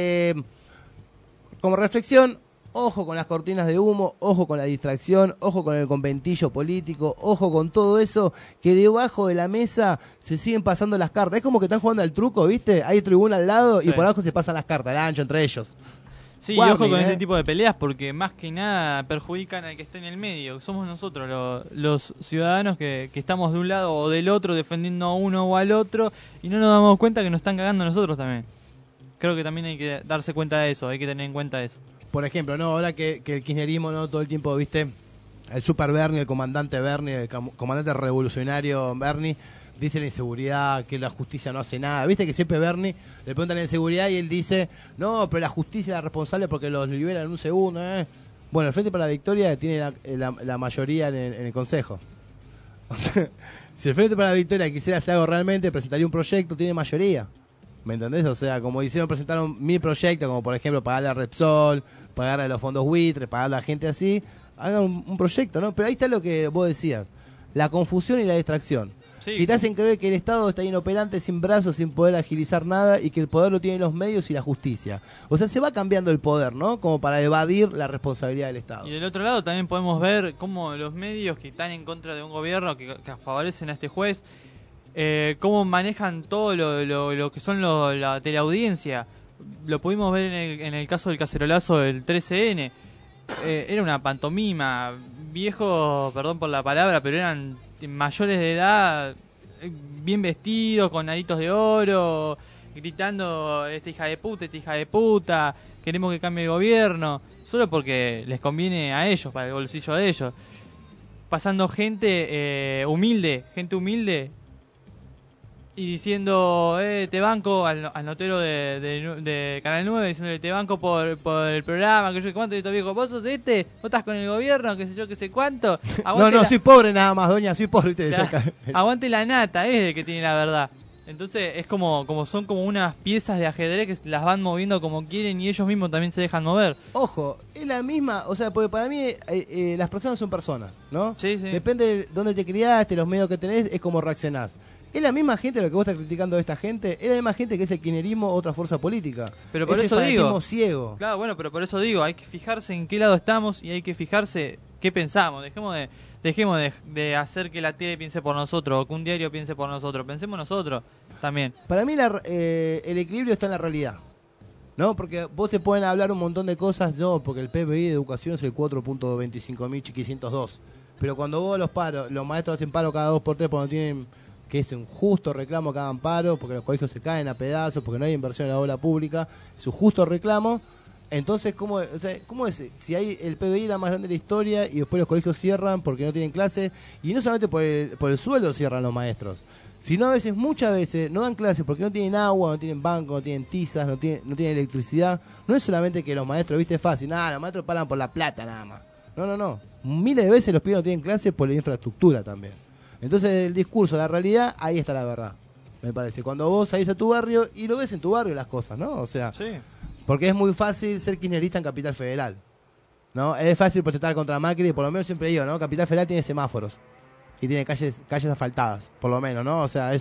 como reflexión, ojo con las cortinas de humo, ojo con la distracción, ojo con el conventillo político, ojo con todo eso, que debajo de la mesa se siguen pasando las cartas. Es como que están jugando al truco, ¿viste? Hay tribuna al lado y por abajo se pasan las cartas, el ancho entre ellos. Sí, Guarden, y ojo con este tipo de peleas porque más que nada perjudican al que está en el medio. Somos nosotros los ciudadanos que estamos de un lado o del otro defendiendo a uno o al otro y no nos damos cuenta que nos están cagando a nosotros también. Creo que también hay que darse cuenta de eso, hay que tener en cuenta eso. Por ejemplo, no, ahora que el kirchnerismo, no, todo el tiempo, viste, el super Bernie, el comandante Bernie, el comandante revolucionario Bernie, dice la inseguridad, que la justicia no hace nada. Viste que siempre Bernie le preguntan la inseguridad y él dice, no, pero la justicia es la responsable porque los liberan en un segundo, Bueno, el Frente para la Victoria tiene la mayoría en el Consejo. O sea, si el Frente para la Victoria quisiera hacer algo realmente, presentaría un proyecto, tiene mayoría. ¿Me entendés? O sea, como presentaron 1000 proyectos, como por ejemplo pagarle a Repsol, pagarle a los fondos buitres, pagarle a la gente así, hagan un proyecto, ¿no? Pero ahí está lo que vos decías, la confusión y la distracción. Sí. Y te hacen creer que el Estado está inoperante, sin brazos, sin poder agilizar nada, y que el poder lo tienen los medios y la justicia. O sea, se va cambiando el poder, ¿no? Como para evadir la responsabilidad del Estado. Y del otro lado también podemos ver cómo los medios que están en contra de un gobierno, que favorecen a este juez, cómo manejan todo lo que son la teleaudiencia. Lo pudimos ver en el caso del cacerolazo del 13N. Era una pantomima. Viejos, perdón por la palabra, pero eran mayores de edad, bien vestidos, con naditos de oro, gritando, esta hija de puta, queremos que cambie el gobierno, solo porque les conviene a ellos, para el bolsillo de ellos. Pasando gente humilde, y diciendo, te banco al notero de Canal 9, diciéndole, te banco por el programa, que yo cuánto, y estos viejos, vos sos vos estás con el gobierno, que sé yo, que sé cuánto. No, soy pobre nada más, doña, soy pobre. Aguante la nata, es el que tiene la verdad. Entonces es como son como unas piezas de ajedrez que las van moviendo como quieren y ellos mismos también se dejan mover. Ojo, es la misma, o sea, porque para mí las personas son personas, ¿no? Sí. Depende de dónde te criaste, los medios que tenés, es como reaccionás. ¿Es la misma gente lo que vos estás criticando de esta gente? ¿Es la misma gente que es el kirchnerismo, otra fuerza política? Pero por es eso el digo, ciego. Claro, bueno, pero por eso digo, hay que fijarse en qué lado estamos y hay que fijarse qué pensamos. Dejemos de hacer que la tele piense por nosotros o que un diario piense por nosotros. Pensemos nosotros también. Para mí el equilibrio está en la realidad, ¿no? Porque vos te pueden hablar un montón de cosas, no, porque el PBI de educación es el 4.25.502. Pero cuando vos los maestros hacen paro cada 2 por 3 porque no tienen, que es un justo reclamo que hagan paro, porque los colegios se caen a pedazos, porque no hay inversión en la obra pública, es un justo reclamo. Entonces, ¿cómo es? Si hay el PBI la más grande de la historia y después los colegios cierran porque no tienen clases, y no solamente por el sueldo cierran los maestros, sino muchas veces no dan clases porque no tienen agua, no tienen banco, no tienen tizas, no tienen electricidad. No es solamente que los maestros, viste, es fácil, los maestros paran por la plata nada más. No. Miles de veces los pibes no tienen clases por la infraestructura también. Entonces el discurso, la realidad, ahí está la verdad, me parece. Cuando vos salís a tu barrio y lo ves en tu barrio las cosas, ¿no? O sea, sí. Porque es muy fácil ser kirchnerista en Capital Federal, ¿no? Es fácil protestar contra Macri, por lo menos siempre digo, ¿no? Capital Federal tiene semáforos y tiene calles asfaltadas, por lo menos, ¿no? O sea, es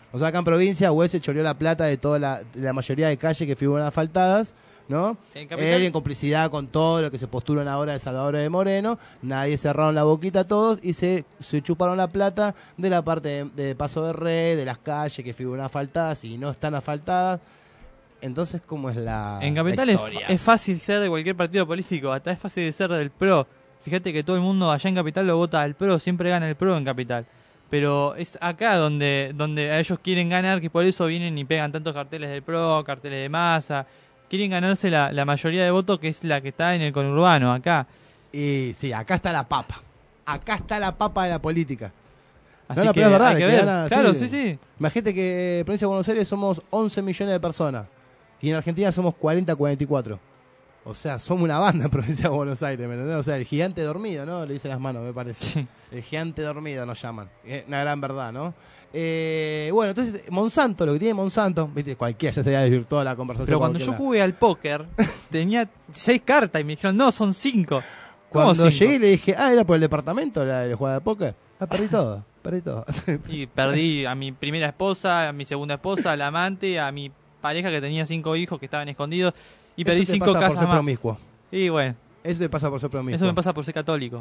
Nosotros acá en provincia, Güell se choreó la plata de la mayoría de calles que figuran asfaltadas, ¿no? Él en complicidad con todo lo que se postulan ahora de Salvador de Moreno, nadie cerraron la boquita todos y se chuparon la plata de la parte de Paso de Rey, de las calles que figuran asfaltadas y no están asfaltadas. Entonces, ¿cómo es la En Capital es fácil ser de cualquier partido político, hasta es fácil de ser del PRO. Fíjate que todo el mundo allá en Capital lo vota al PRO, siempre gana el PRO en Capital. Pero es acá donde ellos quieren ganar, que por eso vienen y pegan tantos carteles del PRO, carteles de masa. Quieren ganarse la mayoría de votos, que es la que está en el conurbano, acá. Y sí, acá está la papa. Acá está la papa de la política. Así no, que pero es verdad, hay que que ver. gana, Claro, sí. Imagínate que en Provincia de Buenos Aires somos 11 millones de personas. Y en Argentina somos 40, 44. O sea, somos una banda en Provincia de Buenos Aires, ¿me entendés? O sea, el gigante dormido, ¿no? Le dicen las manos, me parece. Sí. El gigante dormido nos llaman. Una gran verdad, ¿no? Bueno, entonces, Monsanto, lo que tiene Monsanto, viste, cualquiera ya se había desvirtuado la conversación. Pero cuando yo jugué al póker, tenía 6 cartas y me dijeron, no, son 5. Cuando llegué le dije, era por el departamento la jugada de póker. Perdí todo. Y perdí a mi primera esposa, a mi segunda esposa, al amante, a mi pareja que tenía 5 hijos que estaban escondidos. Y perdí 5 casas por ser más. Promiscuo. Y bueno. Eso le pasa por ser promiscuo. Eso me pasa por ser católico.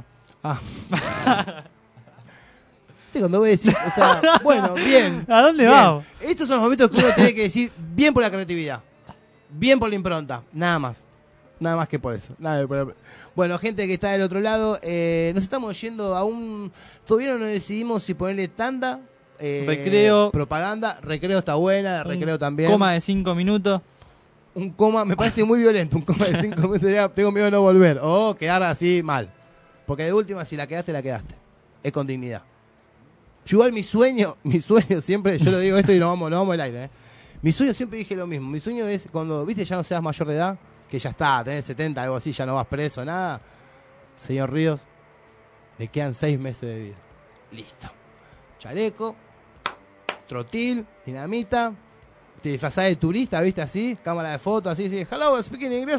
Cuando voy a decir, o sea, bueno, bien. ¿A dónde vamos? Estos son los momentos que uno tiene que decir bien por la creatividad, bien por la impronta, nada más que por eso. Bueno, gente que está del otro lado, nos estamos yendo a todavía no nos decidimos si ponerle tanda, recreo, propaganda, recreo está buena, recreo también. Coma de 5 minutos. Un coma, me parece muy violento, un coma de 5 minutos, sería, tengo miedo de no volver, o quedar así mal. Porque de última, si la quedaste, es con dignidad. Yo igual mi sueño siempre, yo lo digo esto y nos vamos al aire, Mi sueño siempre dije lo mismo, mi sueño es cuando, viste, ya no seas mayor de edad, que ya está, tenés 70, algo así, ya no vas preso, nada. Señor Ríos, le quedan 6 meses de vida. Listo. Chaleco, trotil, dinamita, te disfrazás de turista, viste, así, cámara de fotos, así, hello, speaking English,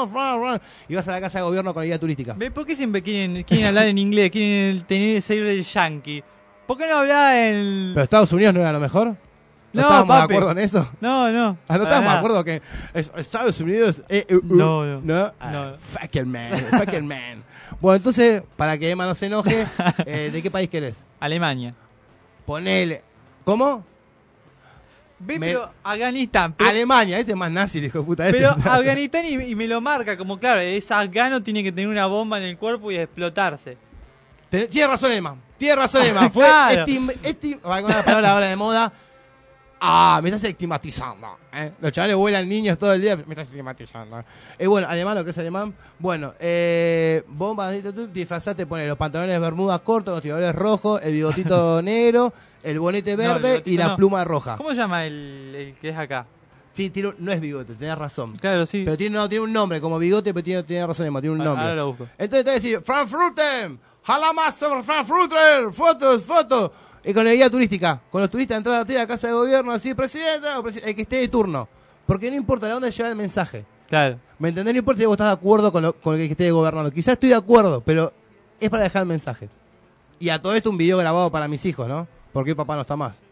y vas a la casa de gobierno con la guía turística. ¿Por qué siempre quieren hablar en inglés, quieren ser el yankee? ¿Por qué no hablas en...? ¿Pero Estados Unidos no era lo mejor? ¿No estábamos de acuerdo en eso? No. ¿No estábamos de acuerdo que Estados Unidos... No. Fucking man. Bueno, entonces, para que Emma no se enoje, ¿de qué país querés? Alemania. Ponele... ¿Cómo? Pero Afganistán. Alemania, este es más nazi, hijo de puta. Pero Afganistán y me lo marca como, claro, es afgano, tiene que tener una bomba en el cuerpo y explotarse. Tiene razón, Emma. Fue claro. la palabra ahora de moda. Me estás estigmatizando. Los chavales vuelan niños todo el día. Me estás estigmatizando. Bueno, alemán, lo que es alemán. Bueno, bomba, disfrazate, pone los pantalones bermudas cortos, los tiradores rojos, el bigotito negro, el bonete verde y la pluma roja. ¿Cómo se llama el que es acá? Sí, no es bigote, tenés razón. Claro, sí. Pero tiene un nombre, como bigote, pero tiene razón, Emma, tiene un nombre. Ahora lo busco. Entonces te voy a decir, Frankfurten, Halamaster, Frankfurten, fotos. Y con la guía turística, con los turistas entrando a la casa de gobierno, así, presidente, el que esté de turno. Porque no importa la onda de llevar el mensaje. Claro. ¿Me entendés? No importa si vos estás de acuerdo con el que esté gobernando. Quizás estoy de acuerdo, pero es para dejar el mensaje. Y a todo esto un video grabado para mis hijos, ¿no? Porque hoy papá no está más.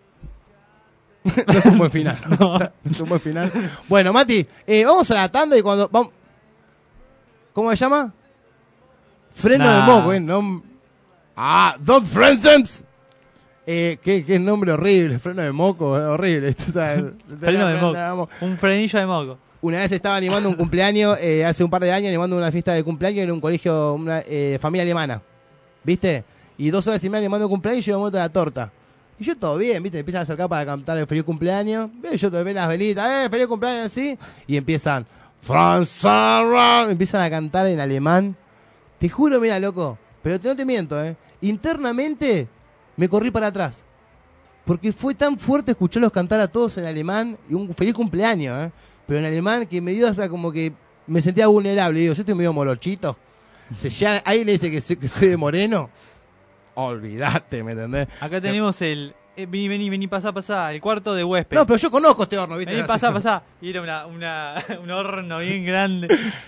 No es un buen final. No es un buen final. Bueno, Mati, vamos a la tanda y cuando... vamos. ¿Cómo se llama? Freno de moco, ¿no? Don Frenzems. Qué nombre horrible, freno de moco, horrible. Esto, Freno de moco. Un frenillo de moco. Una vez estaba animando un cumpleaños, hace un par de años, animando una fiesta de cumpleaños en un colegio, una familia alemana. ¿Viste? Y 2 horas y media animando un cumpleaños y llegó el momento de la torta. Y yo todo bien, ¿viste? Me empiezan a acercar para cantar el feliz cumpleaños. Yo todavía las velitas, feliz cumpleaños, así. Y empiezan, empiezan a cantar en alemán. Te juro, mira, loco, pero no te miento, internamente me corrí para atrás. Porque fue tan fuerte escucharlos cantar a todos en alemán y un feliz cumpleaños, pero en alemán que me dio hasta como que me sentía vulnerable. Digo, yo estoy medio morochito. Ya alguien le dice que soy de Moreno. Olvídate, ¿me entendés? Acá tenemos el... vení, pasá, el cuarto de huésped. No, pero yo conozco este horno, ¿viste? Vení, pasá. Y era un horno bien grande.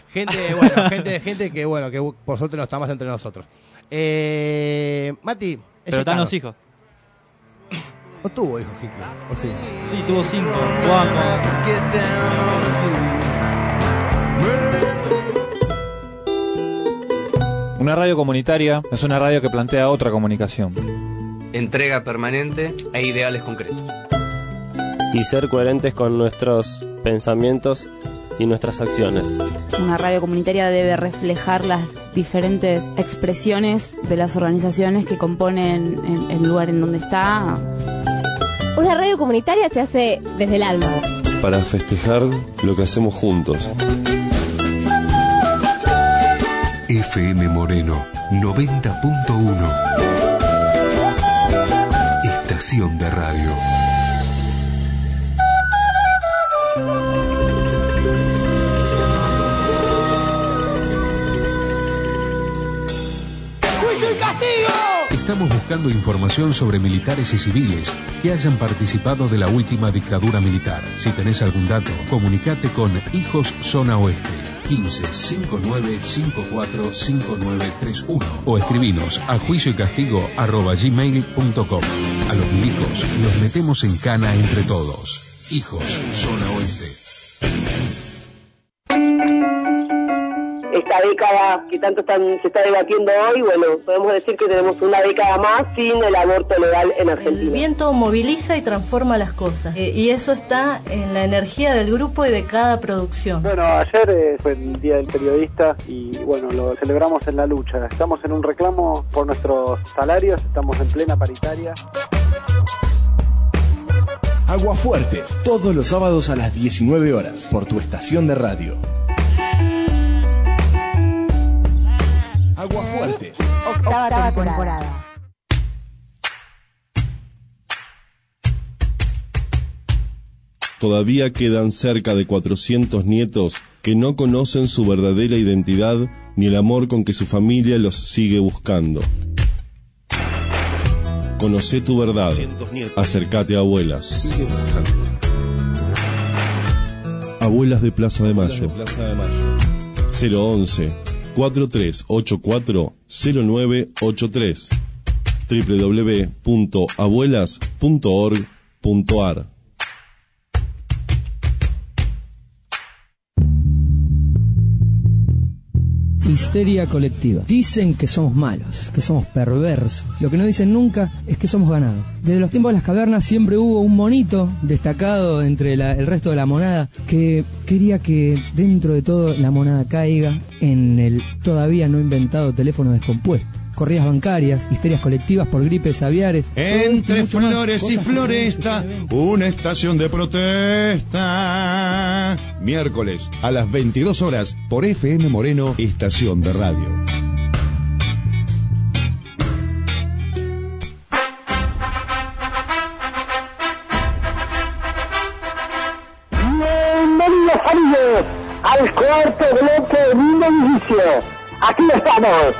Gente que, bueno, que por suerte no está más entre nosotros. Mati. Pero están los hijos. No tuvo hijos Hitler, ¿o sí? Sí, tuvo 5. Guapo. Una radio comunitaria es una radio que plantea otra comunicación. Entrega permanente e ideales concretos. Y ser coherentes con nuestros pensamientos y nuestras acciones. Una radio comunitaria debe reflejar las diferentes expresiones de las organizaciones que componen el lugar en donde está. Una radio comunitaria se hace desde el alma. Para festejar lo que hacemos juntos. FM Moreno 90.1. Estación de radio. ¡Juicio y castigo! Estamos buscando información sobre militares y civiles que hayan participado de la última dictadura militar. Si tenés algún dato, comunicate con Hijos Zona Oeste 15 59 54 5931 o escribinos a juicioycastigo@gmail.com. A los milicos los metemos en cana entre todos. Hijos Zona Oeste. Esta década que tanto se está debatiendo hoy, bueno, podemos decir que tenemos una década más sin el aborto legal en Argentina. El viento moviliza y transforma las cosas, y eso está en la energía del grupo y de cada producción. Bueno, ayer fue el Día del Periodista y bueno, lo celebramos en la lucha. Estamos en un reclamo por nuestros salarios, estamos en plena paritaria. Aguafuertes, todos los sábados a las 19 horas, por tu estación de radio. Aguafuertes. Octava temporada. Todavía quedan cerca de 400 nietos que no conocen su verdadera identidad ni el amor con que su familia los sigue buscando. Conocé tu verdad. Acércate a Abuelas. Abuelas de Plaza de Mayo. 011 4384-0983 www.abuelas.org.ar. Histeria colectiva. Dicen que somos malos, que somos perversos. Lo que no dicen nunca es que somos ganados. Desde los tiempos de las cavernas siempre hubo un monito destacado entre el resto de la monada que quería que dentro de todo la monada caiga en el todavía no inventado teléfono descompuesto. Corridas bancarias, histerias colectivas por gripes aviares. Entre flores y floresta, una estación de protesta. Miércoles a las 22 horas por FM Moreno, estación de radio. Bienvenidos amigos al cuarto bloque de Mundo Inicio. Aquí estamos.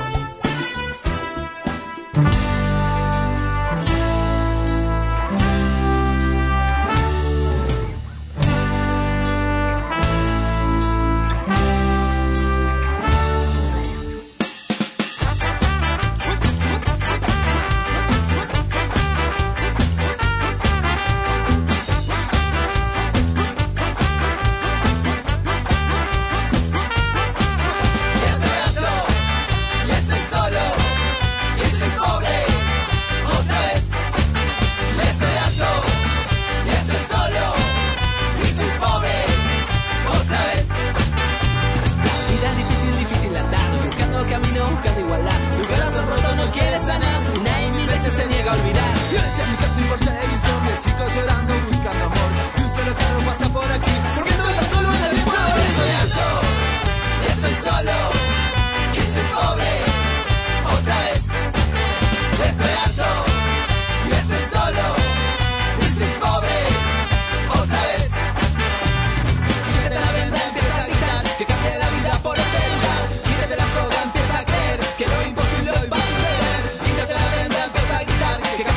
Que lo imposible hoy va a suceder. Quítate la venda, empieza a gritar. Que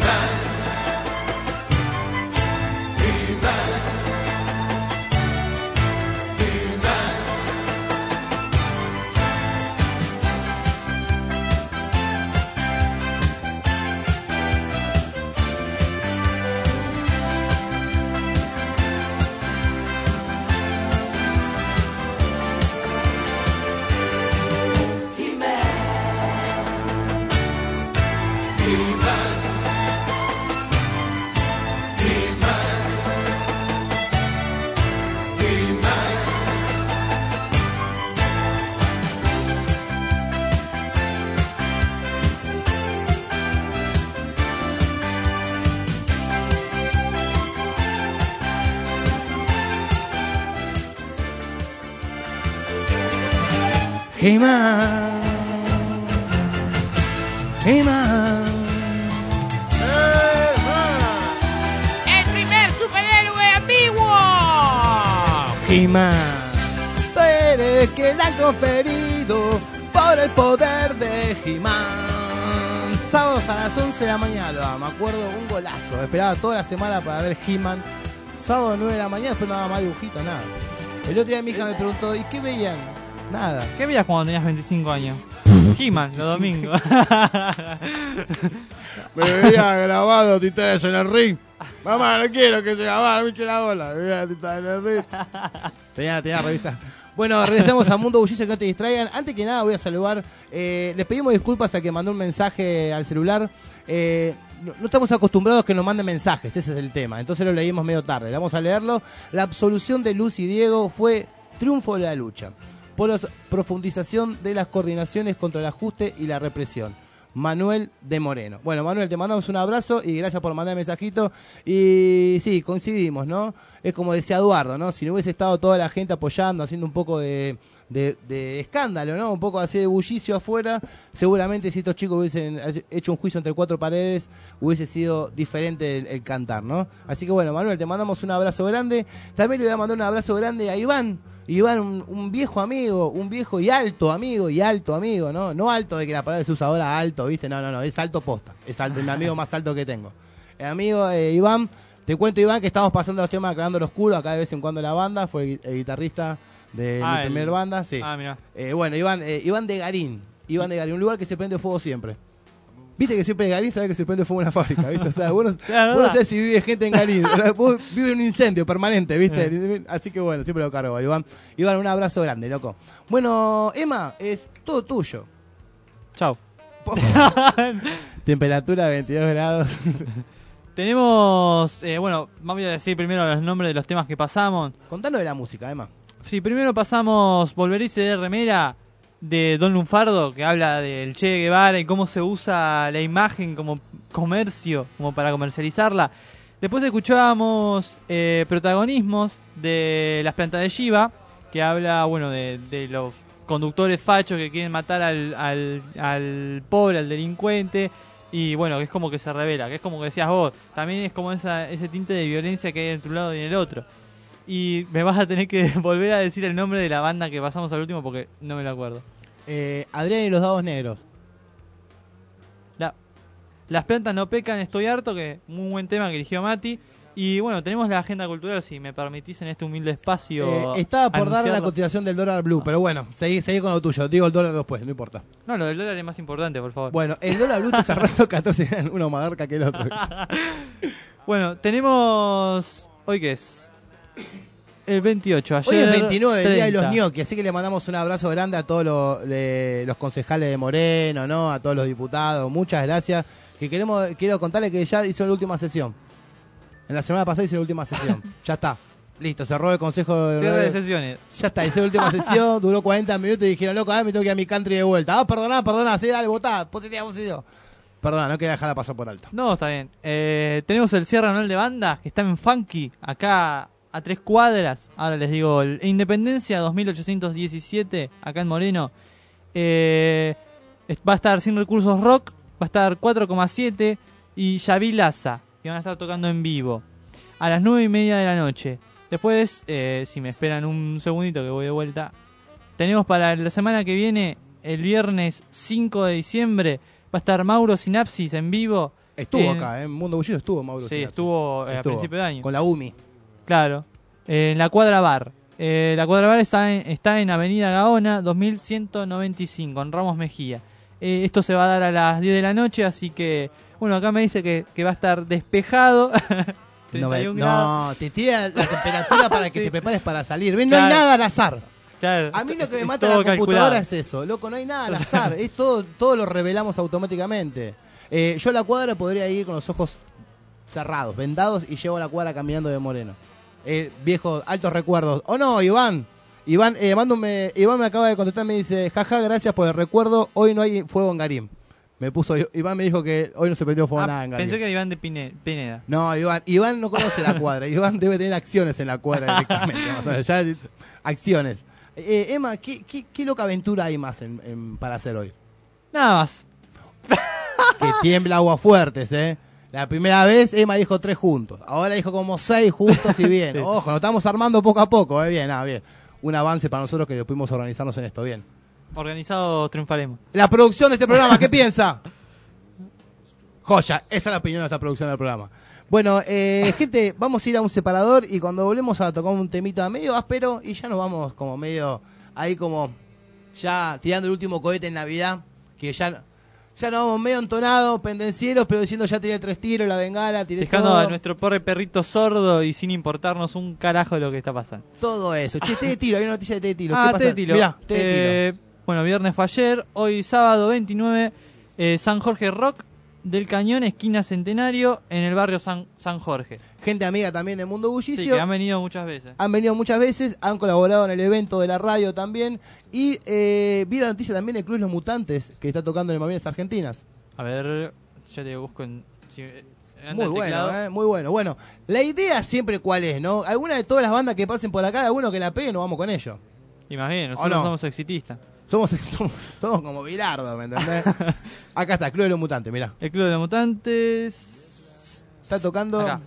He-Man, He-Man, ¡El primer superhéroe ambiguo! He-Man, poderes que le han conferido por el poder de He-Man. Sábados a las 11 de la mañana, me acuerdo, un golazo. Esperaba toda la semana para ver He-Man. Sábado 9 de la mañana, después nada más dibujito, nada. El otro día mi hija me preguntó, ¿y qué veían? Nada. ¿Qué veías cuando tenías 25 años? He-Man, los domingos. Me veía grabado Titanes en el ring. Mamá, no quiero que se grabara, me eche la bola. Me veía Titanes en el ring. Tenía revista. Bueno, regresamos a Mundo Bullicio, que no te distraigan. Antes que nada voy a saludar. Les pedimos disculpas al que mandó un mensaje al celular. No estamos acostumbrados a que nos manden mensajes, ese es el tema. Entonces lo leímos medio tarde. Vamos a leerlo. La absolución de Luz y Diego fue triunfo de la lucha. Por la profundización de las coordinaciones contra el ajuste y la represión. Manuel de Moreno. Bueno, Manuel, te mandamos un abrazo y gracias por mandar el mensajito. Y sí, coincidimos, ¿no? Es como decía Eduardo, ¿no? Si no hubiese estado toda la gente apoyando, haciendo un poco de escándalo, ¿no? Un poco así de bullicio afuera, seguramente si estos chicos hubiesen hecho un juicio entre cuatro paredes, hubiese sido diferente el cantar, ¿no? Así que bueno, Manuel, te mandamos un abrazo grande. También le voy a mandar un abrazo grande a Iván. Iván, un viejo amigo, un viejo y alto amigo, ¿no? No alto de que la palabra se usa ahora alto, ¿viste? No, es alto posta. Es alto, mi amigo más alto que tengo. Amigo Iván, te cuento, Iván, que estamos pasando los temas Aclarando lo Oscuro, acá de vez en cuando la banda, fue el guitarrista de mi primer banda, sí. Mirá. Bueno, Iván de Garín, un lugar que se prende fuego siempre. Viste que siempre en Garín sabés que se prende fuego en la fábrica, ¿viste? O sea, vos no sabés si vive gente en Garín, vos vive un incendio permanente, ¿viste? Así que bueno, siempre lo cargo, Iván. Iván, un abrazo grande, loco. Bueno, Emma, es todo tuyo. Chau. Temperatura 22 grados. Tenemos, vamos a decir primero los nombres de los temas que pasamos. Contanos de la música, Emma. Sí, primero pasamos Volverice de Remera, de Don Lunfardo, que habla del Che Guevara y cómo se usa la imagen como comercio, como para comercializarla. Después escuchábamos Protagonismos de Las Plantas de Shiva, que habla, bueno, de los conductores fachos que quieren matar al pobre, al delincuente, y bueno, que es como que se revela, que es como que decías vos, también es como ese tinte de violencia que hay entre un lado y en el otro. Y me vas a tener que volver a decir el nombre de la banda que pasamos al último porque no me lo acuerdo. Adrián y los Dados Negros. Las plantas no pecan, estoy harto, que muy buen tema que eligió Mati. Y bueno, tenemos la agenda cultural, si me permitís, en este humilde espacio. Estaba por dar la cotización del dólar blue, pero bueno, seguí con lo tuyo. Digo el dólar después, no importa. No, lo del dólar es más importante, por favor. Bueno, el dólar blue está cerrando 14, uno más garca que el otro. Bueno, tenemos... ¿Hoy qué es? El 28, ayer. Hoy es 29, 30. el día de los ñoquis, así que le mandamos un abrazo grande a todos los concejales de Moreno, ¿no? A todos los diputados, muchas gracias. Que quiero contarles que ya hizo la última sesión. En la semana pasada hizo la última sesión. Ya está. Listo, cerró el consejo de... Cierre de sesiones. Ya está, hizo la última sesión, duró 40 minutos y dijeron, loco, me tengo que ir a mi country de vuelta. Perdoná, sí, dale, votá, positivo. Perdona, no quería dejarla pasar por alto. No, está bien. Tenemos el cierre anual de banda, que está en Funky, acá a 3 cuadras. Ahora les digo, Independencia 2817, acá en Moreno. Va a estar Sin Recursos Rock, va a estar 4,7 y Yavi Laza, que van a estar tocando en vivo a las 9:30 de la noche. Después, si me esperan un segundito que voy de vuelta, tenemos para la semana que viene, el viernes 5 de diciembre, va a estar Mauro Sinapsis en vivo Estuvo acá, en Mundo Bullicio estuvo Mauro. Sí, estuvo a principio de año. Con la UMI. Claro, en la Cuadra Bar. La Cuadra Bar está en Avenida Gaona, 2195, en Ramos Mejía. Esto se va a dar a las 10 de la noche, así que, bueno, acá me dice que va a estar despejado. 31 grados. No, te tira la temperatura para que te prepares para salir. ¿Ves? No Claro. hay nada al azar. Claro, A mí lo que me es mata la todo computadora calculado. es eso, loco, no hay nada al azar, es todo lo revelamos automáticamente. Yo a la cuadra podría ir con los ojos cerrados, vendados, y llevo a la cuadra caminando de Moreno. Viejo, altos recuerdos. ¿O no, Iván? Iván me acaba de contestar, me dice, jaja, gracias por el recuerdo, hoy no hay fuego en Garín. Iván me dijo que hoy no se prendió fuego nada en Garín. Pensé que era Iván de Pineda. No, Iván no conoce la cuadra, Iván debe tener acciones en la cuadra directamente, o sea, ya acciones. Emma, ¿qué loca aventura hay más para hacer hoy? Nada más. Que tiembla agua fuertes, La primera vez Emma dijo 3 juntos, ahora dijo como 6 juntos y bien. Sí. Ojo, nos estamos armando poco a poco, bien, bien. Un avance para nosotros que pudimos organizarnos en esto, bien. Organizados triunfaremos. La producción de este programa, ¿qué piensa? Joya, esa es la opinión de esta producción del programa. Bueno, gente, vamos a ir a un separador y cuando volvemos a tocar un temita medio áspero y ya nos vamos como medio ahí como ya tirando el último cohete en Navidad, que ya nos vamos medio entonados, pendencieros, pero diciendo ya tiré 3 tiros, la bengala, tiré Dejando todo. a nuestro pobre perrito sordo y sin importarnos un carajo de lo que está pasando. Todo eso. Che, té de tiro, hay una noticia de té de tiro. Ah, ¿Qué té de pasa? tiro. Mirá, té de tiro. Bueno, viernes fue ayer, hoy sábado 29, San Jorge Rock del Cañón, esquina Centenario, en el barrio San Jorge. Gente amiga también de Mundo Bullicio. Sí, que han venido muchas veces. Han venido muchas veces, han colaborado en el evento de la radio también. Y vi la noticia también de Club Los Mutantes, que está tocando en Malvinas Argentinas. A ver, ya te busco en... Muy bueno, muy bueno. Bueno, la idea siempre cuál es, ¿no? Alguna de todas las bandas que pasen por acá, alguno que la pegue, nos vamos con ellos. Y más bien, nosotros no? somos exitistas. Somos como Bilardo, ¿me entendés? Acá está, Club de los Mutantes, mirá. El Club de los Mutantes... Está tocando... Acá.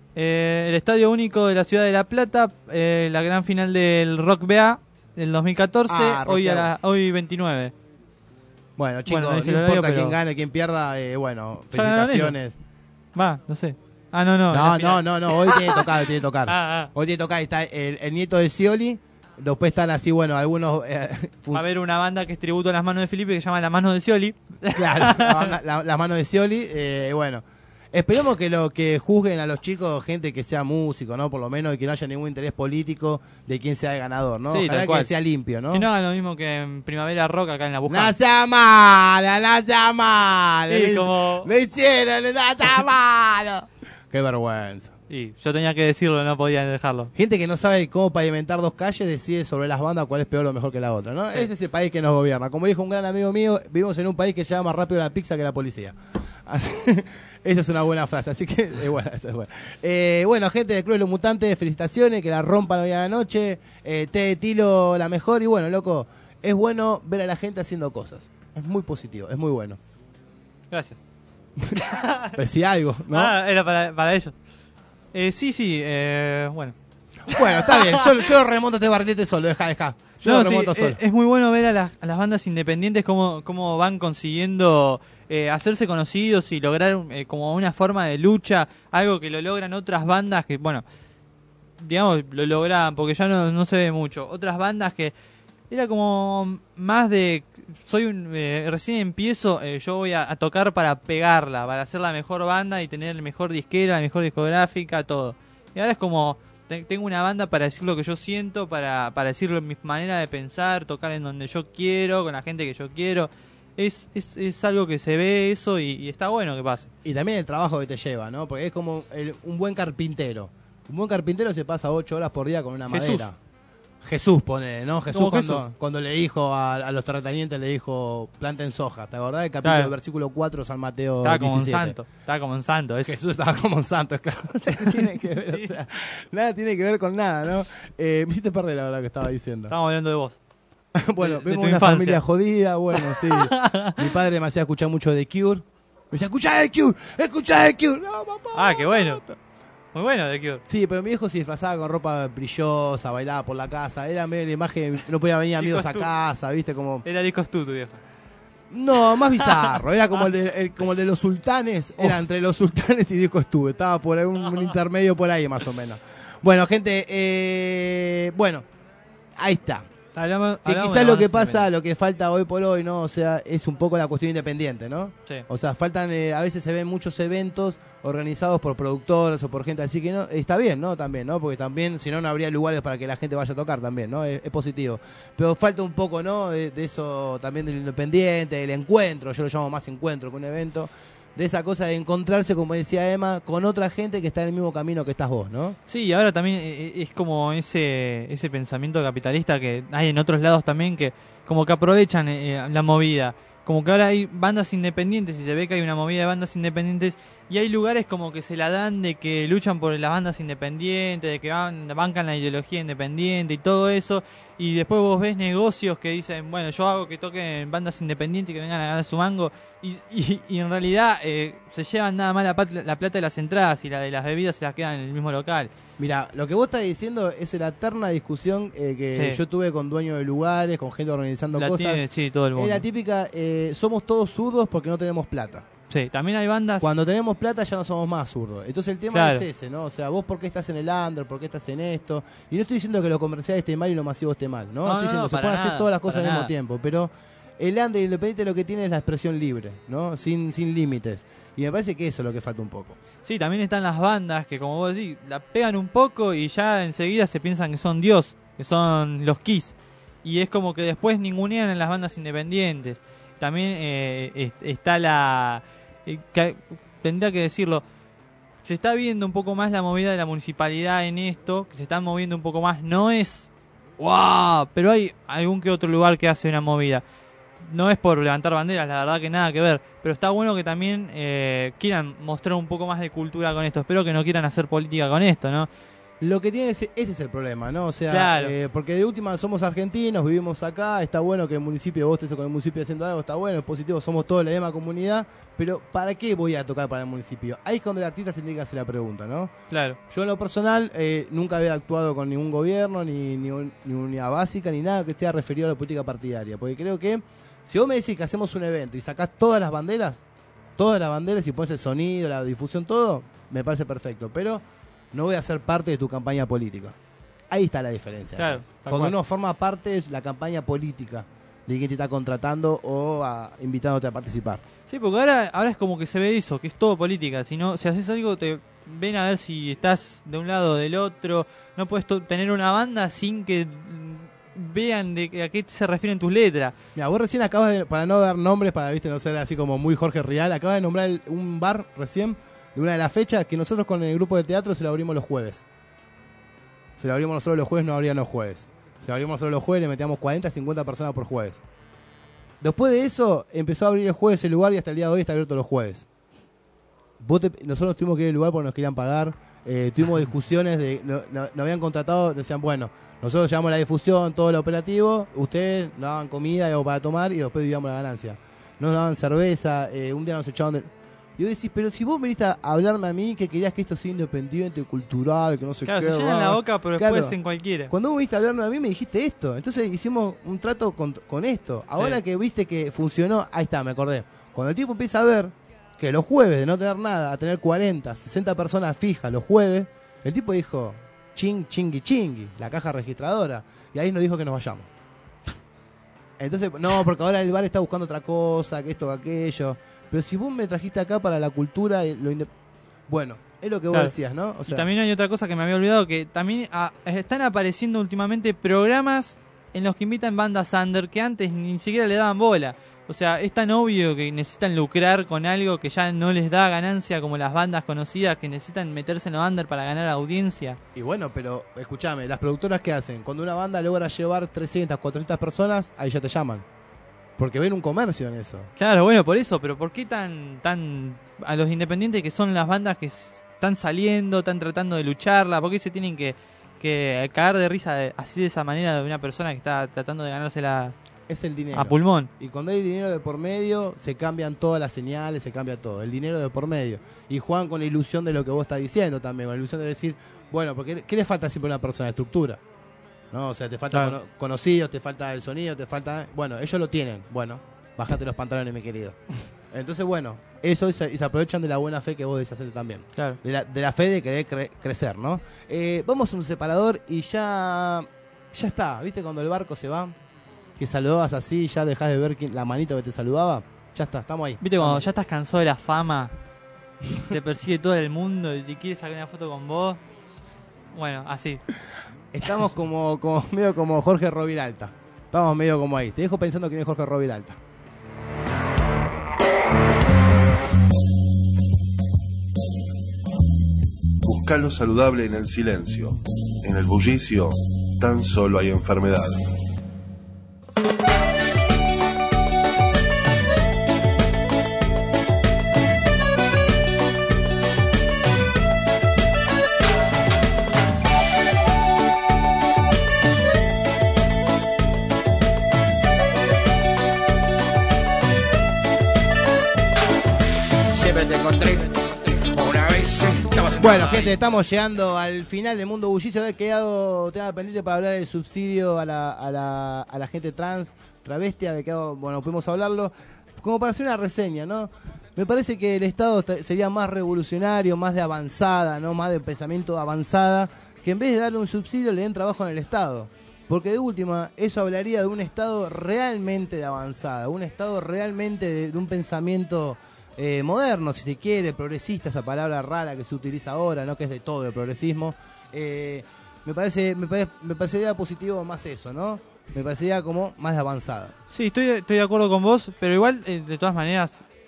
El Estadio Único de la Ciudad de La Plata, la gran final del Rock BA del 2014, hoy 29. Bueno, chicos, Bueno, no dice el importa horario, quién pero- gane, quién pierda, bueno, ¿Ya ganaron felicitaciones. Va, no sé. Ah, no, la final. No, hoy tiene que tocar, Ah. Hoy tiene que tocar, está el nieto de Scioli, después están así, bueno, algunos... Va a haber una banda que es tributo a las manos de Felipe que se llama Las Manos de Scioli. Claro, las manos de Scioli, bueno. Esperemos que lo que juzguen a los chicos, gente que sea músico, ¿no? Por lo menos, y que no haya ningún interés político de quién sea el ganador, ¿no? Sí, Ojalá tal cual. que sea limpio, ¿no? Que no hagan lo mismo que en Primavera Rock acá en la Buján. ¡No sea mala, no sea mala! Sí, como... ¡Lo hicieron, no sea malo! ¡Qué vergüenza! Y yo tenía que decirlo, no podía dejarlo. Gente que no sabe cómo pavimentar 2 calles decide sobre las bandas cuál es peor o mejor que la otra, ¿no? Sí. Ese es el país que nos gobierna. Como dijo un gran amigo mío, vivimos en un país que lleva más rápido la pizza que la policía. Así, esa es una buena frase, así que bueno, esa es buena. Bueno, gente del Club de los Mutantes, felicitaciones, que la rompan hoy a la noche. Té de Tilo la mejor y bueno, loco, es bueno ver a la gente haciendo cosas. Es muy positivo, es muy bueno. Gracias. Decía algo, ¿no? Ah, era para ellos. Sí, bueno. Bueno, está bien, yo remonto este barrilete solo, deja. Yo No, lo remonto sí, solo. es muy bueno ver a las bandas independientes cómo van consiguiendo hacerse conocidos y lograr como una forma de lucha, algo que lo logran otras bandas que, bueno, digamos, lo lograban, porque ya no se ve mucho. Otras bandas que era como más de, recién empiezo, yo voy a tocar para pegarla, para hacer la mejor banda y tener el mejor disquera, la mejor discográfica, todo. Y ahora es como... Tengo una banda para decir lo que yo siento, para decir mi manera de pensar, tocar en donde yo quiero, con la gente que yo quiero. Es algo que se ve eso y está bueno que pase. Y también el trabajo que te lleva, ¿no? Porque es como un buen carpintero. Un buen carpintero se pasa 8 horas por día con una Jesús. madera. Jesús pone, ¿no? Jesús Como cuando le dijo a los terratenientes, le dijo, planten soja. ¿Te acordás del capítulo Claro. del versículo 4 San Mateo Estaba como 17? estaba como un santo. Jesús estaba como un santo, claro. Tiene que ver, o sea, nada tiene que ver con nada, ¿no? Me hiciste perder la verdad que estaba diciendo. Estábamos hablando de vos. Bueno, de vemos tu una infancia. familia jodida, bueno, sí. Mi padre me hacía escuchar mucho The Cure. Me decía, escuchá The Cure, escuchá The Cure. No, papá. Ah, qué bueno. Muy bueno The Cure. Sí, pero mi viejo se disfrazaba con ropa brillosa, bailaba por la casa. Era medio la imagen, no podía venir amigos a Discos tú. casa, ¿viste? Como... Era discos tú, tu viejo. No, más bizarro. Era como como el de los sultanes. Era entre los sultanes y Disco Estuve. Estaba por ahí un intermedio por ahí, más o menos. Bueno, gente, bueno, ahí está. Hablamos quizás lo que pasa, lo que falta hoy por hoy, ¿no? O sea, es un poco la cuestión independiente, ¿no? Sí. O sea, faltan, a veces se ven muchos eventos organizados por productores o por gente así que no, está bien, ¿no? También, ¿no? Porque también, si no, no habría lugares para que la gente vaya a tocar también, ¿no? Es positivo. Pero falta un poco, ¿no? De eso también del independiente, del encuentro, yo lo llamo más encuentro que un evento. De esa cosa de encontrarse, como decía Emma, con otra gente que está en el mismo camino que estás vos, ¿no? Sí, y ahora también es como ese pensamiento capitalista que hay en otros lados también, que como que aprovechan la movida. Como que ahora hay bandas independientes y se ve que hay una movida de bandas independientes y hay lugares como que se la dan de que luchan por las bandas independientes, de que bancan la ideología independiente y todo eso, y después vos ves negocios que dicen, bueno, yo hago que toquen bandas independientes y que vengan a ganar su mango, y en realidad se llevan nada más la plata de las entradas y la de las bebidas se las quedan en el mismo local. Mira, lo que vos estás diciendo es la eterna discusión que yo tuve con dueños de lugares, con gente organizando cosas. Sí, todo el mundo. Es la típica, somos todos zurdos porque no tenemos plata. Sí, también hay bandas... Cuando tenemos plata ya no somos más zurdos. Entonces el tema es ese, ¿no? O sea, vos por qué estás en el under, por qué estás en esto. Y no estoy diciendo que lo comercial esté mal y lo masivo esté mal, ¿no? Estoy diciendo que se pueden hacer todas las cosas al mismo tiempo. Pero el under y el independiente lo que tiene es la expresión libre, ¿no? Sin límites. Y me parece que eso es lo que falta un poco. Sí, también están las bandas que, como vos decís, la pegan un poco y ya enseguida se piensan que son Dios, que son los Kiss. Y es como que después ningunean en las bandas independientes. También está la... tendría que decirlo, se está viendo un poco más la movida de la municipalidad en esto, que se están moviendo un poco más. No es... ¡Wow! Pero hay algún que otro lugar que hace una movida. No es por levantar banderas, la verdad que nada que ver, pero está bueno que también quieran mostrar un poco más de cultura con esto. Espero que no quieran hacer política con esto, ¿no? Lo que tiene ese es el problema, ¿no? O sea, claro. Porque de última somos argentinos, vivimos acá, está bueno que el municipio, vos estés con el municipio haciendo algo, está bueno, es positivo, somos todos la misma comunidad, pero ¿para qué voy a tocar para el municipio? Ahí es cuando el artista se tiene que hacer la pregunta, ¿no? Claro. Yo en lo personal nunca había actuado con ningún gobierno, ni unidad básica, ni nada que esté referido a la política partidaria, porque creo que si vos me decís que hacemos un evento y sacás todas las banderas y pones el sonido, la difusión, todo, me parece perfecto, pero no voy a ser parte de tu campaña política. Ahí está la diferencia. Claro, cuando uno forma parte de la campaña política de quien te está contratando o invitándote a participar. Sí, porque ahora es como que se ve eso, que es todo política. Si haces algo, te ven a ver si estás de un lado o del otro. No puedes tener una banda sin que vean a qué se refieren tus letras. Mira, vos recién acabas de, para no dar nombres, para no ser así como muy Jorge Rial, acabas de nombrar un bar recién de una de las fechas que nosotros con el grupo de teatro se lo abrimos los jueves. Se lo abrimos nosotros los jueves, no abrían los jueves. Se lo abrimos nosotros los jueves, le metíamos 40, 50 personas por jueves. Después de eso, empezó a abrir el jueves el lugar y hasta el día de hoy está abierto los jueves. Nosotros tuvimos que ir al lugar porque nos querían pagar. Tuvimos discusiones de... Nos habían contratado, decían, bueno, nosotros llevamos la difusión, todo lo operativo, ustedes nos daban comida algo para tomar y después vivíamos la ganancia. Nos daban cerveza, un día nos echaban de... Y vos decís, pero si vos viniste a hablarme a mí que querías que esto sea independiente, cultural, que no sé qué... Claro, se llenan la boca, pero después en cualquiera. Cuando vos viniste a hablarme a mí me dijiste esto. Entonces hicimos un trato con esto. Ahora que viste que funcionó, ahí está, me acordé. Cuando el tipo empieza a ver que los jueves, de no tener nada, a tener 40, 60 personas fijas los jueves, el tipo dijo, chingui, la caja registradora. Y ahí nos dijo que nos vayamos. Entonces, no, porque ahora el bar está buscando otra cosa, que esto, que aquello... Pero si vos me trajiste acá para la cultura, bueno, es lo que vos decías, ¿no? O sea, y también hay otra cosa que me había olvidado, que también están apareciendo últimamente programas en los que invitan bandas under que antes ni siquiera le daban bola. O sea, es tan obvio que necesitan lucrar con algo que ya no les da ganancia, como las bandas conocidas que necesitan meterse en lo under para ganar audiencia. Y bueno, pero escúchame, las productoras ¿qué hacen? Cuando una banda logra llevar 300, 400 personas, ahí ya te llaman. Porque ven un comercio en eso. Claro, bueno, por eso, pero ¿por qué tan a los independientes que son las bandas que están saliendo, están tratando de lucharla? ¿Por qué se tienen que cagar de risa así de esa manera de una persona que está tratando de ganársela es el dinero. A pulmón? Y cuando hay dinero de por medio, se cambian todas las señales, se cambia todo. El dinero de por medio. Y juegan con la ilusión de lo que vos estás diciendo también, con la ilusión de decir, bueno, porque ¿qué le falta siempre a una persona? Estructura. ¿No? O sea, te falta conocidos, te falta el sonido, te falta... Bueno, ellos lo tienen. Bueno, bajate los pantalones, mi querido. Entonces, bueno, eso y se aprovechan de la buena fe que vos deshaces también. Claro. De la fe de querer crecer, ¿no? Vamos a un separador y ya está. ¿Viste cuando el barco se va? Que saludabas así y ya dejás de ver la manito que te saludaba. Ya está, estamos ahí. ¿Viste cuando ya estás cansado de la fama? Te persigue todo el mundo y te quiere sacar una foto con vos. Bueno, así. Estamos como medio como Jorge Roviralta. Estamos medio como ahí. Te dejo pensando quién es Jorge Roviralta. Busca lo saludable en el silencio. En el bullicio tan solo hay enfermedad. Bueno, gente, estamos llegando al final de Mundo Bullicio. Había quedado pendiente para hablar del subsidio a la gente trans, travesti. Había quedado, bueno, pudimos hablarlo. Como para hacer una reseña, ¿no? Me parece que el Estado sería más revolucionario, más de avanzada, ¿no? Más de pensamiento avanzada, que en vez de darle un subsidio le den trabajo en el Estado. Porque de última, eso hablaría de un Estado realmente de avanzada, un Estado realmente de un pensamiento moderno, si se quiere, progresista, esa palabra rara que se utiliza ahora, ¿no? Que es de todo el progresismo. Me parecería positivo más eso, ¿no? Me parecería como más de avanzada. Sí, estoy de acuerdo con vos, pero igual, de todas maneras...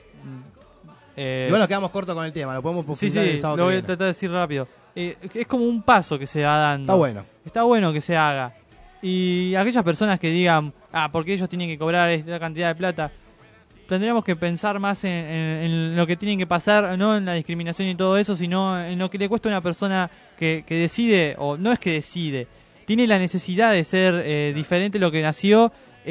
igual nos quedamos cortos con el tema, lo podemos profundizar el sábado lo voy que a tratar de decir rápido. Es como un paso que se va dando. Está bueno. Está bueno que se haga. Y aquellas personas que digan, porque ellos tienen que cobrar esta cantidad de plata, tendríamos que pensar más en lo que tienen que pasar, no en la discriminación y todo eso, sino en lo que le cuesta a una persona que decide, o no es que decide, tiene la necesidad de ser diferente de lo que nació,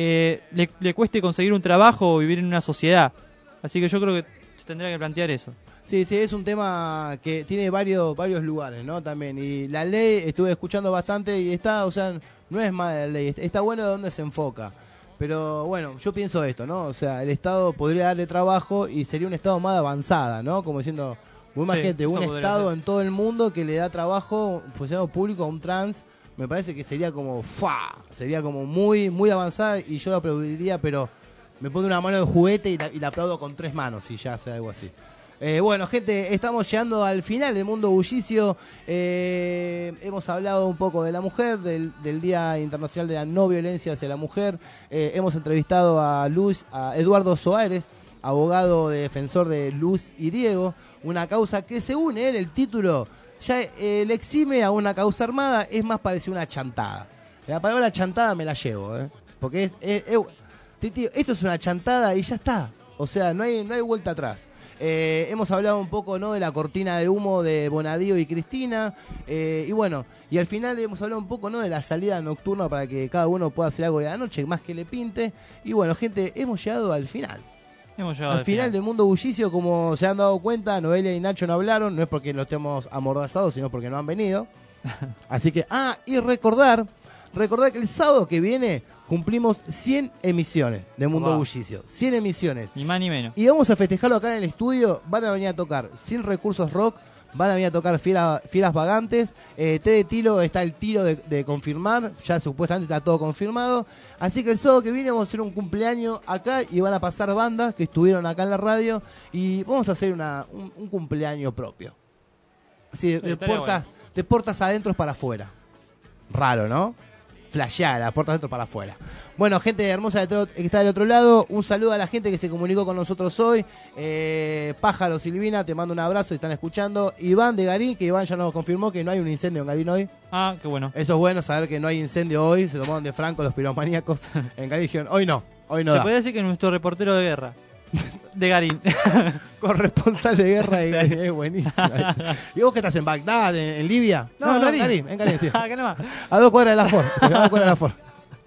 le cueste conseguir un trabajo o vivir en una sociedad. Así que yo creo que se tendría que plantear eso. Sí, es un tema que tiene varios lugares, ¿no? También. Y la ley, estuve escuchando bastante y está, o sea, no es mala la ley, está bueno de dónde se enfoca. Pero bueno, yo pienso esto, ¿no? O sea, el Estado podría darle trabajo y sería un Estado más avanzada, ¿no? Como diciendo, imagínate, un Estado en todo el mundo que le da trabajo, funcionario público a un trans, me parece que sería como, sería como muy, muy avanzada y yo lo aplaudiría, pero me pone una mano de juguete y la aplaudo con 3 manos si ya hace algo así. Bueno, gente, estamos llegando al final de Mundo Bullicio. Hemos hablado un poco de la mujer, del Día Internacional de la No Violencia hacia la Mujer. Hemos entrevistado a Eduardo Soares, abogado defensor de Luz y Diego, una causa que según él, el título ya le exime a una causa armada, es más parecido a una chantada. La palabra chantada me la llevo, porque esto es una chantada y ya está. O sea, no hay vuelta atrás. Hemos hablado un poco, ¿no?, de la cortina de humo de Bonadío y Cristina, y bueno, y al final hemos hablado un poco, ¿no?, de la salida nocturna para que cada uno pueda hacer algo de la noche, más que le pinte. Y bueno, gente, hemos llegado al final. Al final del Mundo Bullicio. Como se han dado cuenta, Noelia y Nacho no hablaron, no es porque los estemos amordazados, sino porque no han venido. Así que, y recordar que el sábado que viene cumplimos 100 emisiones de Mundo Bullicio. 100 emisiones. Ni más ni menos. Y vamos a festejarlo acá en el estudio. Van a venir a tocar Sin Recursos Rock. Van a venir a tocar Fieras Vagantes. T de Tilo, está el tiro de confirmar. Ya supuestamente está todo confirmado. Así que el sábado que viene vamos a hacer un cumpleaños acá. Y van a pasar bandas que estuvieron acá en la radio. Y vamos a hacer un cumpleaños propio. Así, de puertas adentro para afuera. Raro, ¿no? Flasheada, las puertas adentro para afuera. Bueno, gente hermosa que está del otro lado, un saludo a la gente que se comunicó con nosotros hoy. Pájaro Silvina, te mando un abrazo, están escuchando. Iván de Garín, que Iván ya nos confirmó que no hay un incendio en Garín hoy. Qué bueno. Eso es bueno, saber que no hay incendio hoy. Se tomaron de franco los piromaníacos en Garín. Dijeron, hoy no. Se puede decir que nuestro reportero de guerra de Garín. Corresponsal de guerra de Garín, es buenísimo. ¿Y vos que estás en Bagdad, en Libia? No, en Garín, tío. Acá nomás. A 2 cuadras de la Ford.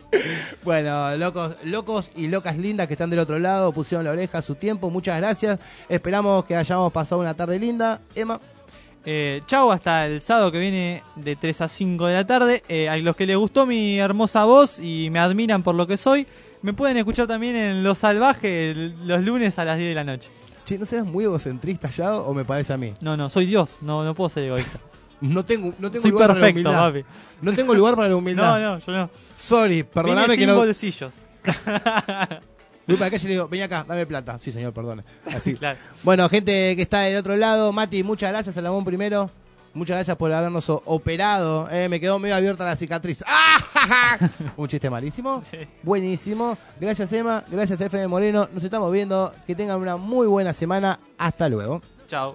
Bueno, locos y locas lindas que están del otro lado, pusieron la oreja a su tiempo, muchas gracias. Esperamos que hayamos pasado una tarde linda. Emma. Chau, hasta el sábado que viene de 3 a 5 de la tarde. A los que les gustó mi hermosa voz y me admiran por lo que soy, Me pueden escuchar también en Lo Salvaje los lunes a las 10 de la noche. Che, ¿no serás muy egocentrista ya o me parece a mí? No, soy Dios, no puedo ser egoísta. No tengo soy lugar perfecto, para la humildad. papi. No tengo lugar para la humildad. No, yo no. Sorry, perdóname que no. bolsillos. Voy para acá y le digo, vení acá, dame plata. Sí, señor, perdone. Así. Claro. Bueno, gente que está del otro lado, Mati, muchas gracias, Salamón primero. Muchas gracias por habernos operado. Me quedó medio abierta la cicatriz. ¡Ah! Un chiste malísimo. Sí. Buenísimo. Gracias, Emma. Gracias, FM Moreno. Nos estamos viendo. Que tengan una muy buena semana. Hasta luego. Chao.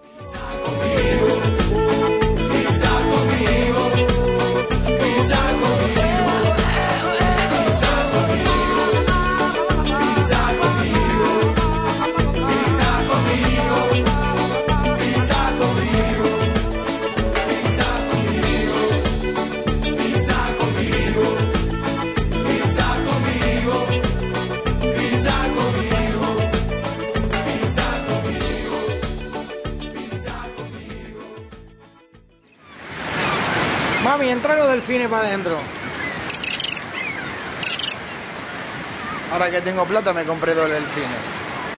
Mami, entra los delfines para adentro. Ahora que tengo plata me compré 2 delfines.